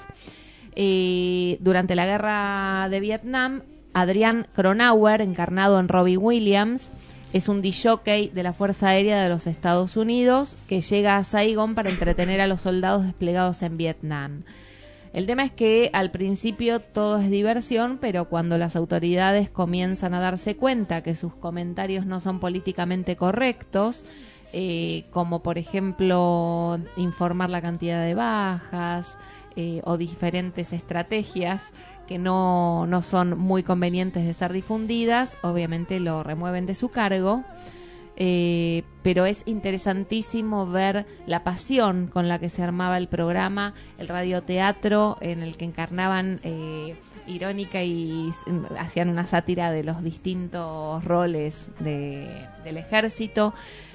Eh, durante la guerra de Vietnam, Adrian Cronauer, encarnado en Robin Williams, es un disjockey de la Fuerza Aérea de los Estados Unidos que llega a Saigón para entretener a los soldados desplegados en Vietnam. El tema es que al principio todo es diversión, pero cuando las autoridades comienzan a darse cuenta que sus comentarios no son políticamente correctos, eh, como por ejemplo informar la cantidad de bajas eh, o diferentes estrategias que no, no son muy convenientes de ser difundidas, obviamente lo remueven de su cargo. Eh, pero es interesantísimo ver la pasión con la que se armaba el programa, el radioteatro en el que encarnaban eh, irónica y hacían una sátira de los distintos roles de, del ejército,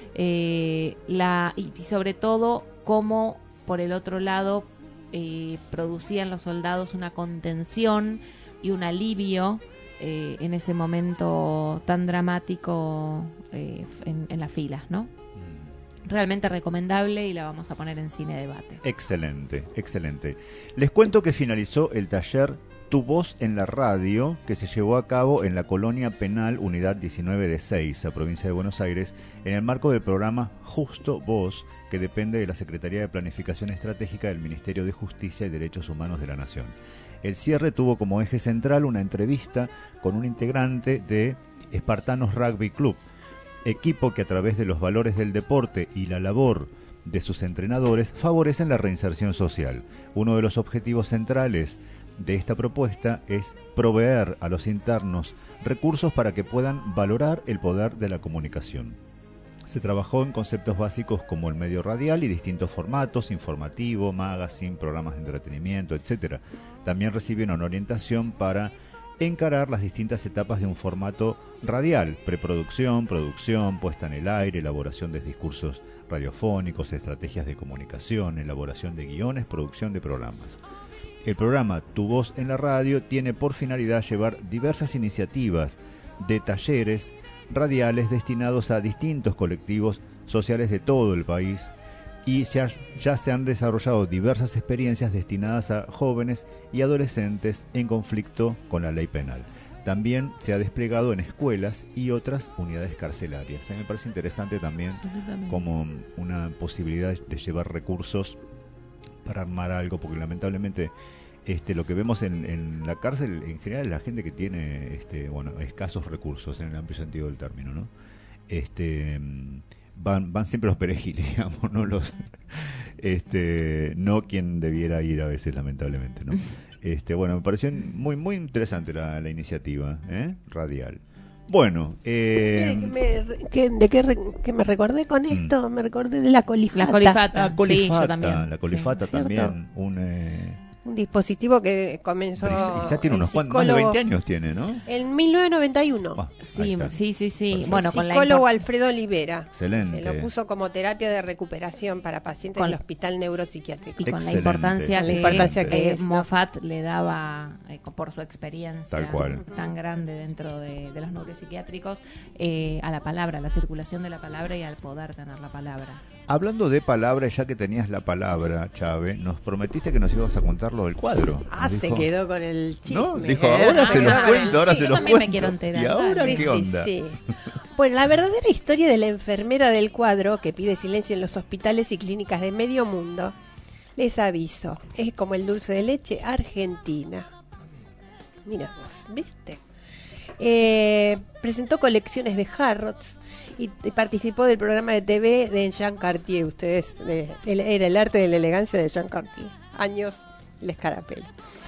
eh, la, y, y sobre todo cómo por el otro lado eh, producían los soldados una contención y un alivio Eh, en ese momento tan dramático eh, en, en las filas, ¿no? Mm. Realmente recomendable y la vamos a poner en Cine Debate. Excelente, excelente. Les cuento que finalizó el taller Tu Voz en la Radio, que se llevó a cabo en la Colonia Penal Unidad diecinueve de Ezeiza, provincia de Buenos Aires, en el marco del programa Justo Voz, que depende de la Secretaría de Planificación Estratégica del Ministerio de Justicia y Derechos Humanos de la Nación. El cierre tuvo como eje central una entrevista con un integrante de Espartanos Rugby Club, equipo que a través de los valores del deporte y la labor de sus entrenadores favorecen la reinserción social. Uno de los objetivos centrales de esta propuesta es proveer a los internos recursos para que puedan valorar el poder de la comunicación. Se trabajó en conceptos básicos como el medio radial y distintos formatos, informativo, magazine, programas de entretenimiento, etcétera. También recibieron una orientación para encarar las distintas etapas de un formato radial: preproducción, producción, puesta en el aire, elaboración de discursos radiofónicos, estrategias de comunicación, elaboración de guiones, producción de programas. El programa Tu Voz en la Radio tiene por finalidad llevar diversas iniciativas de talleres radiales destinados a distintos colectivos sociales de todo el país, y ya, ya se han desarrollado diversas experiencias destinadas a jóvenes y adolescentes en conflicto con la ley penal. También se ha desplegado en escuelas y otras unidades carcelarias. A mí me parece interesante también como una posibilidad de llevar recursos para armar algo, porque lamentablemente Este, lo que vemos en, en la cárcel en general es la gente que tiene este, bueno, escasos recursos en el amplio sentido del término, ¿no? Este, van, van siempre los perejiles, digamos, no los, este, no quien debiera ir a veces, lamentablemente, ¿no? Este, bueno, me pareció muy, muy interesante la, la iniciativa, ¿eh? Radial. Bueno, eh... Mire, que me, que, de que, re, que me recordé con esto, mm. me recordé de la colifata. La colifata, la colifata, sí, yo también. La colifata sí, también, un, eh, Un dispositivo que comenzó. Pero ya tiene el unos cuantos, más de psicólogo- veinte años tiene, ¿no? En mil novecientos noventa y uno. Ah, ahí Sí, está. sí, sí, sí. Perfecto. Bueno, El con la psicólogo import- Alfredo Olivera. Excelente. Se lo puso como terapia de recuperación para pacientes Con- del hospital neuropsiquiátrico. y con la Excelente. importancia La que, importancia que eh, es, ¿no? Moffat le daba eh, por su experiencia Tal cual. tan grande dentro de, de los neuropsiquiátricos eh, a la palabra, a la circulación de la palabra y al poder tener la palabra. Hablando de palabras, ya que tenías la palabra, Chávez, nos prometiste que nos ibas a contar lo del cuadro. Ah, Nos se dijo- quedó con el chisme. ¿No? Dijo, ¿eh? ahora Se se quedó los con cuento, el ahora chisme. se los también me cuento. quiero enterar. ¿Y ahora Sí, qué sí, onda? sí. Bueno, la verdadera historia de la enfermera del cuadro que pide silencio en los hospitales y clínicas de medio mundo, les aviso, es como el dulce de leche argentina. Mira vos, ¿viste? Eh, presentó colecciones de Harrods y, y participó del programa de T V de Jean Cartier. Ustedes, de- el- era el arte de la elegancia de Jean Cartier. Años, el escarapelo.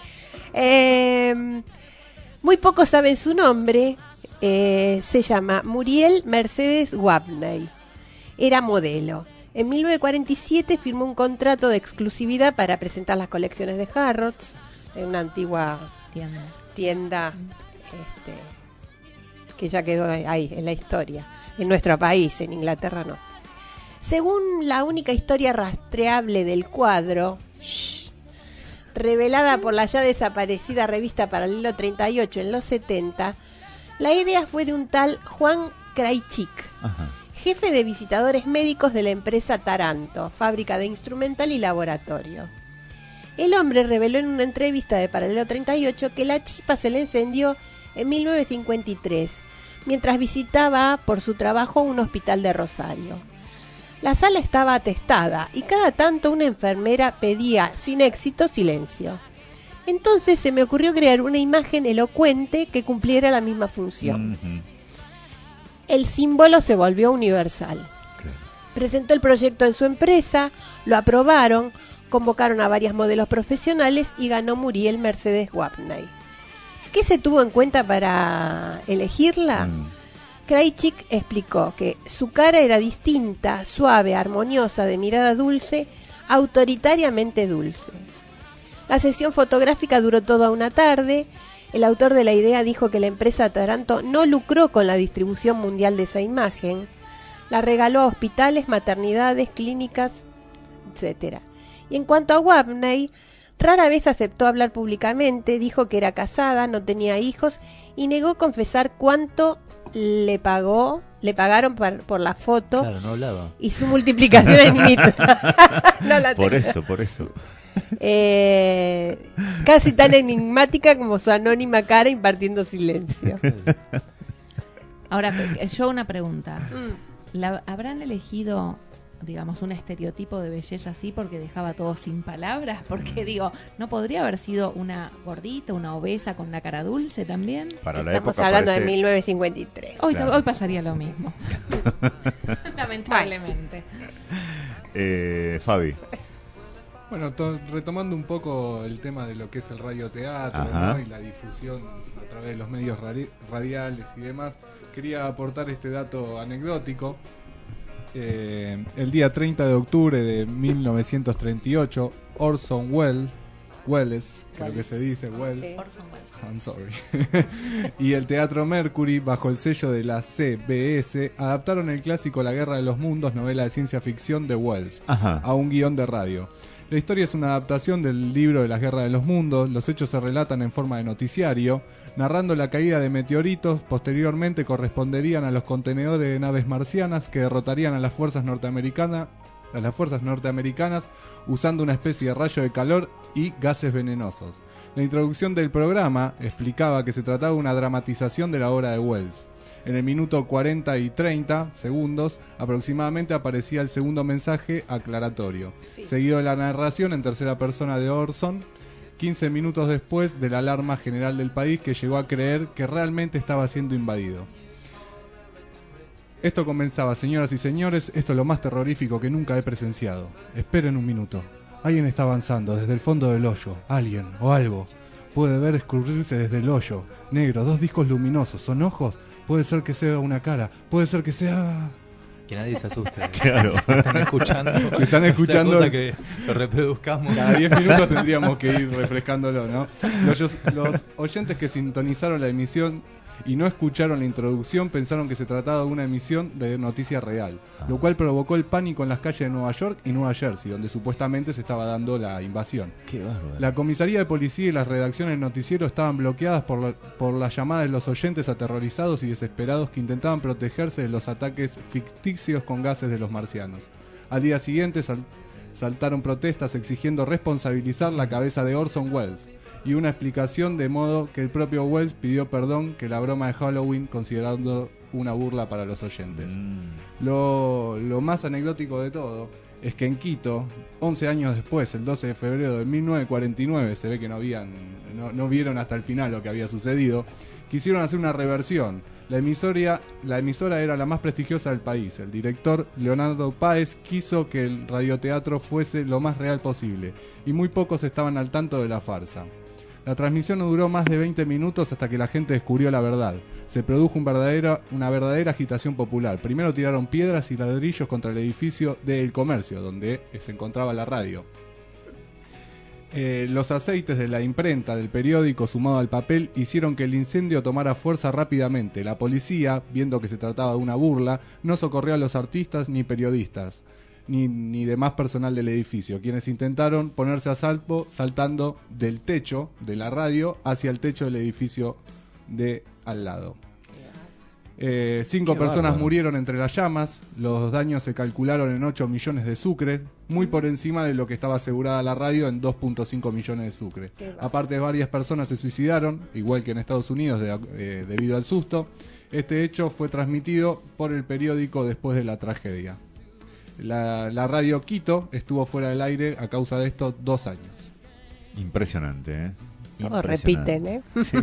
Eh, muy pocos saben su nombre. Eh, se llama Muriel Mercedes Wapney. Era modelo. En mil novecientos cuarenta y siete firmó un contrato de exclusividad para presentar las colecciones de Harrods en una antigua Tienda. tienda este, que ya quedó ahí en la historia, en nuestro país, en Inglaterra no. Según la única historia rastreable del cuadro, shh, revelada por la ya desaparecida revista Paralelo treinta y ocho en los setenta, la idea fue de un tal Juan Krajcik, Ajá. jefe de visitadores médicos de la empresa Taranto, fábrica de instrumental y laboratorio. El hombre reveló en una entrevista de Paralelo treinta y ocho que la chispa se le encendió en mil novecientos cincuenta y tres, mientras visitaba por su trabajo un hospital de Rosario. La sala estaba atestada y cada tanto una enfermera pedía sin éxito silencio. Entonces se me ocurrió crear una imagen elocuente que cumpliera la misma función. Ujú. El símbolo se volvió universal. Claro. Presentó el proyecto en su empresa, lo aprobaron, convocaron a varias modelos profesionales y ganó Muriel Mercedes Wapney. ¿Qué se tuvo en cuenta para elegirla? Mm. Krajcik explicó que su cara era distinta, suave, armoniosa, de mirada dulce, autoritariamente dulce. La sesión fotográfica duró toda una tarde. El autor de la idea dijo que la empresa Taranto no lucró con la distribución mundial de esa imagen. La regaló a hospitales, maternidades, clínicas, etcétera. Y en cuanto a Wapney, rara vez aceptó hablar públicamente, dijo que era casada, no tenía hijos y negó confesar cuánto le pagó, le pagaron por, por la foto Claro, no hablaba. y su multiplicación en mito. No la Por tengo. eso, por eso. Eh, casi tan enigmática como su anónima cara impartiendo silencio. Ahora, eh, yo una pregunta. Mm. ¿La, ¿Habrán elegido, digamos, un estereotipo de belleza así porque dejaba todo sin palabras? Porque digo, ¿no podría haber sido una gordita, una obesa con una cara dulce también? Para la Estamos época hablando parece- de mil novecientos cincuenta y tres. Hoy, Claro. hoy pasaría lo mismo. Lamentablemente. Eh, Fabi. Bueno, to- retomando un poco el tema de lo que es el radioteatro, Ajá. ¿no? Y la difusión a través de los medios radi- radiales y demás, quería aportar este dato anecdótico. Eh, el día treinta de octubre de mil novecientos treinta y ocho, Orson Welles, Welles, creo que se dice Welles, Sí. Orson Welles. I'm sorry. y el Teatro Mercury, bajo el sello de la C B S, adaptaron el clásico La Guerra de los Mundos, novela de ciencia ficción de Wells, Ajá. a un guión de radio. La historia es una adaptación del libro de la Guerra de los Mundos. Los hechos se relatan en forma de noticiario, narrando la caída de meteoritos. Posteriormente corresponderían a los contenedores de naves marcianas que derrotarían a las fuerzas norteamericanas, a las fuerzas norteamericanas usando una especie de rayo de calor y gases venenosos. La introducción del programa explicaba que se trataba de una dramatización de la obra de Wells. En el minuto cuarenta y treinta segundos aproximadamente aparecía el segundo mensaje aclaratorio, Sí. seguido de la narración en tercera persona de Orson, quince minutos después de la alarma general del país que llegó a creer que realmente estaba siendo invadido. Esto comenzaba, señoras y señores, esto es lo más terrorífico que nunca he presenciado. Esperen un minuto. Alguien está avanzando desde el fondo del hoyo. Alguien o algo. Puede ver escurrirse desde el hoyo. Negro, dos discos luminosos. ¿Son ojos? Puede ser que sea una cara. Puede ser que sea... que nadie se asuste. Claro. Si están escuchando, si están escuchando, no sea cosa que lo reproduzcamos. Cada diez minutos tendríamos que ir refrescándolo, ¿no? Los, los oyentes que sintonizaron la emisión y no escucharon la introducción pensaron que se trataba de una emisión de noticia real, ah. lo cual provocó el pánico en las calles de Nueva York y Nueva Jersey, donde supuestamente se estaba dando la invasión. Qué bárbaro. La comisaría de policía y las redacciones del noticiero estaban bloqueadas por la, por la llamada de los oyentes aterrorizados y desesperados que intentaban protegerse de los ataques ficticios con gases de los marcianos. Al día siguiente sal, saltaron protestas exigiendo responsabilizar la cabeza de Orson Welles y una explicación, de modo que el propio Wells pidió perdón que la broma de Halloween, considerando una burla para los oyentes. Mm. Lo, lo más anecdótico de todo es que en Quito, once años después, el doce de febrero de mil novecientos cuarenta y nueve, se ve que no, habían, no, no vieron hasta el final lo que había sucedido, quisieron hacer una reversión. La emisora, la emisora era la más prestigiosa del país. El director, Leonardo Páez, quiso que el radioteatro fuese lo más real posible, y muy pocos estaban al tanto de la farsa. La transmisión no duró más de veinte minutos hasta que la gente descubrió la verdad. Se produjo un verdadero, una verdadera agitación popular. Primero tiraron piedras y ladrillos contra el edificio del Comercio, donde se encontraba la radio. Eh, los aceites de la imprenta del periódico sumado al papel hicieron que el incendio tomara fuerza rápidamente. La policía, viendo que se trataba de una burla, no socorrió a los artistas ni periodistas, ni, ni demás personal del edificio, quienes intentaron ponerse a salvo saltando del techo de la radio hacia el techo del edificio de al lado. Eh, cinco Qué personas bárbaro. murieron entre las llamas, los daños se calcularon en ocho millones de sucres, muy por encima de lo que estaba asegurada la radio en dos punto cinco millones de sucres. Aparte, varias personas se suicidaron, igual que en Estados Unidos, de, eh, debido al susto. Este hecho fue transmitido por el periódico después de la tragedia. La, la radio Quito estuvo fuera del aire a causa de esto dos años. Impresionante, ¿eh? Todos Impresionante. repiten, ¿eh? Sí.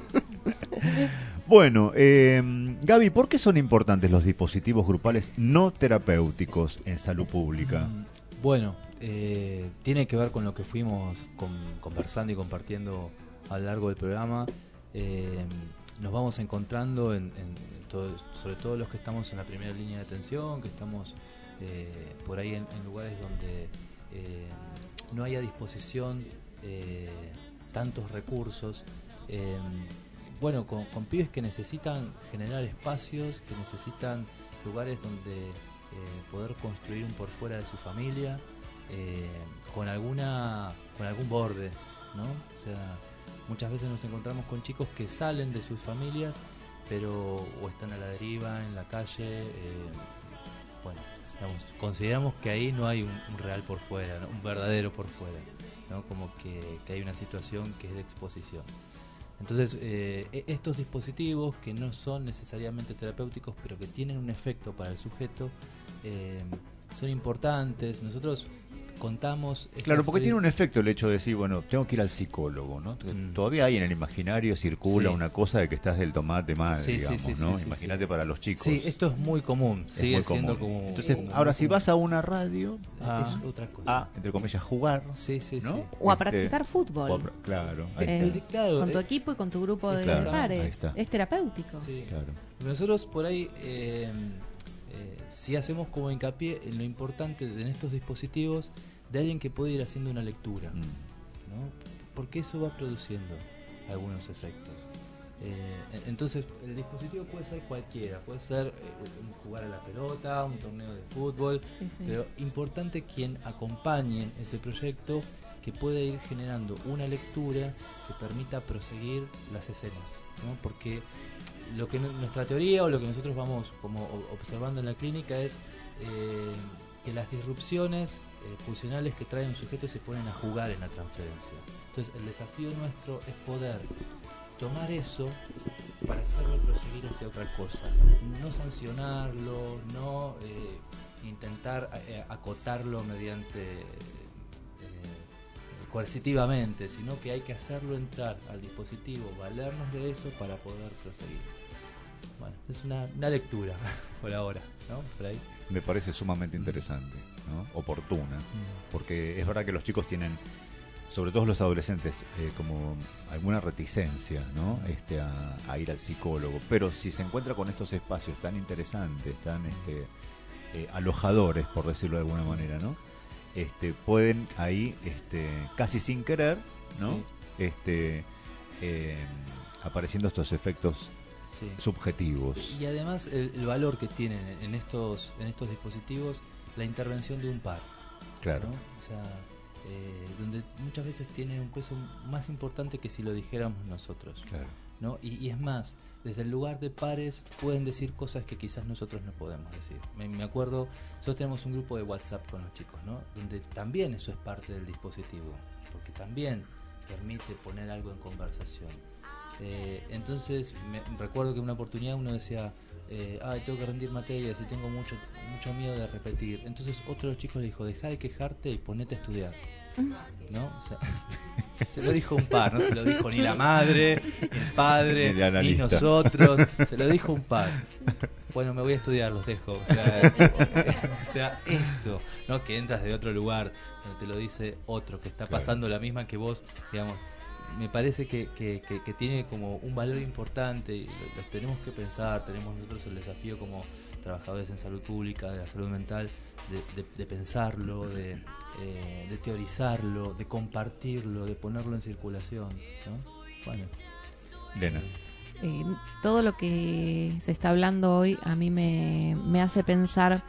Bueno, eh, Gaby, ¿por qué son importantes los dispositivos grupales no terapéuticos en salud pública? Bueno, eh, tiene que ver con lo que fuimos con, conversando y compartiendo a lo largo del programa. Eh, nos vamos encontrando, en, en todo, sobre todo los que estamos en la primera línea de atención, que estamos eh, por ahí en, en lugares donde eh, no hay a disposición eh, tantos recursos. Eh, bueno, con, con pibes que necesitan generar espacios, que necesitan lugares donde eh, poder construir un por fuera de su familia, eh, con alguna con algún borde, ¿no? O sea, muchas veces nos encontramos con chicos que salen de sus familias, pero o están a la deriva en la calle. Eh, bueno, digamos, consideramos que ahí no hay un, un real por fuera, ¿no? Un verdadero por fuera, ¿no? Como que, que hay una situación que es de exposición. Entonces, eh, estos dispositivos que no son necesariamente terapéuticos, pero que tienen un efecto para el sujeto, eh, son importantes. Nosotros contamos... Claro, porque tiene un efecto el hecho de decir, bueno, tengo que ir al psicólogo, ¿no? Mm. Todavía hay en el imaginario, circula sí. una cosa de que estás del tomate mal, sí, digamos, sí, sí, sí, ¿no? Sí, Imagínate sí. para los chicos. Sí, esto es muy común, es sigue muy siendo común. como... Entonces, como ahora muy si común. vas a una radio, a, es otra cosa. A, entre comillas, jugar, sí, sí, ¿no? sí. O a Este, practicar fútbol. o a, claro, ahí Eh, está. claro, con tu eh, equipo y con tu grupo de claro, ahí pares. está. Es terapéutico. Sí. Claro. Nosotros por ahí eh, eh, sí hacemos como hincapié en lo importante en estos dispositivos de alguien que puede ir haciendo una lectura, mm. ¿no? Porque eso va produciendo algunos efectos. Eh, entonces el dispositivo puede ser cualquiera, puede ser eh, jugar a la pelota, un torneo de fútbol, sí, sí. Pero importante quien acompañe ese proyecto, que pueda ir generando una lectura que permita proseguir las escenas, ¿no? Porque lo que no, nuestra teoría o lo que nosotros vamos como observando en la clínica es eh, que las disrupciones eh, funcionales que trae un sujeto se ponen a jugar en la transferencia. Entonces el desafío nuestro es poder tomar eso para hacerlo proseguir hacia otra cosa, no sancionarlo, no eh, intentar eh, acotarlo mediante eh, coercitivamente, sino que hay que hacerlo entrar al dispositivo, valernos de eso para poder proseguir. Bueno, es una, una lectura por ahora, ¿no? Por ahí. Me parece sumamente interesante, ¿no? Oportuna, mm. porque es verdad que los chicos tienen, sobre todo los adolescentes, eh, como alguna reticencia, ¿no? Este, a, a ir al psicólogo, pero si se encuentra con estos espacios tan interesantes, tan este, eh, alojadores, por decirlo de alguna manera, ¿no? Este, pueden ahí, este, casi sin querer, ¿no? Sí. Este, eh, apareciendo estos efectos Sí. subjetivos. Y además el, el valor que tienen en estos en estos dispositivos la intervención de un par. Claro. ¿no? O sea, eh, donde muchas veces tiene un peso más importante que si lo dijéramos nosotros. Claro. ¿no? Y, y es más, desde el lugar de pares pueden decir cosas que quizás nosotros no podemos decir. Me, me acuerdo, nosotros tenemos un grupo de WhatsApp con los chicos, ¿no? Donde también eso es parte del dispositivo, porque también permite poner algo en conversación. Eh, entonces me, recuerdo que una oportunidad uno decía, eh, ay, tengo que rendir materias y tengo mucho mucho miedo de repetir. Entonces otro de los chicos le dijo, deja de quejarte y ponete a estudiar, ¿no? O sea, se lo dijo un par, no se lo dijo ni la madre, ni el padre, ni nosotros, se lo dijo un par. Bueno, me voy a estudiar, los dejo. O sea, o sea, esto, ¿no? Que entras de otro lugar, donde te lo dice otro, que está pasando la misma que vos, digamos. Me parece que, que, que, que tiene como un valor importante y los tenemos que pensar. Tenemos nosotros el desafío como trabajadores en salud pública, de la salud mental, de, de, de pensarlo, de, eh, de teorizarlo, de compartirlo, de ponerlo en circulación, ¿no? Bueno. Lena. Eh, todo lo que se está hablando hoy a mí me, me hace pensar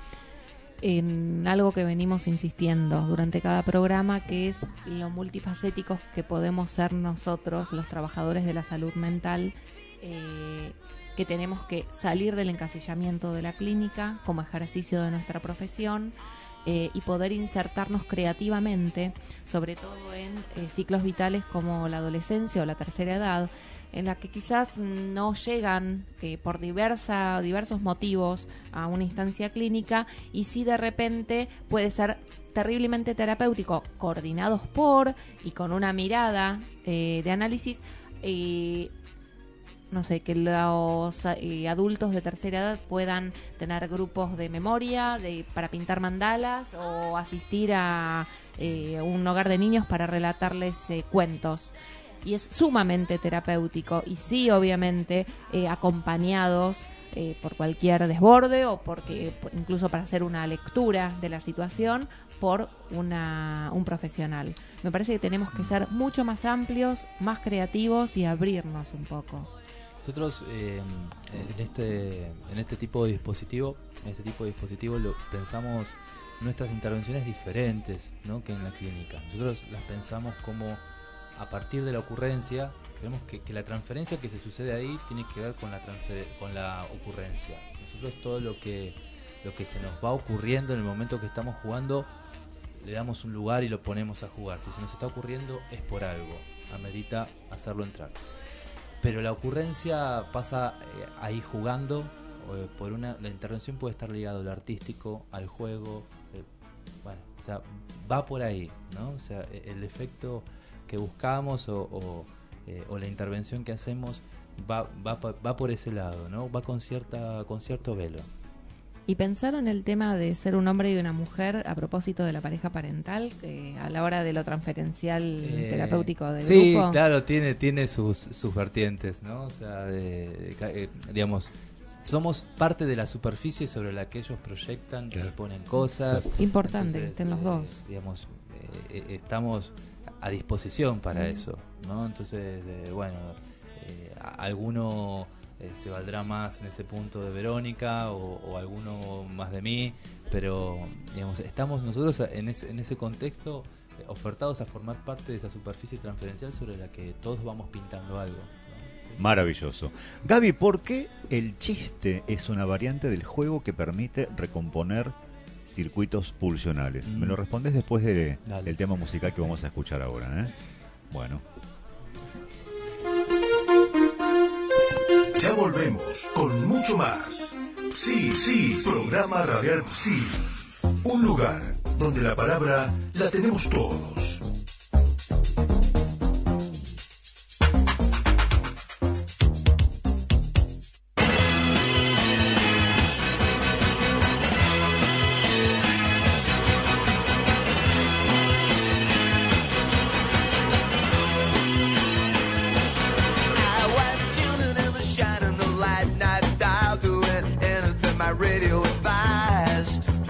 en algo que venimos insistiendo durante cada programa, que es lo multifacéticos que podemos ser nosotros, los trabajadores de la salud mental, eh, que tenemos que salir del encasillamiento de la clínica como ejercicio de nuestra profesión, eh, y poder insertarnos creativamente, sobre todo en eh, ciclos vitales como la adolescencia o la tercera edad, en la que quizás no llegan eh, por diversa, diversos motivos a una instancia clínica, y sí de repente puede ser terriblemente terapéutico, coordinados por y con una mirada eh, de análisis, eh, no sé, que los eh, adultos de tercera edad puedan tener grupos de memoria de, para pintar mandalas, o asistir a eh, un hogar de niños para relatarles eh, cuentos. Y es sumamente terapéutico, y sí, obviamente, eh, acompañados eh, por cualquier desborde, o porque incluso para hacer una lectura de la situación por una, un profesional. Me parece que tenemos que ser mucho más amplios, más creativos y abrirnos un poco. Nosotros eh, en este en este tipo de dispositivo, en este tipo de dispositivo lo pensamos nuestras intervenciones diferentes, ¿no? Que en la clínica. Nosotros las pensamos como, a partir de la ocurrencia, creemos que, que la transferencia que se sucede ahí tiene que ver con la transfer- con la ocurrencia. Nosotros todo lo que lo que se nos va ocurriendo en el momento que estamos jugando, le damos un lugar y lo ponemos a jugar. Si se nos está ocurriendo es por algo, amerita hacerlo entrar. Pero la ocurrencia pasa eh, ahí jugando, eh, por una la intervención puede estar ligado al artístico, al juego, eh, bueno, o sea, va por ahí, ¿no? O sea, el efecto que buscamos o, o, eh, o la intervención que hacemos va, va, va por ese lado, ¿no? Va con cierta con cierto velo. ¿Y pensaron el tema de ser un hombre y una mujer a propósito de la pareja parental, eh, a la hora de lo transferencial eh, terapéutico del sí, grupo? Sí, claro, tiene tiene sus, sus vertientes, ¿no? O sea, de, de, de, digamos, somos parte de la superficie sobre la que ellos proyectan, claro, y ponen cosas. Importante, Entonces, estén los eh, dos. Digamos, eh, estamos a disposición para mm. eso, ¿no? Entonces, eh, bueno, eh, alguno eh, se valdrá más en ese punto de Verónica o, o alguno más de mí, pero digamos, estamos nosotros en ese, en ese contexto eh, ofertados a formar parte de esa superficie transferencial sobre la que todos vamos pintando algo, ¿no? ¿Sí? Maravilloso. Gaby, ¿por qué el chiste es una variante del juego que permite recomponer circuitos pulsionales? Mm. Me lo respondes después de, del tema musical que vamos a escuchar ahora, ¿eh? Bueno. Ya volvemos con mucho más. Sí, sí, programa radial Psi. Un lugar donde la palabra la tenemos todos. Radio advised.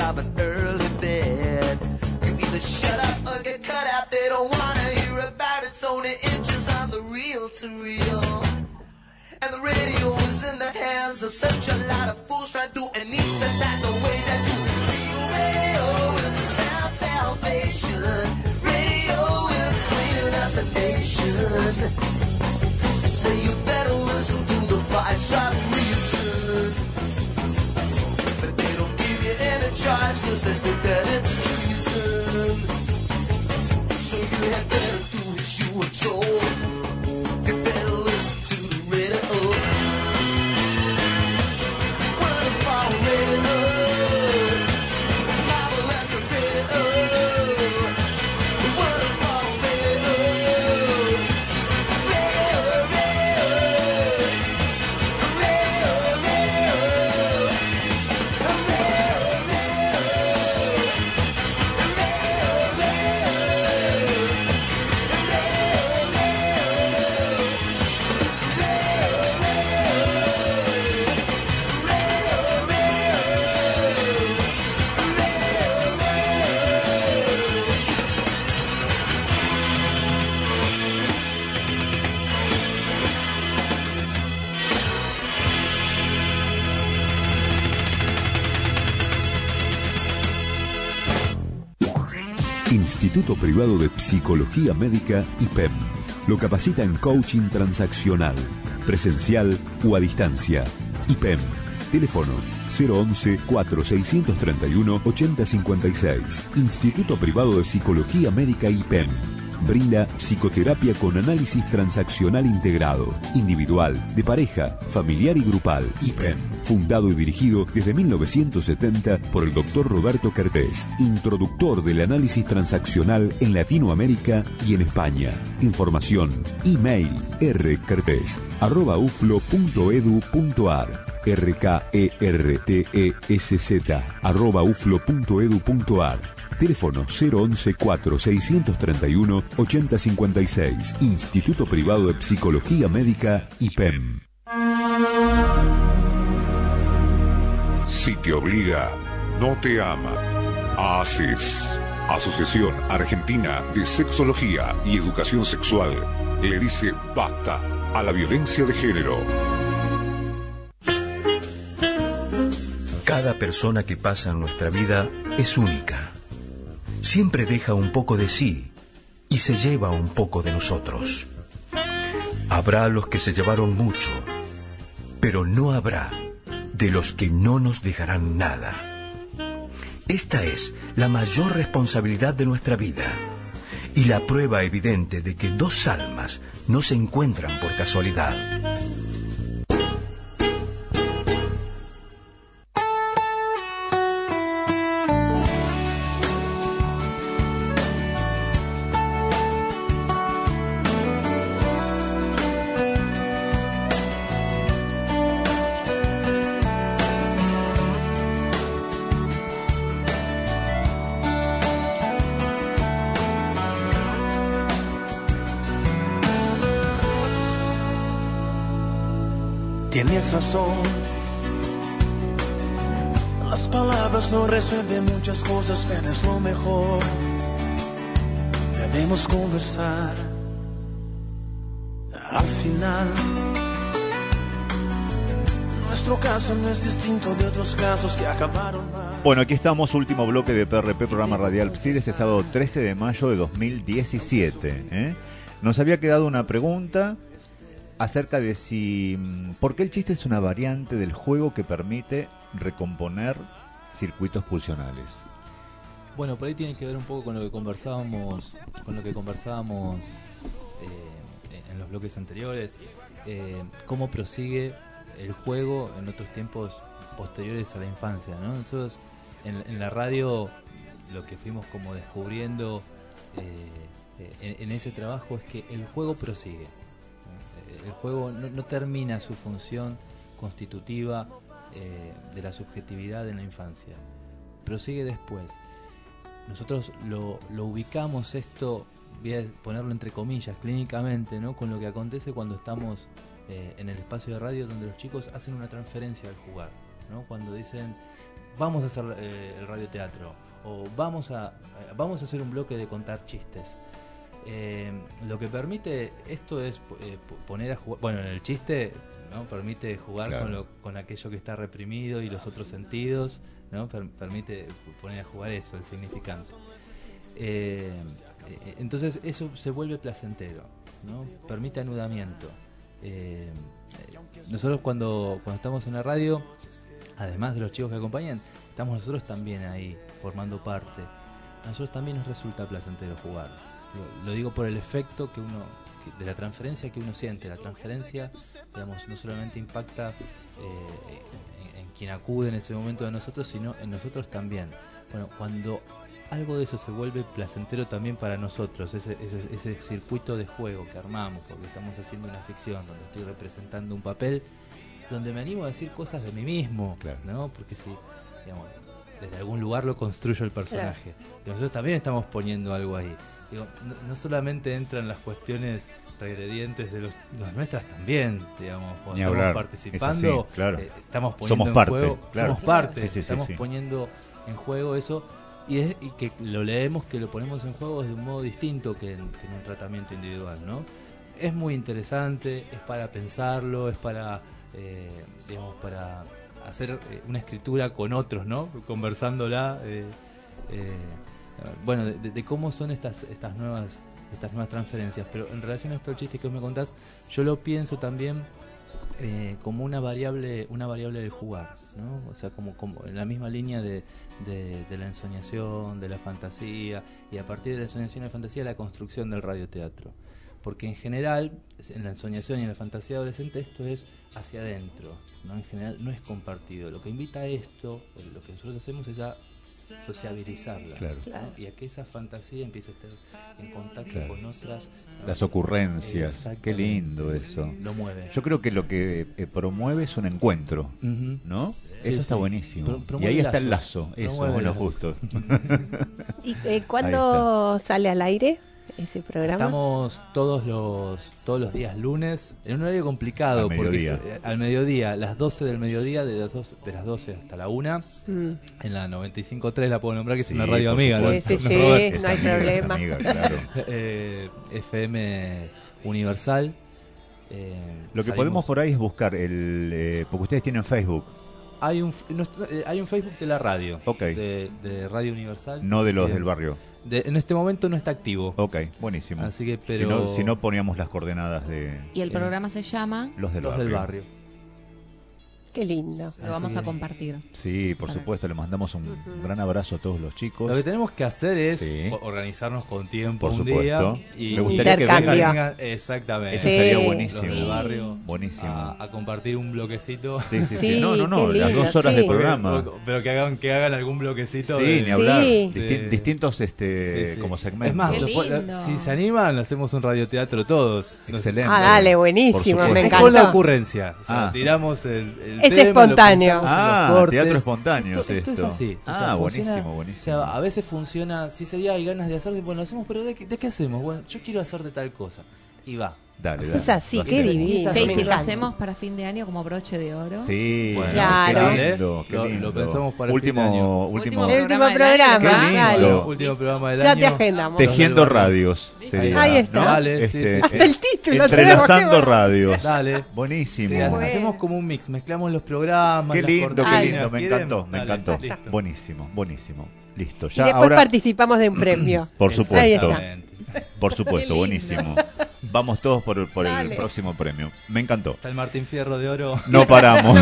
have an early bed. You either shut up or get cut out. They don't wanna hear about it. It's only inches on the reel to reel. And the radio is in the hands of such a lot of fools trying to anesthetize the way that you feel. Radio is a sound salvation. Radio is cleaning up the nation. So you better listen to the voice of reason. But they don't give you any choice, cause they think that it's treason. So you had better do as you were told. You better listen to the radio. Wonderful radio. Marvelous radio. Wonderful radio. Instituto Privado de Psicología Médica I P E M. Lo capacita en coaching transaccional, presencial o a distancia. I P E M. Teléfono cero once, cuatro seiscientos treinta y uno, ochenta cincuenta y seis. Instituto Privado de Psicología Médica I P E M. Brinda psicoterapia con análisis transaccional integrado, individual, de pareja, familiar y grupal. I P E M. Fundado y dirigido desde mil novecientos setenta por el doctor Roberto Kertész, introductor del análisis transaccional en Latinoamérica y en España. Información, email rkertész arroba uflo punto edu punto ar, r k e r t e s z arroba uflo punto edu punto ar. Teléfono cero once, cuatro seiscientos treinta y uno, ochenta cincuenta y seis. Instituto Privado de Psicología Médica I P E M. Si te obliga, no te ama. ASES, Asociación Argentina de Sexología y Educación Sexual, le dice basta a la violencia de género. Cada persona que pasa en nuestra vida es única. Siempre deja un poco de sí y se lleva un poco de nosotros. Habrá los que se llevaron mucho, pero no habrá de los que no nos dejarán nada. Esta es la mayor responsabilidad de nuestra vida y la prueba evidente de que dos almas no se encuentran por casualidad. Tienes razón, las palabras no resuelven muchas cosas, pero es lo mejor. Debemos conversar. Al final, nuestro caso no es distinto de otros casos que acabaron mal. Bueno, aquí estamos, último bloque de P R P, programa radial P S I, de este sábado trece de mayo de dos mil diecisiete. ¿eh? Nos había quedado una pregunta acerca de si por qué el chiste es una variante del juego que permite recomponer circuitos pulsionales. Bueno, por ahí tiene que ver un poco con lo que conversábamos, con lo que conversábamos eh, en los bloques anteriores, eh, cómo prosigue el juego en otros tiempos posteriores a la infancia, ¿no? Nosotros en, en la radio lo que fuimos como descubriendo eh, en, en ese trabajo es que el juego prosigue. El juego no, no termina su función constitutiva eh, de la subjetividad en la infancia, prosigue después. Nosotros lo, lo ubicamos esto, voy a ponerlo entre comillas, clínicamente, ¿no? Con lo que acontece cuando estamos eh, en el espacio de radio donde los chicos hacen una transferencia al jugar, ¿no? Cuando dicen vamos a hacer eh, el radioteatro, o vamos a, eh, vamos a hacer un bloque de contar chistes. Eh, lo que permite esto es eh, poner a jugar, bueno, en el chiste, ¿no? Permite jugar Claro. con, lo, con aquello que está reprimido y los otros sentidos, ¿no? Per- permite poner a jugar eso, el significante. Eh, eh, entonces eso se vuelve placentero, ¿no? Permite anudamiento. Eh, eh, nosotros cuando, cuando estamos en la radio, además de los chicos que acompañan, estamos nosotros también ahí, formando parte. A nosotros también nos resulta placentero jugar. Lo, lo digo por el efecto que uno, que, de la transferencia que uno siente. La transferencia, digamos, no solamente impacta eh, en, en quien acude en ese momento de nosotros, sino en nosotros también. Bueno, cuando algo de eso se vuelve placentero también para nosotros, ese, ese, ese circuito de juego que armamos, porque estamos haciendo una ficción, donde estoy representando un papel, donde me animo a decir cosas de mí mismo, claro, ¿no? Porque si, digamos, desde algún lugar lo construyo el personaje. Claro. Y nosotros también estamos poniendo algo ahí. Digo, no, no solamente entran las cuestiones regredientes de los, las nuestras también, digamos, cuando Ni estamos hablar. participando, así, claro. eh, estamos poniendo somos en parte, juego, claro. somos parte, Sí, sí, sí, estamos sí. poniendo en juego eso, y, es, y que lo leemos, que lo ponemos en juego de un modo distinto que en, que en un tratamiento individual, ¿no? Es muy interesante, es para pensarlo, es para, eh, digamos, para hacer eh, una escritura con otros, ¿no? Conversándola, eh, eh, bueno, de, de, de cómo son estas estas nuevas estas nuevas transferencias. Pero en relación a estos chistes que vos me contás, yo lo pienso también eh, como una variable una variable de jugar, ¿no? O sea, como, como en la misma línea de, de, de la ensoñación, de la fantasía, y a partir de la ensoñación y la fantasía, la construcción del radioteatro. Porque en general, en la ensoñación y en la fantasía adolescente, esto es hacia adentro, ¿no? En general no es compartido. Lo que invita a esto, lo que nosotros hacemos es a sociabilizarla, claro. ¿no? Y a que esa fantasía empiece a estar en contacto Claro. con otras, ¿no? Las ocurrencias, qué lindo eso. Lo mueve. Yo creo que lo que eh, promueve es un encuentro, Uh-huh. ¿no? Sí, Eso está sí. buenísimo. Pro- Y promueve ahí está el lazos. lazo, eso, Promueve bueno, lazos. justo. ¿Y eh, cuándo sale al aire ese programa? Estamos todos los todos los días lunes en un horario complicado, Al porque mediodía. eh, al mediodía, las doce del mediodía, de las doce, de las doce hasta la una, Mm. en la noventa y cinco punto tres la puedo nombrar, que Sí, es una radio por amiga, ¿no? Sí, sí, sí, Robert. no Es hay amiga, es problema. amiga, claro. Eh, F M Universal. eh, Lo que salimos- podemos por ahí es buscar el eh, porque ustedes tienen Facebook, hay un f- nuestro- eh, hay un Facebook de la radio, Ok. de, de Radio Universal, no de los Eh, del barrio. de- en este momento no está activo. Ok, buenísimo. Así que, Si pero no, si no poníamos las coordenadas de Y el Eh, programa se llama, los del los barrio. del barrio. Qué lindo. lo vamos que- a compartir. Sí, por Para- supuesto, le mandamos un gran abrazo a todos los chicos. Lo que tenemos que hacer es Sí. o- organizarnos con tiempo Por un supuesto. día y Me gustaría que Intercambio. vengan- exactamente. Eso sería Sí. buenísimo. Los del barrio Buenísimo. a, a compartir un bloquecito. Sí, sí, sí. Sí, No, no, no, qué las lindo, dos horas sí. de programa. Pero que hagan que hagan algún bloquecito. Sí, de- ni hablar. Sí. Disti- de- distintos este Sí, sí. como segmentos. Es más, Qué lo po- lindo. si se animan, hacemos un radioteatro todos. Nos- Excelente. Ah, dale, Por buenísimo, supuesto. me Es encantó. con la ocurrencia. O sea, Ah. tiramos el, el Es tema, lo espontáneo. pensamos en los Ah, cortes. teatro espontáneo Esto, es esto es esto. así. O Ah, sea, buenísimo, funciona- buenísimo. O sea, a veces funciona, si ese día hay ganas de hacer, bueno, lo hacemos, pero ¿de qué, de qué hacemos? Bueno, yo quiero hacer de tal cosa. Y va. Dale, Es dale. así, Lo qué hacemos. divino. Che, y me si lo encanta. hacemos para fin de año como broche de oro. Sí, Bueno, Claro. qué lindo, qué Lo- lo lindo. pensamos para último, fin de año. último, Último El último programa del año, programa, Qué lindo. dale. Último programa del Ya año. te agendamos. Tejiendo Los del barrio. radios. sería, Ahí está. ¿no? Dale, sí, Este, sí, sí. Hasta el título Entrelazando tenemos, qué radios. Dale. Buenísimo. Sí, ha- Bueno. hacemos como un mix, mezclamos los programas. Qué las lindo, qué cortinas, lindo. Me ¿quieren? encantó, me Dale, encantó. listo. Buenísimo, buenísimo. Listo. Y Ya después ahora, participamos de un premio. por Ahí supuesto. está. Exactamente. Por supuesto, Qué lindo. buenísimo. Vamos todos por, por el Dale. próximo premio. Me encantó. Está el Martín Fierro de Oro. No paramos.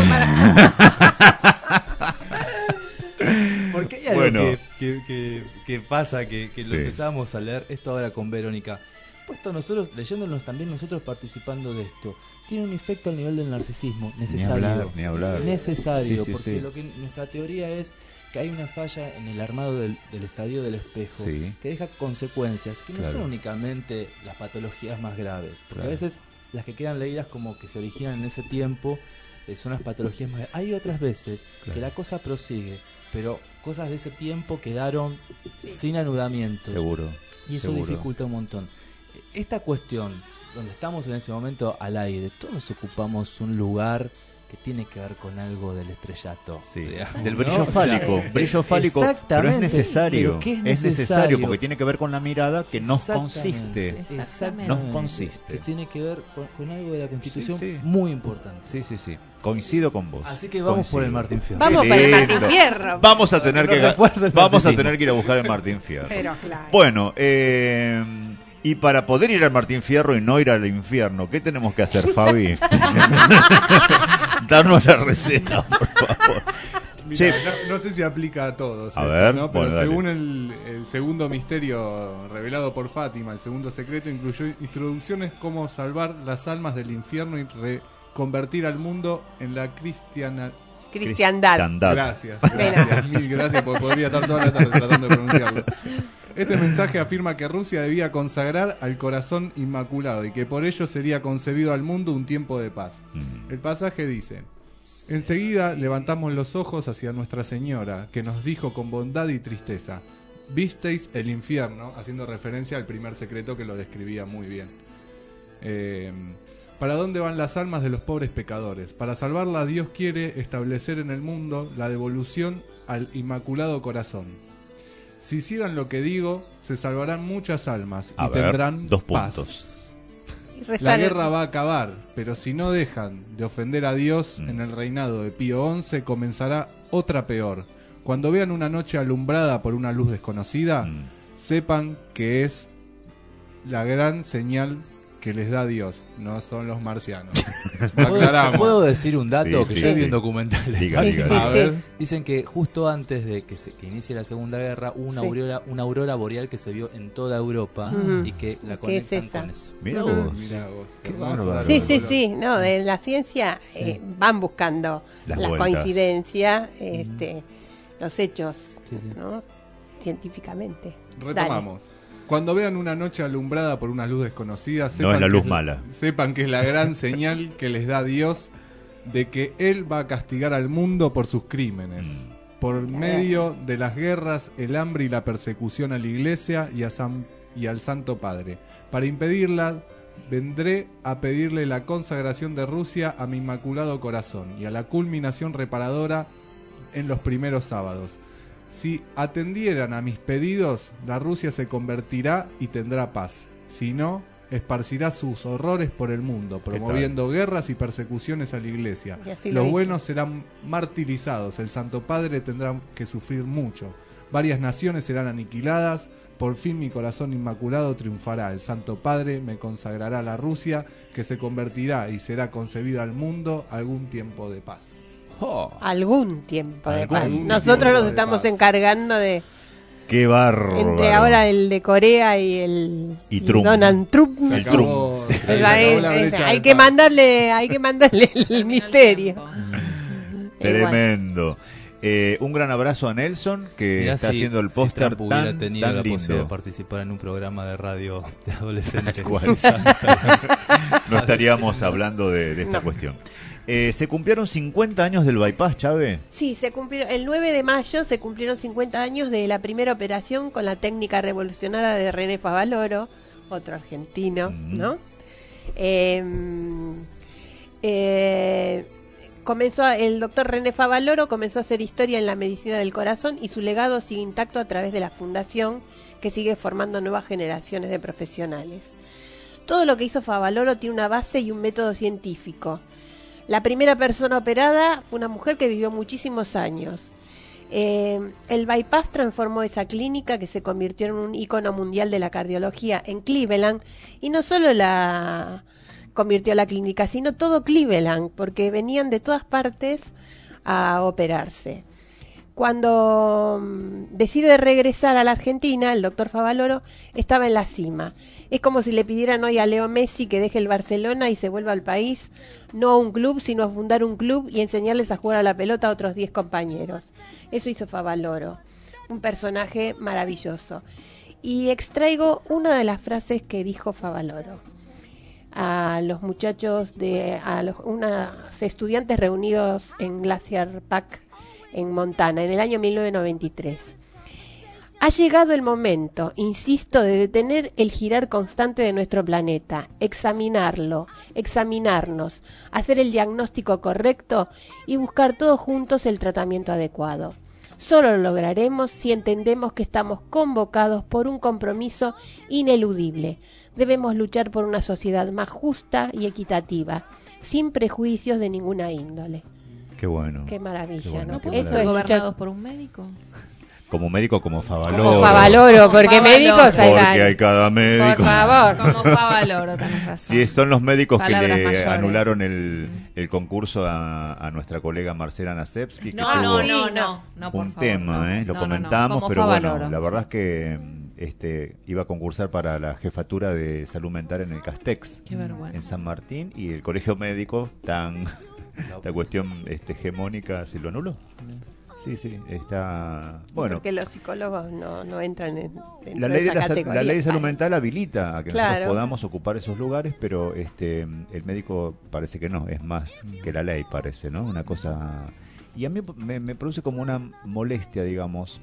Porque hay algo Bueno. que, que, que- que pasa, que, que lo Sí. empezamos a leer, esto ahora con Verónica. Puesto nosotros, leyéndonos también nosotros participando de esto, tiene un efecto al nivel del narcisismo Ni necesario. hablar, ni hablar. Necesario, Sí, sí, porque sí. lo que nuestra teoría es que hay una falla en el armado del, del estadio del espejo Sí. que deja consecuencias que no Claro. son únicamente las patologías más graves, porque Claro. a veces las que quedan leídas como que se originan en ese tiempo eh, son las patologías más graves. Hay otras veces Claro. que la cosa prosigue, pero cosas de ese tiempo quedaron sin anudamiento. Seguro. Y eso seguro. dificulta un montón. Esta cuestión, donde estamos en ese momento al aire, todos ocupamos un lugar que tiene que ver con algo del estrellato. Sí. Digamos, del ¿no? brillo O sea, fálico, eh, brillo fálico, pero es exactamente, necesario, pero ¿qué es es necesario? necesario porque tiene que ver con la mirada que nos Exactamente, consiste, exactamente, nos consiste. que tiene que ver con, con algo de la Constitución Sí, sí. muy importante. Sí, sí, sí. Coincido con vos. Así que vamos Coincido. por el Martín Fierro. Vamos Qué para el lindo. Martín Fierro. Vamos a tener que Nos refuerza el vamos a marxismo. tener que ir a buscar el Martín Fierro. Pero claro. Bueno, eh, y para poder ir al Martín Fierro y no ir al infierno, ¿qué tenemos que hacer, Fabi? Darnos la receta, por favor. Mirá, Che. no, no sé si aplica a todos, A esto, ver, ¿no? Pero bueno, dale. según el, el segundo misterio revelado por Fátima, el segundo secreto, incluyó introducciones como salvar las almas del infierno y reconvertir al mundo en la cristiana... Cristiandad. Cristiandad. Gracias, gracias, mil gracias, porque podría estar toda la tarde tratando de pronunciarlo. Este mensaje afirma que Rusia debía consagrar al corazón inmaculado y que por ello sería concebido al mundo un tiempo de paz. Mm. El pasaje dice: enseguida levantamos los ojos hacia Nuestra Señora, que nos dijo con bondad y tristeza: visteis el infierno, haciendo referencia al primer secreto que lo describía muy bien. Eh, ¿Para dónde van las almas de los pobres pecadores? Para salvarlas, Dios quiere establecer en el mundo la devolución al Inmaculado Corazón. Si hicieran lo que digo, se salvarán muchas almas A y ver, tendrán dos paz. puntos. La guerra va a acabar, pero si no dejan de ofender a Dios Mm. en el reinado de Pío once, comenzará otra peor. Cuando vean una noche alumbrada por una luz desconocida, Mm. sepan que es la gran señal que les da Dios, no son los marcianos. ¿Puedo, Aclaramos. puedo decir un dato Sí, que sí, yo sí. vi en documentales? Diga, Sí, diga. sí, A sí. ver. Dicen que justo antes de que, se, que inicie la Segunda Guerra hubo una, Sí. aurora, una aurora boreal que se vio en toda Europa Ujú. y que la ¿Qué es conectan esa? con eso. Mira Ujú. vos. Mirá vos, Qué hermoso bárbaro. dato Sí, de sí, color. sí, no, de la ciencia eh, van buscando Las las, vueltas. coincidencias, este, los hechos, Sí, sí. ¿no? Científicamente. Retomamos. Cuando vean una noche alumbrada por una luz desconocida, sepan No es la que luz mala. sepan que es la gran señal que les da Dios de que Él va a castigar al mundo por sus crímenes. Mm. Por medio de las guerras, el hambre y la persecución a la Iglesia y, a San- y al Santo Padre. Para impedirla, vendré a pedirle la consagración de Rusia a mi Inmaculado Corazón y a la culminación reparadora en los primeros sábados. Si atendieran a mis pedidos, la Rusia se convertirá y tendrá paz. Si no, esparcirá sus horrores por el mundo, promoviendo guerras y persecuciones a la Iglesia. Y así lo Los hizo. buenos serán martirizados, el Santo Padre tendrá que sufrir mucho. Varias naciones serán aniquiladas, por fin mi corazón inmaculado triunfará. El Santo Padre me consagrará a la Rusia, que se convertirá y será concebida al mundo algún tiempo de paz. Oh, Algún tiempo de Algún paz. tiempo Nosotros nos de estamos paz. encargando de qué bárbaro. entre ahora el de Corea y el Y Trump. Donald Trump. Se El acabó, Trump. se O sea, acabó es- la es- brecha hay de que paz. mandarle, hay que mandarle el misterio. Igual. Tremendo. Eh, un gran abrazo a Nelson que Mirá está si- haciendo el si póster Trump hubiera tan, tenido tan la posibilidad de lindo. participar en un programa de radio de adolescentes. Tal cual. No estaríamos hablando de, de esta No. cuestión. Eh, se cumplieron cincuenta años del bypass, Chávez. Sí, se cumplieron, el nueve de mayo se cumplieron cincuenta años de la primera operación con la técnica revolucionaria de René Favaloro, otro argentino, Mm. ¿no? Eh, eh, comenzó el doctor René Favaloro comenzó a hacer historia en la medicina del corazón y su legado sigue intacto a través de la fundación que sigue formando nuevas generaciones de profesionales. Todo lo que hizo Favaloro tiene una base y un método científico. La primera persona operada fue una mujer que vivió muchísimos años. Eh, el bypass transformó esa clínica que se convirtió en un ícono mundial de la cardiología en Cleveland, y no solo la convirtió la clínica, sino todo Cleveland, porque venían de todas partes a operarse. Cuando mm, decide regresar a la Argentina, el doctor Favaloro estaba en la cima. Es como si le pidieran hoy a Leo Messi que deje el Barcelona y se vuelva al país, no a un club, sino a fundar un club y enseñarles a jugar a la pelota a otros diez compañeros. Eso hizo Favaloro, un personaje maravilloso. Y extraigo una de las frases que dijo Favaloro a los muchachos, de a los unos estudiantes reunidos en Glacier Park, en Montana, en el año mil novecientos noventa y tres. Ha llegado el momento, insisto, de detener el girar constante de nuestro planeta, examinarlo, examinarnos, hacer el diagnóstico correcto y buscar todos juntos el tratamiento adecuado. Solo lo lograremos si entendemos que estamos convocados por un compromiso ineludible. Debemos luchar por una sociedad más justa y equitativa, sin prejuicios de ninguna índole. Qué bueno. Qué maravilla, Qué bueno, ¿no? qué Esto maravilla. es ¿Gobernados luchar por un médico? Como médico, como Favaloro. como Favaloro, porque Favaloro. médicos hay Porque varios. hay cada médico. Por favor. Como Favaloro, tenés razón. Sí, son los médicos Palabras que le mayores. anularon el, el concurso a, a nuestra colega Marcela Nasevsky. que No, tuvo no, no, no, no, por un favor, tema, no. ¿eh? Lo No, no, no, comentamos, como pero Favaloro. bueno, la verdad es que este iba a concursar para la jefatura de salud mental en el Castex. Qué vergüenza. En San Martín, y el colegio médico, tan la cuestión este, hegemónica, ¿se lo anuló? Sí, sí, está... Bueno, Porque los psicólogos no, no entran en, en la ley, de esa la, sal- categoría. la ley de salud Ay. mental habilita a que Claro. nosotros podamos ocupar esos lugares, pero este el médico parece que no, es más que la ley, parece, ¿no? Una cosa... Y a mí me, me produce como una molestia, digamos,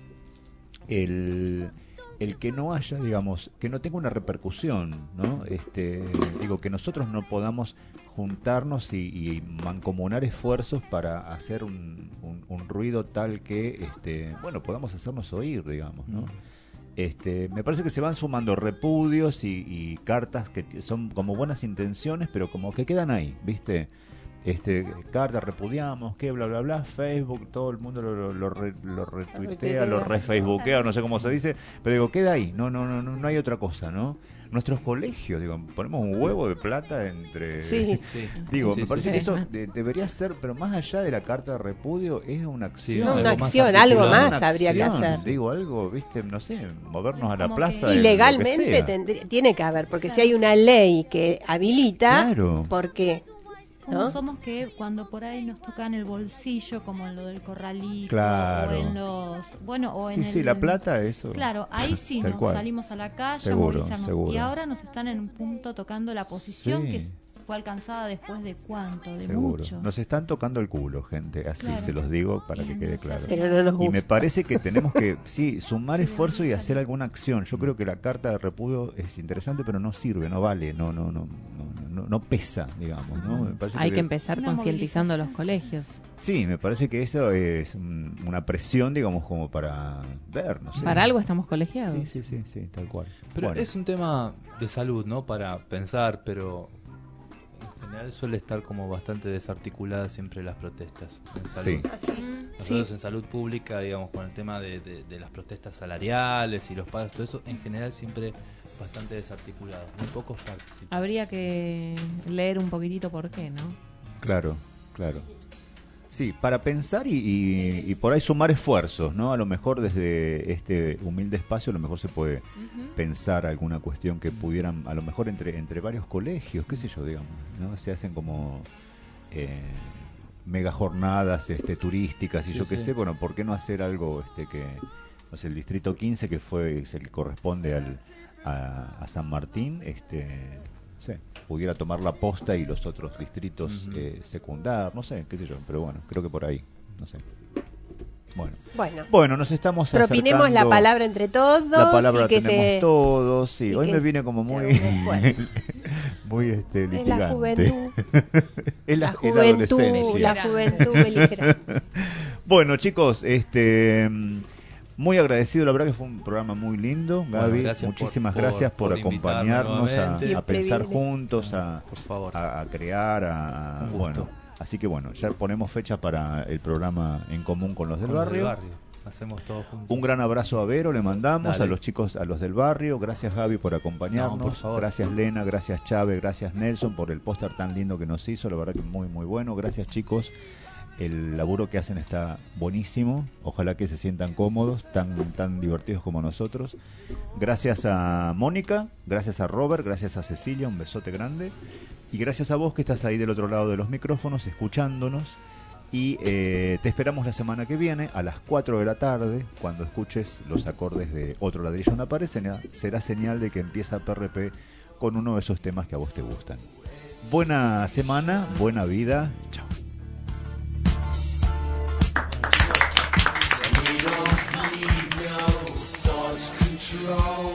el, el que no haya, digamos, que no tenga una repercusión, ¿no? Este, digo, que nosotros no podamos juntarnos y, y mancomunar esfuerzos para hacer un, un, un ruido tal que, este, bueno, podamos hacernos oír, digamos, ¿no? Este, me parece que se van sumando repudios y, y cartas que t- son como buenas intenciones, pero como que quedan ahí, ¿viste? Este, cartas, repudiamos, que bla, bla, bla, Facebook, todo el mundo lo, lo, lo, re- lo retuitea, lo re-facebookea, no sé cómo se dice, pero digo, queda ahí, no, no, no, no, no hay otra cosa, ¿no? Nuestros colegios, digo, ponemos un huevo de plata entre... Sí. Sí. Digo, Sí, me sí, parece sí. que eso de- debería ser, pero más allá de la carta de repudio, es una acción. No, una algo más acción, articulado. algo más Una habría que acción, hacer. Digo, algo, viste, no sé, movernos a la Como plaza. que- de Y lo que legalmente sea. tendrí- tiene que haber, porque si hay una ley que habilita, Claro. ¿por qué? ¿Cómo ¿No? somos que cuando por ahí nos tocan el bolsillo, como en lo del corralito, Claro. o en los... Bueno, o Sí, en sí, el... la plata, eso. Claro, ahí sí Tal nos cual. salimos a la calle, Seguro, movilizarnos. seguro. Y ahora nos están en un punto tocando la posición Sí. que fue alcanzada después de cuánto, de Seguro. mucho. Nos están tocando el culo, gente, así Claro. se los digo para Y que quede nos claro. hacen- Pero no nos Y me gusta. parece que tenemos que, sí, sumar esfuerzo y hacer alguna acción. Yo creo que la carta de repudio es interesante, pero no sirve, no vale, no no no no, no, no pesa, digamos, ¿no? Me parece Hay que empezar Una concientizando a los movilización. colegios. Sí, me parece que eso es mm, una presión, digamos, como para ver, no sé. Para algo estamos colegiados. Sí, sí, sí, sí, tal cual. Pero Bueno. es un tema de salud, ¿no? Para pensar, pero en general suele estar como bastante desarticulada siempre las protestas en salud. Sí. Nosotros Sí. en salud pública, digamos, con el tema de, de- de las protestas salariales y los paros, todo eso, en general siempre bastante desarticulado. Muy pocos participan. Habría que leer un poquitito por qué, ¿no? Claro, claro. Sí, para pensar y, y- y por ahí sumar esfuerzos, ¿no? A lo mejor desde este humilde espacio a lo mejor se puede pensar alguna cuestión que pudieran, a lo mejor entre entre varios colegios, qué sé yo, digamos, ¿no? Se hacen como eh, mega jornadas este, turísticas y Sí, yo qué sí. sé, bueno, ¿por qué no hacer algo este que, no sé, el distrito quince que fue, es el que corresponde al, a, a San Martín, este... no sé, pudiera tomar la posta y los otros distritos Ujú. eh, secundar, no sé, qué sé yo, pero bueno, creo que por ahí, no sé. Bueno, Bueno, bueno, nos estamos propinemos la acercando- palabra entre todos. La palabra y la que tenemos se... todos, sí. y Hoy que me vine como se muy, después. muy este, Es la litigante. juventud. Es La es juventud, adolescencia. la juventud beligerante. Bueno, chicos, este muy agradecido, la verdad que fue un programa muy lindo, Bueno, Gaby, gracias muchísimas por- gracias por, por invitarme acompañarnos a, nuevamente. a pensar Siempre viene. juntos, a, Por favor. a, a crear, a, a- Un gusto. bueno, así que bueno, ya ponemos fecha para el programa en común con los del Con los barrio. Hacemos todo juntos. Un gran abrazo a Vero, le mandamos Dale. a los chicos, a los del barrio. Gracias Gaby por acompañarnos. No, por favor. Gracias Lena, gracias Chávez, gracias Nelson por el póster tan lindo que nos hizo. La verdad que muy muy bueno. Gracias chicos. El laburo que hacen está buenísimo. Ojalá que se sientan cómodos, tan tan divertidos como nosotros. Gracias a Mónica, gracias a Robert, gracias a Cecilia, un besote grande. Y gracias a vos que estás ahí del otro lado de los micrófonos, escuchándonos. Y eh, te esperamos la semana que viene a las cuatro de la tarde, cuando escuches los acordes de Otro Ladrillo en la Pared. Será, será señal de que empieza P R P con uno de esos temas que a vos te gustan. Buena semana, buena vida. Chao. slow.